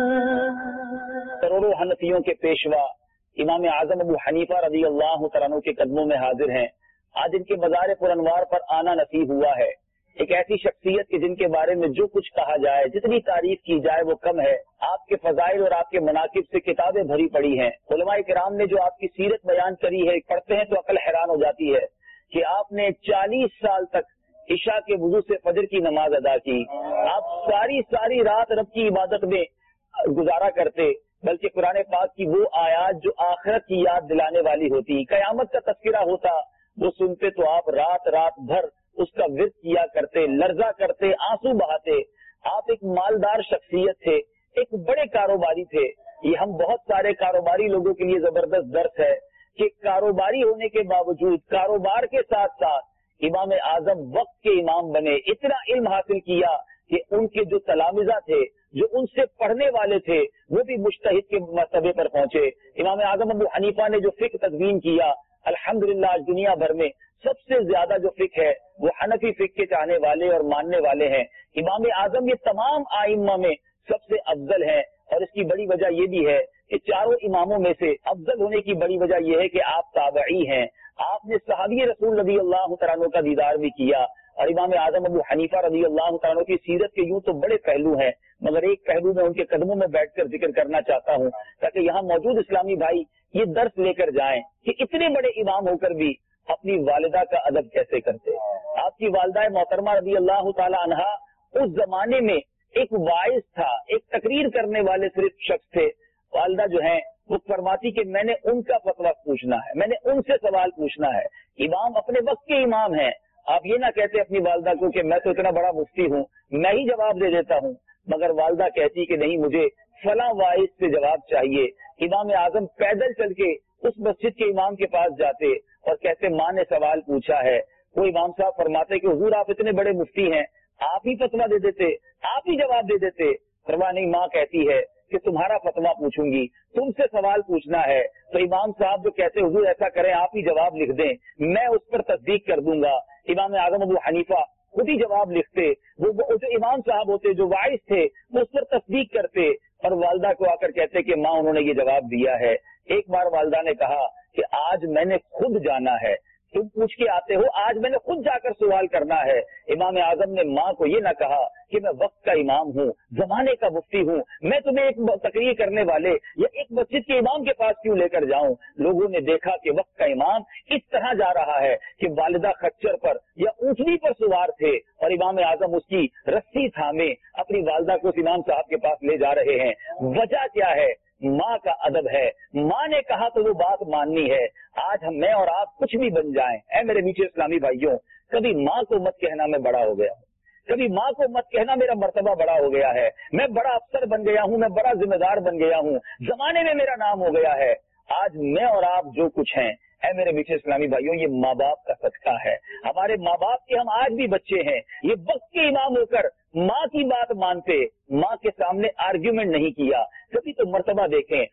S2: کروڑوں حنفیوں کے پیشوا امام اعظم ابو حنیفہ رضی اللہ تعالیٰ عنہ کے قدموں میں حاضر ہیں۔ آج ان کے مزار پر انوار پر آنا نصیب ہوا ہے۔ ایک ایسی شخصیت کے جن کے بارے میں جو کچھ کہا جائے، جتنی تعریف کی جائے وہ کم ہے۔ آپ کے فضائل اور آپ کے مناقب سے کتابیں بھری پڑی ہیں۔ علماء کرام نے جو آپ کی سیرت بیان کری ہے، پڑھتے ہیں تو عقل حیران ہو جاتی ہے کہ آپ نے چالیس سال تک عشاء کے وضو سے فجر کی نماز ادا کی۔ آپ ساری ساری رات رب کی عبادت میں گزارا کرتے، بلکہ قرآن پاک کی وہ آیات جو آخرت کی یاد دلانے والی ہوتی، قیامت کا تذکرہ ہوتا، وہ سنتے تو آپ رات رات بھر اس کا ورد کیا کرتے، لرزہ کرتے، آنسو بہاتے۔ آپ ایک مالدار شخصیت تھے، ایک بڑے کاروباری تھے۔ یہ ہم بہت سارے کاروباری لوگوں کے لیے زبردست درس ہے کہ کاروباری ہونے کے باوجود کاروبار کے ساتھ ساتھ امام اعظم وقت کے امام بنے، اتنا علم حاصل کیا کہ ان کے جو تلامذہ تھے، جو ان سے پڑھنے والے تھے، وہ بھی مجتہد کے مرتبے پر پہنچے۔ امام اعظم ابو حنیفہ نے جو فقہ تدوین کیا، الحمدللہ آج دنیا بھر میں سب سے زیادہ جو فقہ ہے وہ حنفی فقہ کے چاہنے والے اور ماننے والے ہیں۔ امام اعظم یہ تمام آئمہ میں سب سے افضل ہیں، اور اس کی بڑی وجہ یہ بھی ہے کہ چاروں اماموں میں سے افضل ہونے کی بڑی وجہ یہ ہے کہ آپ تابعی ہیں۔ آپ نے صحابی رسول رضی اللہ تعالیٰ عنہ کا دیدار بھی کیا، اور امام اعظم ابو حنیفہ رضی اللہ تعالیٰ عنہ کی سیرت کے یوں تو بڑے پہلو ہیں، مگر ایک پہلو میں ان کے قدموں میں بیٹھ کر ذکر کرنا چاہتا ہوں تاکہ یہاں موجود اسلامی بھائی یہ درس لے کر جائیں کہ اتنے بڑے امام ہو کر بھی اپنی والدہ کا ادب کیسے کرتے۔ آپ کی والدہ محترمہ رضی اللہ تعالی عنہا اس زمانے میں ایک واعظ تھا، ایک تقریر کرنے والے صرف شخص تھے۔ والدہ جو ہیں وہ فرماتی کہ میں نے ان کا فتویٰ پوچھنا ہے، میں نے ان سے سوال پوچھنا ہے۔ امام اپنے وقت کے امام ہیں، آپ یہ نہ کہتے اپنی والدہ کو کہ میں تو اتنا بڑا مفتی ہوں، میں ہی جواب دے دیتا ہوں، مگر والدہ کہتی کہ نہیں، مجھے فلاں واعظ سے جواب چاہیے۔ امام اعظم پیدل چل کے اس مسجد کے امام کے پاس جاتے اور کہتے ماں نے سوال پوچھا ہے۔ وہ امام صاحب فرماتے کہ حضور آپ اتنے بڑے مفتی ہیں، آپ ہی فتویٰ دے دیتے، آپ ہی جواب دے دیتے۔ فرمایا نہیں، ماں کہتی ہے کہ تمہارا فتویٰ پوچھوں گی، تم سے سوال پوچھنا ہے۔ تو امام صاحب جو کہتے حضور ایسا کریں، آپ ہی جواب لکھ دیں، میں اس پر تصدیق کر دوں گا۔ امام اعظم ابو حنیفہ خود ہی جواب لکھتے، وہ جو امام صاحب ہوتے، جو واعظ تھے، وہ اس پر تصدیق کرتے اور والدہ کو آ کر کہتے کہ ماں انہوں نے یہ جواب دیا ہے۔ ایک بار والدہ نے کہا کہ آج میں نے خود جانا ہے، تم پوچھ کے آتے ہو، آج میں نے خود جا کر سوال کرنا ہے۔ امام اعظم نے ماں کو یہ نہ کہا کہ میں وقت کا امام ہوں، زمانے کا مفتی ہوں، میں تمہیں ایک تقریر کرنے والے یا ایک مسجد کے امام کے پاس کیوں لے کر جاؤں۔ لوگوں نے دیکھا کہ وقت کا امام اس طرح جا رہا ہے کہ والدہ خچر پر یا اونٹنی پر سوار تھے اور امام اعظم اس کی رسی تھامے اپنی والدہ کو اس امام صاحب کے پاس لے جا رہے ہیں۔ وجہ کیا ہے؟ ماں کا ادب ہے، ماں نے کہا تو وہ بات ماننی ہے۔ آج ہم میں اور آپ کچھ بھی بن جائیں، اے میرے میٹھے اسلامی بھائیوں، کبھی ماں کو مت کہنا میں بڑا ہو گیا ہوں، کبھی ماں کو مت کہنا میرا مرتبہ بڑا ہو گیا ہے، میں بڑا افسر بن گیا ہوں، میں بڑا ذمہ دار بن گیا ہوں، زمانے میں میرا نام ہو گیا ہے۔ آج میں اور آپ جو کچھ ہیں، اے میرے میٹھے اسلامی بھائیوں، یہ ماں باپ کا صدقہ ہے۔ ہمارے ماں باپ کے ہم آج بھی بچے ہیں، یہ وقت کے امام ہو کر ماں کی بات مانتے، ماں کے سامنے آرگیومنٹ نہیں کیا۔ کبھی تو مرتبہ دیکھیں،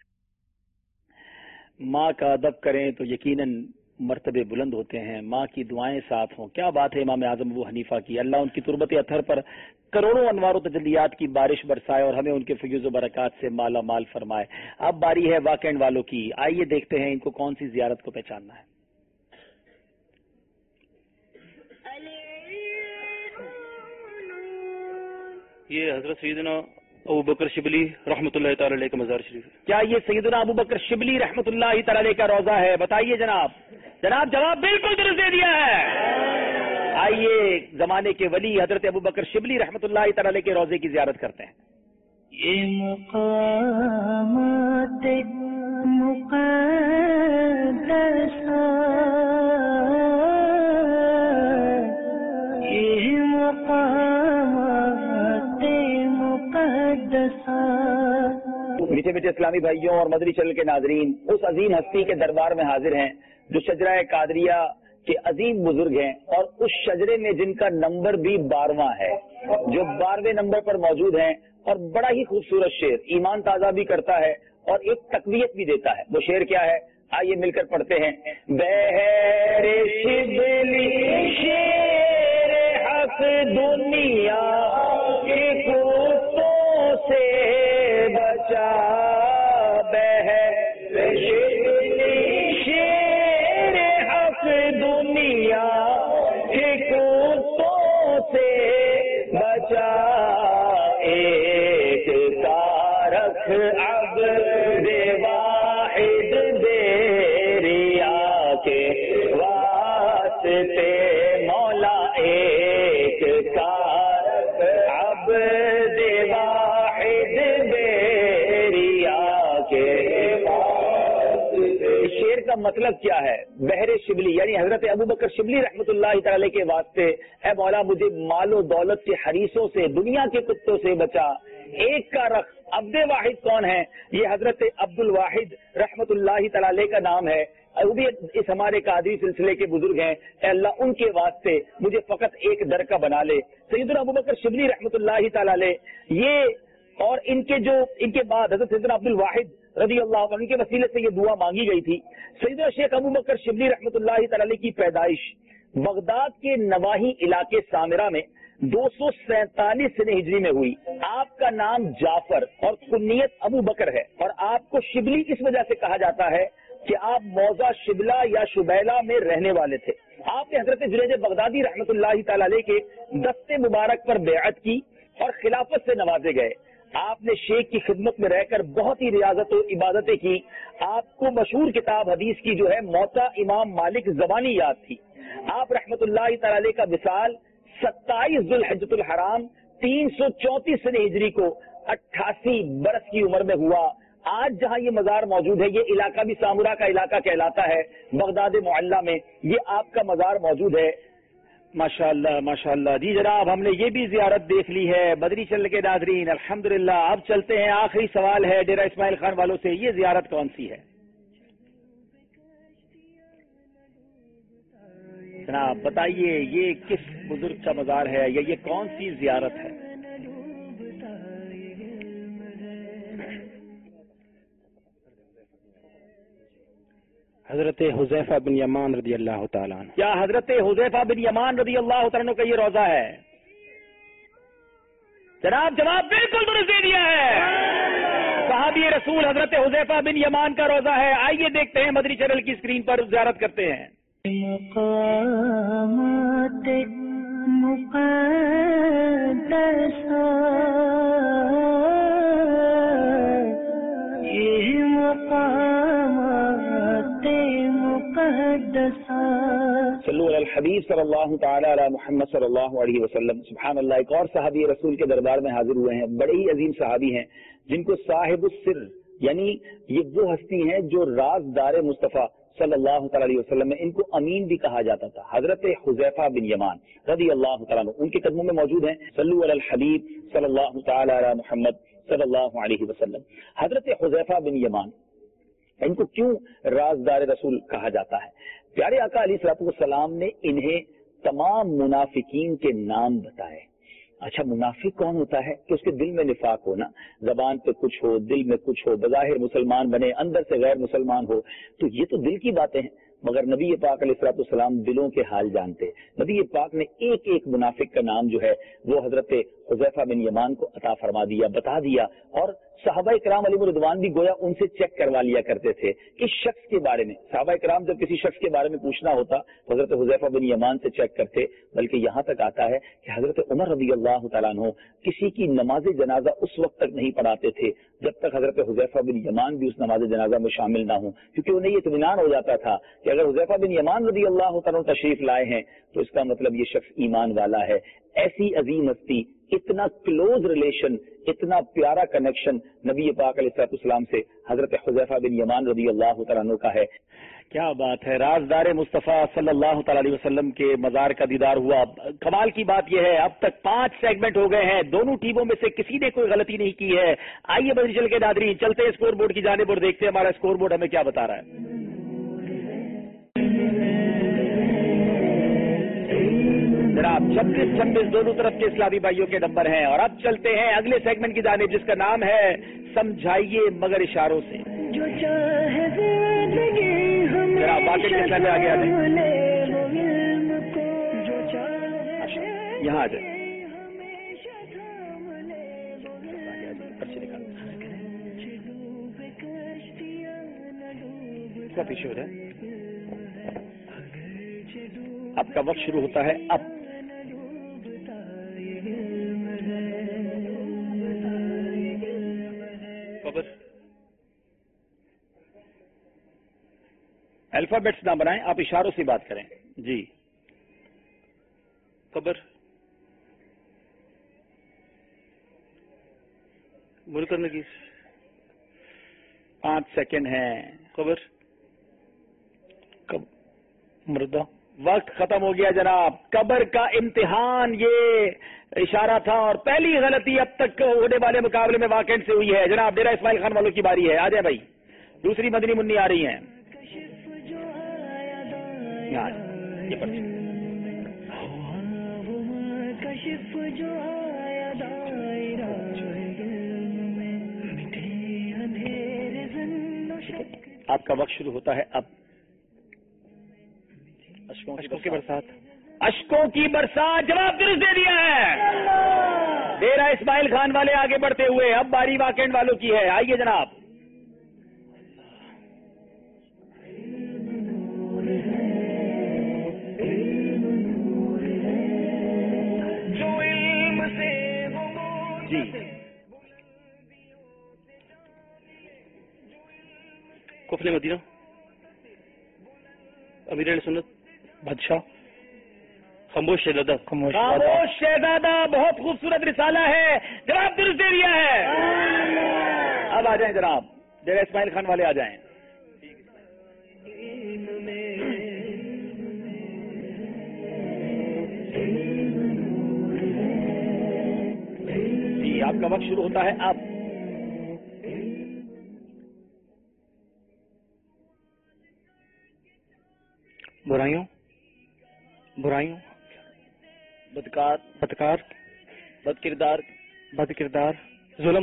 S2: ماں کا ادب کریں تو یقیناً مرتبے بلند ہوتے ہیں، ماں کی دعائیں ساتھ ہوں۔ کیا بات ہے امام اعظم ابو حنیفہ کی، اللہ ان کی تربت اطہر پر کروڑوں انوار و تجلیات کی بارش برسائے اور ہمیں ان کے فیوز و برکات سے مالا مال فرمائے۔ اب باری ہے واقعین والوں کی، آئیے دیکھتے ہیں ان کو کون سی زیارت کو پہچاننا ہے۔
S7: یہ حضرت سیدنا ابو بکر شبلی رحمۃ اللہ تعالی علیہ کا مزار شریف ہے۔
S2: کیا یہ سیدنا ابو بکر شبلی رحمۃ اللہ تعالی علیہ کا روزہ ہے؟ بتائیے جناب۔ جناب جواب بالکل درست دے دیا ہے۔ آئیے زمانے کے ولی حضرت ابو بکر شبلی رحمۃ اللہ تعالی علیہ کے روزے کی زیارت کرتے ہیں۔
S11: یہ مقامات مقدسہ
S2: میٹھے میٹھے اسلامی بھائیوں اور مدری چینل کے ناظرین، اس عظیم ہستی کے دربار میں حاضر ہیں جو شجرہ قادریہ کے عظیم بزرگ ہیں، اور اس شجرے میں جن کا نمبر بھی بارہواں ہے، جو بارہویں نمبر پر موجود ہیں، اور بڑا ہی خوبصورت شعر، ایمان تازہ بھی کرتا ہے اور ایک تقویت بھی دیتا ہے۔ وہ شعر کیا ہے؟ آئیے مل کر پڑھتے ہیں۔ بہر شبلی شیر حق دنیا کے کتوں سے بچا، بہر شبلی شیر حق دنیا کے کتوں سے بچا، ایک تارک اب واحد دیریا کے واسطے مولا، ایک تارک اب واحد دیریا کے واسطے۔ شعر کا مطلب کیا ہے؟ بحر شبلی یعنی حضرت ابوبکر شبلی رحمۃ اللہ تعالی کے واسطے، اے مولا مجھے مال و دولت کے حریصوں سے، دنیا کے کتوں سے بچا۔ ایک کا رخ عبد واحد کون ہے؟ یہ حضرت عبد الواحد رحمۃ اللہ تعالی کا نام ہے، وہ بھی اس ہمارے قادری سلسلے کے بزرگ ہیں۔ اے اللہ ان کے واسطے مجھے فقط ایک در کا بنا لے۔ سیدنا ابوبکر شبلی رحمۃ اللہ تعالی یہ اور ان کے جو ان کے بعد حضرت سیدنا عبد الواحد رضی اللہ عنہ کے وسیلے سے یہ دعا مانگی گئی تھی۔ سیدنا شیخ ابوبکر شبلی رحمۃ اللہ تعالی کی پیدائش بغداد کے نواحی علاقے سامرہ میں دو سو سینتالیس سن ہجری میں ہوئی۔ آپ کا نام جعفر اور کنیت ابو بکر ہے، اور آپ کو شبلی اس وجہ سے کہا جاتا ہے کہ آپ موضع شبلہ یا شبیلہ میں رہنے والے تھے۔ آپ نے حضرت جنید بغدادی رحمۃ اللہ تعالی علیہ کے دست مبارک پر بیعت کی اور خلافت سے نوازے گئے۔ آپ نے شیخ کی خدمت میں رہ کر بہت ہی ریاضت و عبادتیں کی۔ آپ کو مشہور کتاب حدیث کی جو ہے موطا امام مالک زبانی یاد تھی۔ آپ رحمۃ اللہ تعالی علیہ کا وصال ستائیس ذوالحجۃ الحرام تین سو چونتیس سن ہجری کو اٹھاسی برس کی عمر میں ہوا۔ آج جہاں یہ مزار موجود ہے، یہ علاقہ بھی سامورا کا علاقہ کہلاتا ہے، بغداد معلیٰ میں یہ آپ کا مزار موجود ہے۔ ماشاءاللہ ماشاءاللہ جی جناب، ہم نے یہ بھی زیارت دیکھ لی ہے بدری چل کے ناظرین، الحمدللہ۔ اب چلتے ہیں، آخری سوال ہے ڈیرہ اسماعیل خان والوں سے، یہ زیارت کون سی ہے جناب؟ بتائیے یہ کس بزرگ کا مزار ہے یا یہ کون سی زیارت ہے؟
S8: حضرت حذیفہ بن یمان رضی اللہ تعالیٰ عنہ۔
S2: کیا حضرت حذیفہ بن یمان رضی اللہ تعالیٰ عنہ کا یہ روضہ ہے؟ جناب جواب بالکل درست دے دیا ہے، صحابی رسول حضرت حذیفہ بن یمان کا روضہ ہے۔ آئیے دیکھتے ہیں مدری چینل کی اسکرین پر، زیارت کرتے ہیں۔
S11: مقامات مقدسہ، یہ مقامات مقدسہ۔
S2: صلو علی الحبیب صلی اللہ تعالی علی محمد صلی اللہ علیہ وسلم۔ سبحان اللہ، ایک اور صحابی رسول کے دربار میں حاضر ہوئے ہیں، بڑے ہی عظیم صحابی ہیں جن کو صاحب السر یعنی یہ وہ ہستی ہیں جو رازدار مصطفیٰ صلی اللہ تعالی علیہ وسلم میں، ان کو امین بھی کہا جاتا تھا، حضرت حذیفہ بن یمان رضی اللہ تعالیٰ عنہ، ان کے قدموں میں موجود ہیں۔ صلو علی الحبیب صلی اللہ تعالی علی محمد صلی اللہ علیہ وسلم۔ حضرت حذیفہ بن یمان، ان کو کیوں رازدار رسول کہا جاتا ہے؟ پیارے آقا علیہ الصلوۃ والسلام نے انہیں تمام منافقین کے نام بتائے۔ اچھا، منافق کون ہوتا ہے؟ کہ اس کے دل میں نفاق ہو نا، زبان پہ کچھ ہو، دل میں کچھ ہو، بظاہر مسلمان بنے، اندر سے غیر مسلمان ہو، تو یہ تو دل کی باتیں ہیں، مگر نبی پاک علیہ الصلوۃ والسلام دلوں کے حال جانتے۔ نبی پاک نے ایک ایک منافق کا نام جو ہے وہ حضرت حذیفہ بن یمان کو عطا فرما دیا، بتا دیا، اور صحابہ کرام علیہ رضوان بھی گویا ان سے چیک کروا لیا کرتے تھے اس شخص کے بارے میں۔ صحابہ کرام جب کسی شخص کے بارے میں پوچھنا ہوتا تو حضرت حذیفہ بن یمان سے چیک کرتے، بلکہ یہاں تک آتا ہے کہ حضرت عمر رضی اللہ تعالیٰ عنہ کسی کی نماز جنازہ اس وقت تک نہیں پڑھاتے تھے جب تک حضرت حذیفہ بن یمان بھی اس نماز جنازہ میں شامل نہ ہوں، کیونکہ انہیں یہ اطمینان ہو جاتا تھا کہ اگر حذیفہ بن یمان رضی اللہ تعالیٰ عنہ تشریف لائے ہیں تو اس کا مطلب یہ شخص ایمان والا ہے۔ ایسی عظیم ہستی، اتنا کلوز ریلیشن، اتنا پیارا کنیکشن نبی پاک علیہ الصلوۃ والسلام سے حضرت حذیفہ بن یمان رضی اللہ تعالیٰ عنہ کا ہے۔ کیا بات ہے، رازدار مصطفیٰ صلی اللہ تعالی علیہ وسلم کے مزار کا دیدار ہوا. کمال کی بات یہ ہے اب تک پانچ سیگمنٹ ہو گئے ہیں، دونوں ٹیموں میں سے کسی نے کوئی غلطی نہیں کی ہے. آئیے بدل چل کے ناظرین چلتے ہیں اسکور بورڈ کی جانب اور دیکھتے ہیں ہمارا اسکور بورڈ ہمیں کیا بتا رہا ہے. جناب چھبیس چھبیس دونوں طرف کے اسلامی بھائیوں کے نمبر ہیں اور اب چلتے ہیں اگلے سیگمنٹ کی جانب جس کا نام ہے سمجھائیے مگر اشاروں سے. جناب باقی کے اسلام میں آگے آ جائیں، یہاں آ جائیں. پیچھے ہو جائے. اب کا وقت شروع ہوتا ہے اب. الفابیٹس نہ بنائیں، آپ اشاروں سے بات کریں. جی
S7: قبر مول کرنے کی
S2: پانچ سیکنڈ ہیں.
S7: قبر کب مردہ.
S2: وقت ختم ہو گیا جناب. قبر کا امتحان یہ اشارہ تھا اور پہلی غلطی اب تک ہونے والے مقابلے میں واقعات سے ہوئی ہے. جناب ڈیرا اسماعیل خان والوں کی باری ہے، آ جائیں بھائی. دوسری مدنی منی آ رہی ہیں. یہ پرچی آپ کا وقت شروع ہوتا ہے اب. اشکوں کی برسات. اشکوں کی برسات جواب درست دے دیا ہے ڈیرا اسماعیل خان والے آگے بڑھتے ہوئے. اب باری واقعات والوں کی ہے. آئیے جناب. جی
S7: کفل مدینہ، امیر اہل سنت، بادشاہ، خاموش شہزادہ.
S2: خاموش شہزادہ بہت خوبصورت رسالہ ہے، جناب درست دے دیا ہے. اب آ جائیں جناب، ڈیرا اسماعیل خان والے آ جائیں. جی آپ کا وقت شروع ہوتا ہے اب.
S7: برائیوں برائیوں
S2: بدکار
S7: بدکار
S2: بد کردار
S7: بد کردار ظلم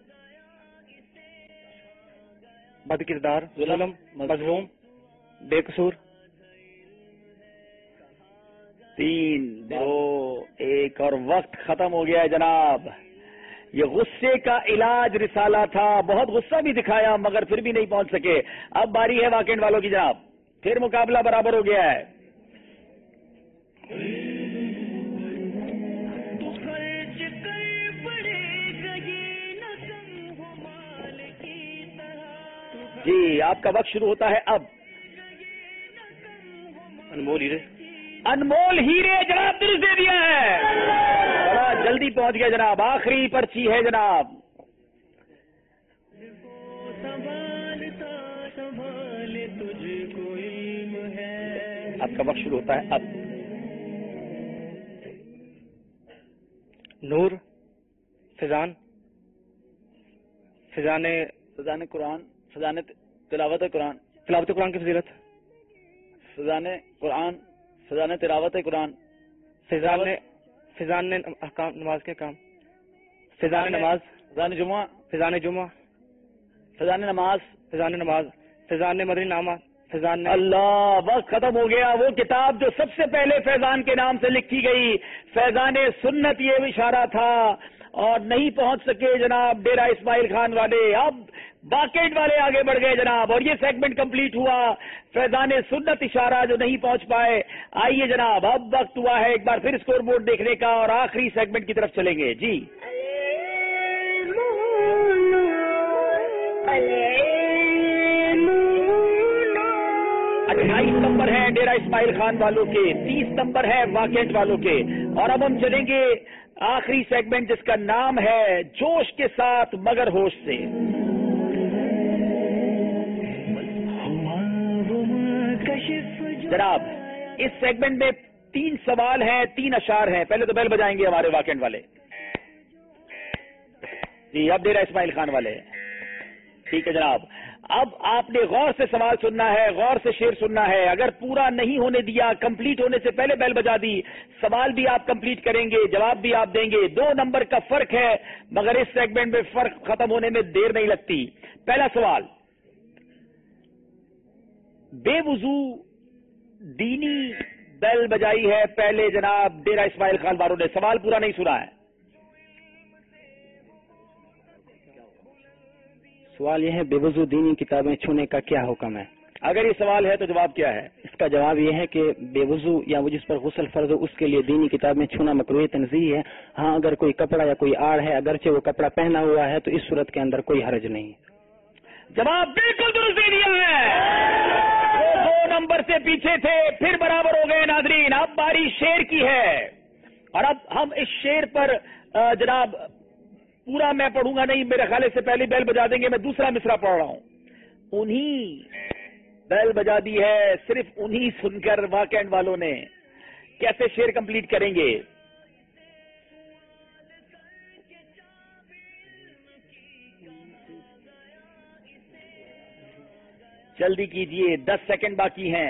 S7: بد کردار ظلم مظلوم بے قصور.
S2: تین دو ایک اور وقت ختم ہو گیا ہے جناب. یہ غصے کا علاج رسالہ تھا، بہت غصہ بھی دکھایا مگر پھر بھی نہیں پہنچ سکے. اب باری ہے واقعات والوں کی جناب. پھر مقابلہ برابر ہو گیا ہے. جی آپ کا وقت شروع ہوتا ہے اب.
S7: انمول ہیرے.
S2: انمول ہیرے جناب درست دے دیا ہے. بڑا جلدی پہنچ گیا جناب. آخری پرچی ہے جناب. آپ کا وقت شروع ہوتا ہے اب.
S7: نور، فضان، فضان
S2: فضان قرآن، فضان تلاوت قرآن،
S7: تلاوت قرآن کی فضیلت،
S2: فضان قرآن، فضان تلاوت قرآن،
S7: فضان فضان احکام نماز کے کام، فضان نماز،
S2: فضان جمعہ،
S7: فضان جمعہ،
S2: فضان نماز،
S7: فضان نماز، فضان مدنی نامہ، فضان.
S2: اللہ وقت ختم ہو گیا. وہ کتاب جو سب سے پہلے فیضان کے نام سے لکھی گئی، فیضان سنت، یہ اشارہ تھا اور نہیں پہنچ سکے جناب ڈیرا اسماعیل خان والے. اب باقیٹ والے آگے بڑھ گئے جناب اور یہ سیگمنٹ کمپلیٹ ہوا. فیضان سنت اشارہ جو نہیں پہنچ پائے. آئیے جناب اب وقت ہوا ہے ایک بار پھر اسکور بورڈ دیکھنے کا اور آخری سیگمنٹ کی طرف چلیں گے. جی اٹھائیس نمبر ہے ڈیرا اسماعیل خان والوں کے، تیس نمبر ہے واقعات والوں کے. اور اب ہم چلیں گے آخری سیگمنٹ جس کا نام ہے جوش کے ساتھ مگر ہوش سے. جناب اس سیگمنٹ میں تین سوال ہیں، تین اشعار ہیں. پہلے تو بیل بجائیں گے ہمارے واقعین والے. جی اب ڈیرہ اسماعیل خان والے. ٹھیک ہے جناب. اب آپ نے غور سے سوال سننا ہے، غور سے شعر سننا ہے. اگر پورا نہیں ہونے دیا، کمپلیٹ ہونے سے پہلے بیل بجا دی، سوال بھی آپ کمپلیٹ کریں گے، جواب بھی آپ دیں گے. دو نمبر کا فرق ہے مگر اس سیگمنٹ میں فرق ختم ہونے میں دیر نہیں لگتی. پہلا سوال، بے وضو دینی بیل بجائی ہے پہلے جناب ڈیرہ اسماعیل خان والوں نے. سوال پورا نہیں سنا ہے.
S8: سوال یہ ہے بے وضو دینی کتابیں چھونے کا کیا حکم ہے؟
S2: اگر یہ سوال ہے تو جواب کیا ہے؟
S8: اس کا جواب یہ ہے کہ بے وضو یا وہ جس پر غسل فرض ہو اس کے لیے دینی کتابیں چھونا مکروہ تنزیہ ہے. ہاں اگر کوئی کپڑا یا کوئی آڑ ہے، اگرچہ وہ کپڑا پہنا ہوا ہے، تو اس صورت کے اندر کوئی حرج نہیں.
S2: جواب بالکل درست دے دیا ہے. وہ دو نمبر سے پیچھے تھے پھر برابر ہو گئے. ناظرین اب باری شعر کی ہے اور اب ہم اس شعر پر جناب پورا میں پڑھوں گا نہیں، میرے خیال سے پہلے بیل بجا دیں گے. میں دوسرا مصرع پڑھ رہا ہوں. انہی بیل بجا دی ہے، صرف انہی سن کر واقعین والوں نے. کیسے شعر کمپلیٹ کریں گے؟ جلدی کیجئے، دس سیکنڈ باقی ہیں.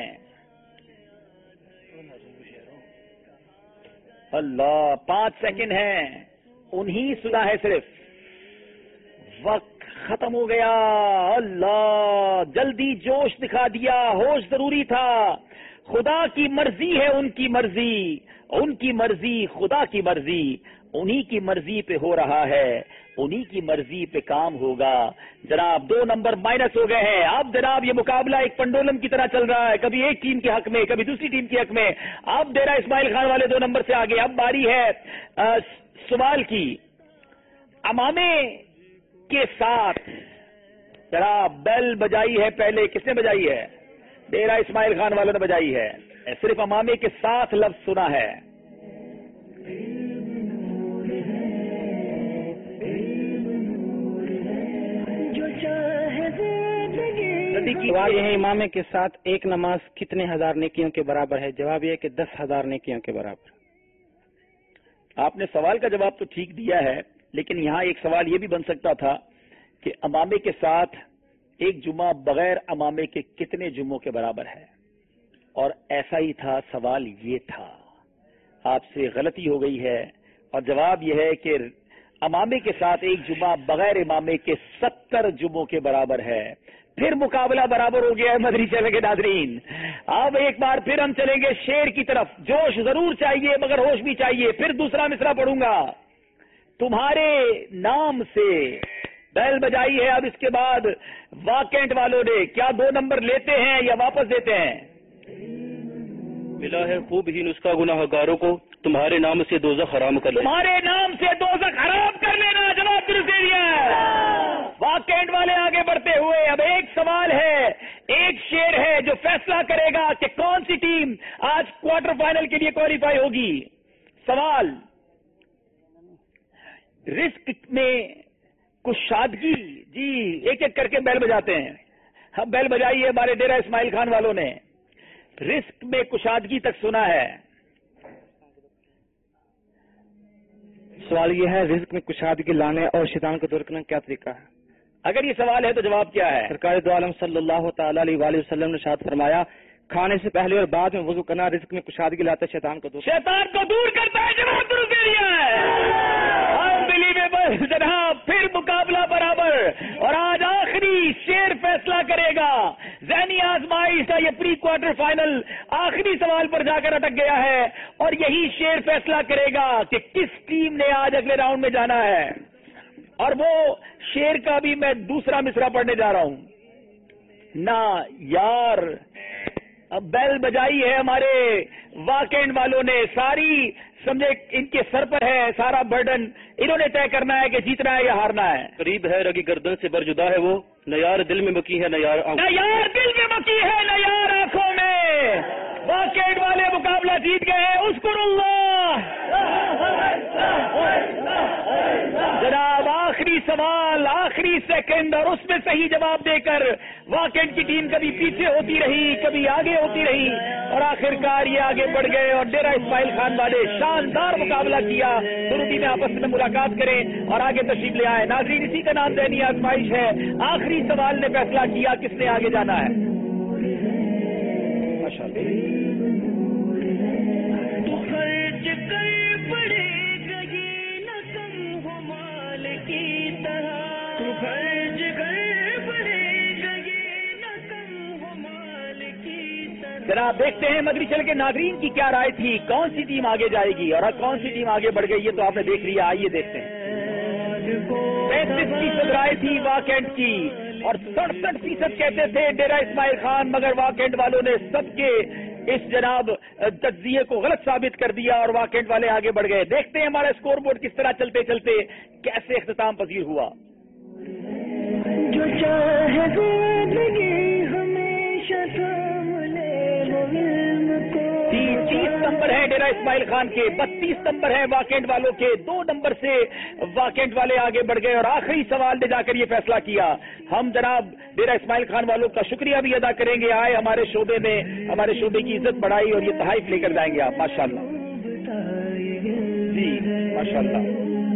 S2: اللہ پانچ سیکنڈ ہیں. انہی سنا ہے صرف. وقت ختم ہو گیا. اللہ جلدی جوش دکھا دیا. ہوش ضروری تھا. خدا کی مرضی ہے ان کی مرضی، ان کی مرضی خدا کی مرضی. انہی کی مرضی پہ ہو رہا ہے، انہی کی مرضی پہ کام ہوگا. جناب دو نمبر مائنس ہو گئے ہیں. اب جناب یہ مقابلہ ایک پنڈولم کی طرح چل رہا ہے، کبھی ایک ٹیم کے حق میں کبھی دوسری ٹیم کے حق میں. اب ڈیرہ اسماعیل خان والے دو نمبر سے آگے. اب باری ہے سوال کی. امامے کے ساتھ جناب بیل بجائی ہے پہلے. کس نے بجائی ہے؟ ڈیرہ اسماعیل خان والوں نے بجائی ہے. صرف امامے کے ساتھ لفظ سنا ہے.
S8: سوال یہ ہے امامے کے ساتھ ایک نماز کتنے ہزار نیکیوں کے برابر ہے؟ جواب یہ ہے کہ دس ہزار نیکیوں کے برابر.
S2: آپ نے سوال کا جواب تو ٹھیک دیا ہے، لیکن یہاں ایک سوال یہ بھی بن سکتا تھا کہ امامے کے ساتھ ایک جمعہ بغیر امامے کے کتنے جمعوں کے برابر ہے. اور ایسا ہی تھا، سوال یہ تھا. آپ سے غلطی ہو گئی ہے اور جواب یہ ہے کہ امامے کے ساتھ ایک جمعہ بغیر امامے کے ستر جمعوں کے برابر ہے. پھر مقابلہ برابر ہو گیا ہے مدری چلے کے ناظرین. اب ایک بار پھر ہم چلیں گے شعر کی طرف. جوش ضرور چاہیے مگر ہوش بھی چاہیے. پھر دوسرا مصرع پڑھوں گا. تمہارے نام سے بیل بجائی ہے. اب اس کے بعد واقعینٹ والوں نے کیا دو نمبر لیتے ہیں یا واپس دیتے ہیں؟
S10: ملا ہے خوب ہی نسخہ گناہ گاروں کو، تمہارے نام سے دوزخ حرام کر لینا.
S2: تمہارے نام سے دوزخ حرام کر لینا. جواب درست دے دیا. واقعینٹ والے آگے بڑھتے ہوئے. اب ایک سوال ہے، ایک شعر ہے جو فیصلہ کرے گا کہ کون سی ٹیم آج کوارٹر فائنل کے لیے کوالیفائی ہوگی. سوال، رزق میں کشادگی. جی ایک ایک کر کے بیل بجاتے ہیں. اب بیل بجائی ہے ہمارے ڈیرہ اسماعیل خان والوں نے. رزق میں کشادگی تک سنا ہے.
S8: سوال یہ ہے رزق میں کشادگی لانے اور شیطان کو دور کرنے کا کیا طریقہ ہے؟
S2: اگر یہ سوال ہے تو جواب کیا ہے؟
S8: سرکار دو عالم صلی اللہ تعالی علیہ وآلہ وسلم نے ارشاد فرمایا کھانے سے پہلے اور بعد میں وضو کرنا رزق میں کشادگی لاتا ہے، شیطان کو دور
S2: شیطان کو دور کرتا ہے. جواب درست دے دیا ہے. انبلیویبل جناب. پھر مقابلہ برابر اور آج آخری شعر فیصلہ کرے گا. ذہنی آزمائش کا یہ پری کوارٹر فائنل آخری سوال پر جا کر اٹک گیا ہے اور یہی شعر فیصلہ کرے گا کہ کس ٹیم نے آج اگلے راؤنڈ میں جانا ہے. اور وہ شعر کا بھی میں دوسرا مصرع پڑھنے جا رہا ہوں. نہ یار اب بیل بجائی ہے ہمارے واقعین والوں نے. ساری سمجھے ان کے سر پر ہے سارا برڈن. انہوں نے طے کرنا ہے کہ جیتنا ہے یا ہارنا ہے.
S10: قریب ہے رگی گردن سے برجدا ہے وہ، نہ یار دل میں مکی ہے نہ یار
S2: نہ یار دل میں مکی ہے نہ یار آنکھوں میں. واقعیت والے مقابلہ جیت گئے. اذکر اللہ. جناب آخری سوال, آخری سیکنڈ, اور اس میں صحیح جواب دے کر واقعیت کی ٹیم کبھی پیچھے ہوتی رہی, کبھی آگے ہوتی رہی, اور آخر کار یہ آگے بڑھ گئے اور ڈیرا اسماعیل خان والے شاندار مقابلہ کیا. دونوں ٹیمیں آپس میں ملاقات کریں اور آگے تشریف لے آئے. ناظرین, اسی کا نام ذہنی آزمائش ہے. آخری سوال نے فیصلہ کیا کس نے آگے جانا ہے. جناب دیکھتے ہیں مدری چل کے ناظرین کی کیا رائے تھی, کون سی ٹیم آگے جائے گی اور کون سی ٹیم آگے بڑھ گئی. یہ تو آپ نے دیکھ لیا. آئیے دیکھتے ہیں. پینتیس فیصد رائے تھی واقعیت کی اور سڑسٹھ فیصد کہتے تھے ڈیرا اسماعیل خان, مگر واقعیت والوں نے سب کے اس جناب تجزیے کو غلط ثابت کر دیا اور واقعیت والے آگے بڑھ گئے. دیکھتے ہیں ہمارا اسکور بورڈ کس طرح چلتے چلتے کیسے اختتام پذیر ہوا. جو چاہے تیس نمبر ہے ڈیرا اسماعیل خان کے, بتیس نمبر ہے واقعیت والوں کے. دو نمبر سے واقعیت والے آگے بڑھ گئے اور آخری سوال نے جا کر یہ فیصلہ کیا. ہم جناب ڈیرا اسماعیل خان والوں کا شکریہ بھی ادا کریں گے. آئے ہمارے شعبے میں, ہمارے شعبے کی عزت بڑھائی اور یہ تحائف لے کر جائیں گے آپ. ماشاءاللہ جی, ماشاءاللہ.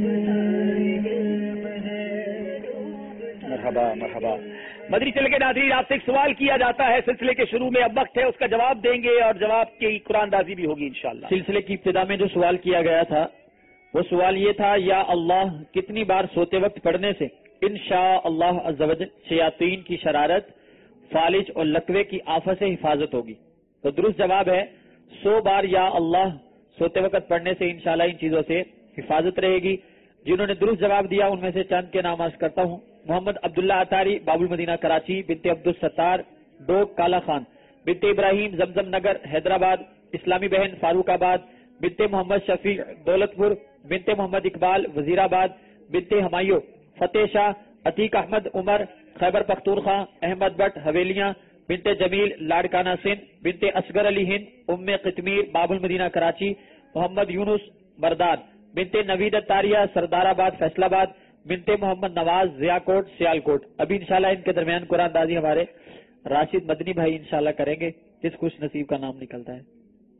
S2: مرحبا مرحبا. مدری چل کے ناظرین, آپ سے ایک سوال کیا جاتا ہے سلسلے کے شروع میں. اب وقت ہے اس کا جواب دیں گے اور جواب کی قرآن دازی بھی ہوگی انشاءاللہ.
S3: سلسلے کی ابتدا میں جو سوال کیا گیا تھا وہ سوال یہ تھا, یا اللہ کتنی بار سوتے وقت پڑھنے سے انشاء اللہ عز و جل شیاطین کی شرارت, فالج اور لقوے کی آفت سے حفاظت ہوگی. تو درست جواب ہے سو بار یا اللہ سوتے وقت پڑھنے سے انشاءاللہ ان چیزوں سے حفاظت رہے گی. جنہوں نے درست جواب دیا ان میں سے چند کے نام عرض کرتا ہوں. محمد عبداللہ اطاری, باب المدینہ کراچی, بنت عبدالستار ڈوک کالا خان, بنت ابراہیم زمزم نگر حیدرآباد, اسلامی بہن فاروق آباد, بنت محمد شفیع دولت پور, بنت محمد اقبال وزیر آباد, بنت ہمایوں فتح شاہ, عتیق احمد عمر خیبر پختونخوا, احمد بٹ حویلیاں, بنت جمیل لاڑکانہ سندھ, بنت اصغر علی ہند ام قطمیر باب المدینہ کراچی, محمد یونس بردان, بنت نوید اطاریہ سردار آباد فیصل آباد, بنت محمد نواز ضیاء کوٹ سیال کوٹ. ابھی انشاءاللہ ان کے درمیان قرآن دازی ہمارے راشد مدنی بھائی انشاءاللہ کریں گے, جس خوش نصیب کا نام نکلتا ہے.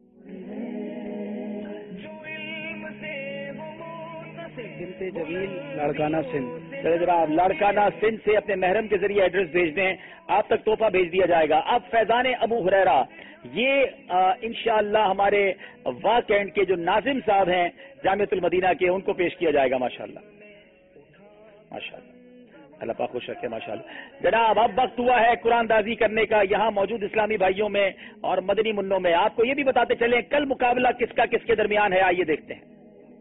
S2: بنت جمیل لاڑکانہ سندھ. چلے جناب لاڑکانہ سندھ سے اپنے محرم کے ذریعے ایڈریس بھیج دیں, آپ تک تحفہ بھیج دیا جائے گا. اب فیضان ابو ہریرہ, یہ انشاءاللہ ہمارے واقعیت کے جو ناظم صاحب ہیں جامعۃ المدینہ کے, ان کو پیش کیا جائے گا. ماشاءاللہ ماشاءاللہ, اللہ پاک خوش رکھے. ماشاءاللہ جناب, اب وقت ہوا ہے قرآن دازی کرنے کا. یہاں موجود اسلامی بھائیوں میں اور مدنی منوں میں آپ کو یہ بھی بتاتے چلیں کل مقابلہ کس کا کس کے درمیان ہے. آئیے دیکھتے ہیں.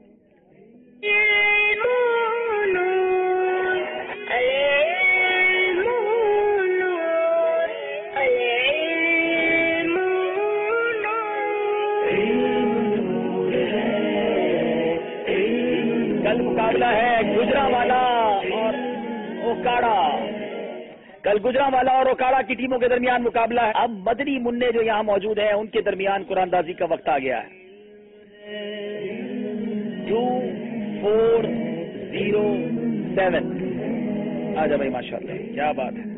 S2: کل مقابلہ ہے گجرانوالا اور اوکاڑا. کل گجرانوالا اور اوکاڑا کی ٹیموں کے درمیان مقابلہ ہے. اب مدنی منع جو یہاں موجود ہیں ان کے درمیان قرآن دازی کا وقت آ گیا ہے. Two four zero seven. آجا بھائی ماشاءاللہ, کیا بات ہے.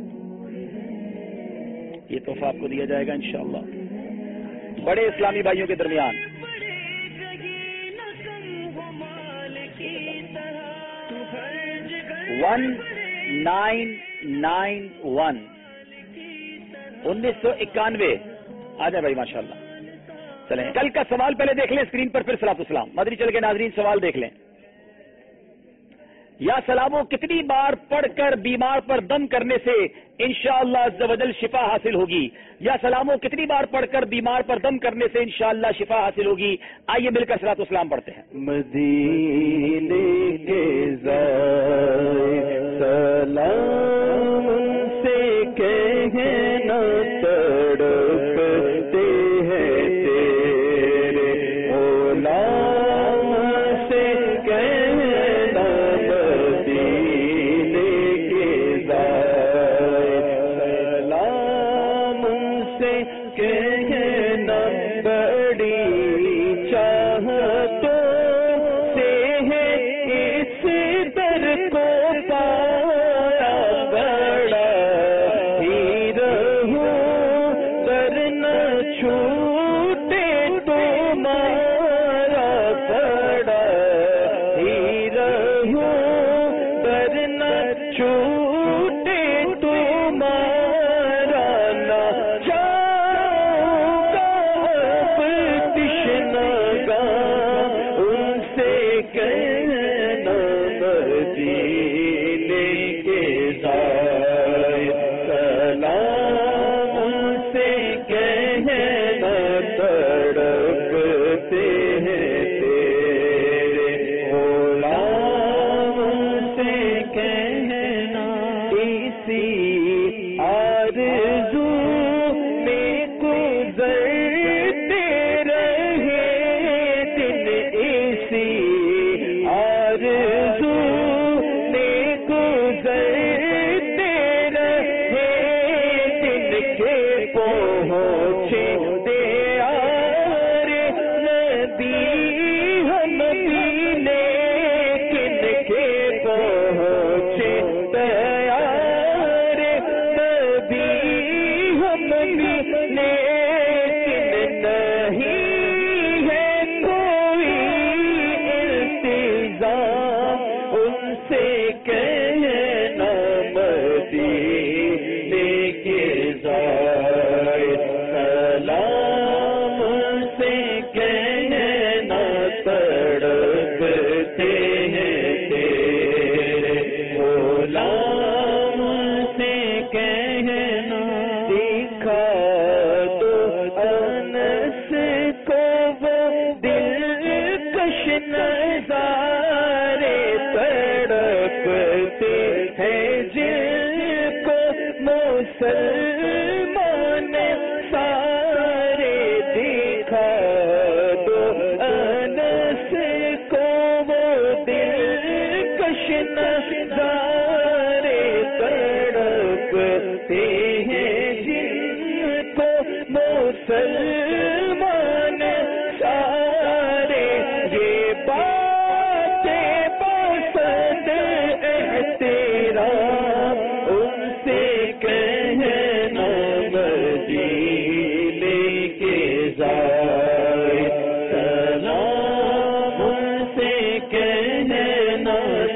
S2: یہ تحفہ آپ کو دیا جائے گا انشاءاللہ. بڑے اسلامی بھائیوں کے درمیان ون نائن نائن ون انیس سو اکانوے. آجا بھائی ماشاءاللہ. چلیں کل کا سوال پہلے دیکھ لیں اسکرین پر, پھر صلاۃ السلام. مدری چل کے ناظرین سوال دیکھ لیں. یا سلاموں کتنی بار پڑھ کر بیمار پر دم کرنے سے انشاءاللہ عز و جل شفا حاصل ہوگی. یا سلاموں کتنی بار پڑھ کر بیمار پر دم کرنے سے انشاءاللہ شفا حاصل ہوگی. آئیے مل کر صلاۃ السلام پڑھتے ہیں.
S12: مدینے کے سلام سے کہنا تڑپتے ہیں تیرے غلام سے کہنا مدینے کے سلام سے کہنا नज़ारे तड़पते हैं जिनको मुसलमान सारे दिखा दो अनस को वो दिलकश नज़ारे तड़पते हैं जिनको मुसलमान सारे ये बातें पसंद एहतिराम उनसे कहना मदीने के ज़ाहिर सलाम उनसे कहना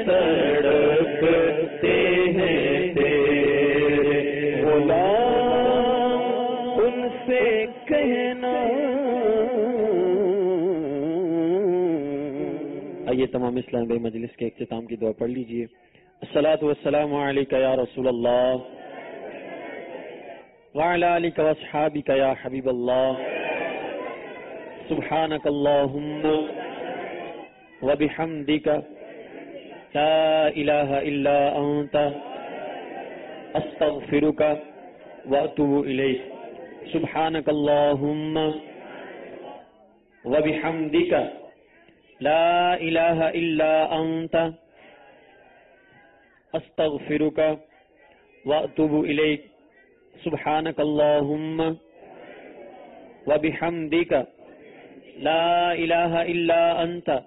S12: तड़पते हैं तेरे गुलाम उनसे कहना।
S3: आइए तमाम इस्लाम भाई मजलिस के इख्तिताम की दुआ पढ़ लीजिए। अस्सलातु वस्सलामु अलैका या रसूल अल्लाह व अला आलिका व अस्हाबिका या हबीब अल्लाह सुब्हानक अल्लाहुम्मा व बिहम्दिका ला इलाहा इल्ला अंता अस्तगफिरुका व अतूबु इलैक सुब्हानक अल्लाहुम्मा व बिहम्दिका ला इलाहा इल्ला अंता अस्तगफिरुका व अतूबु इलैक सुब्हानक अल्लाहुम्मा व बिहम्दिका ला इलाहा इल्ला अंता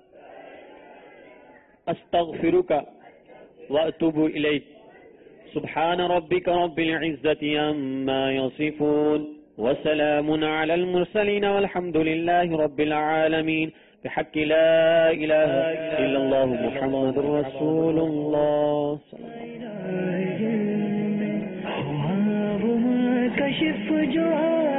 S3: अस्तगफिरुका व अतूबु इलैक सुब्हान रब्बिका रब्बिल इज्जति अम्मा यसिफून व सलामुन अलल मुरसलीन वल्हम्दुलिल्लाहि रब्बिल आलमीन بحق لا إله إلا الله محمد رسول الله
S11: کشف جو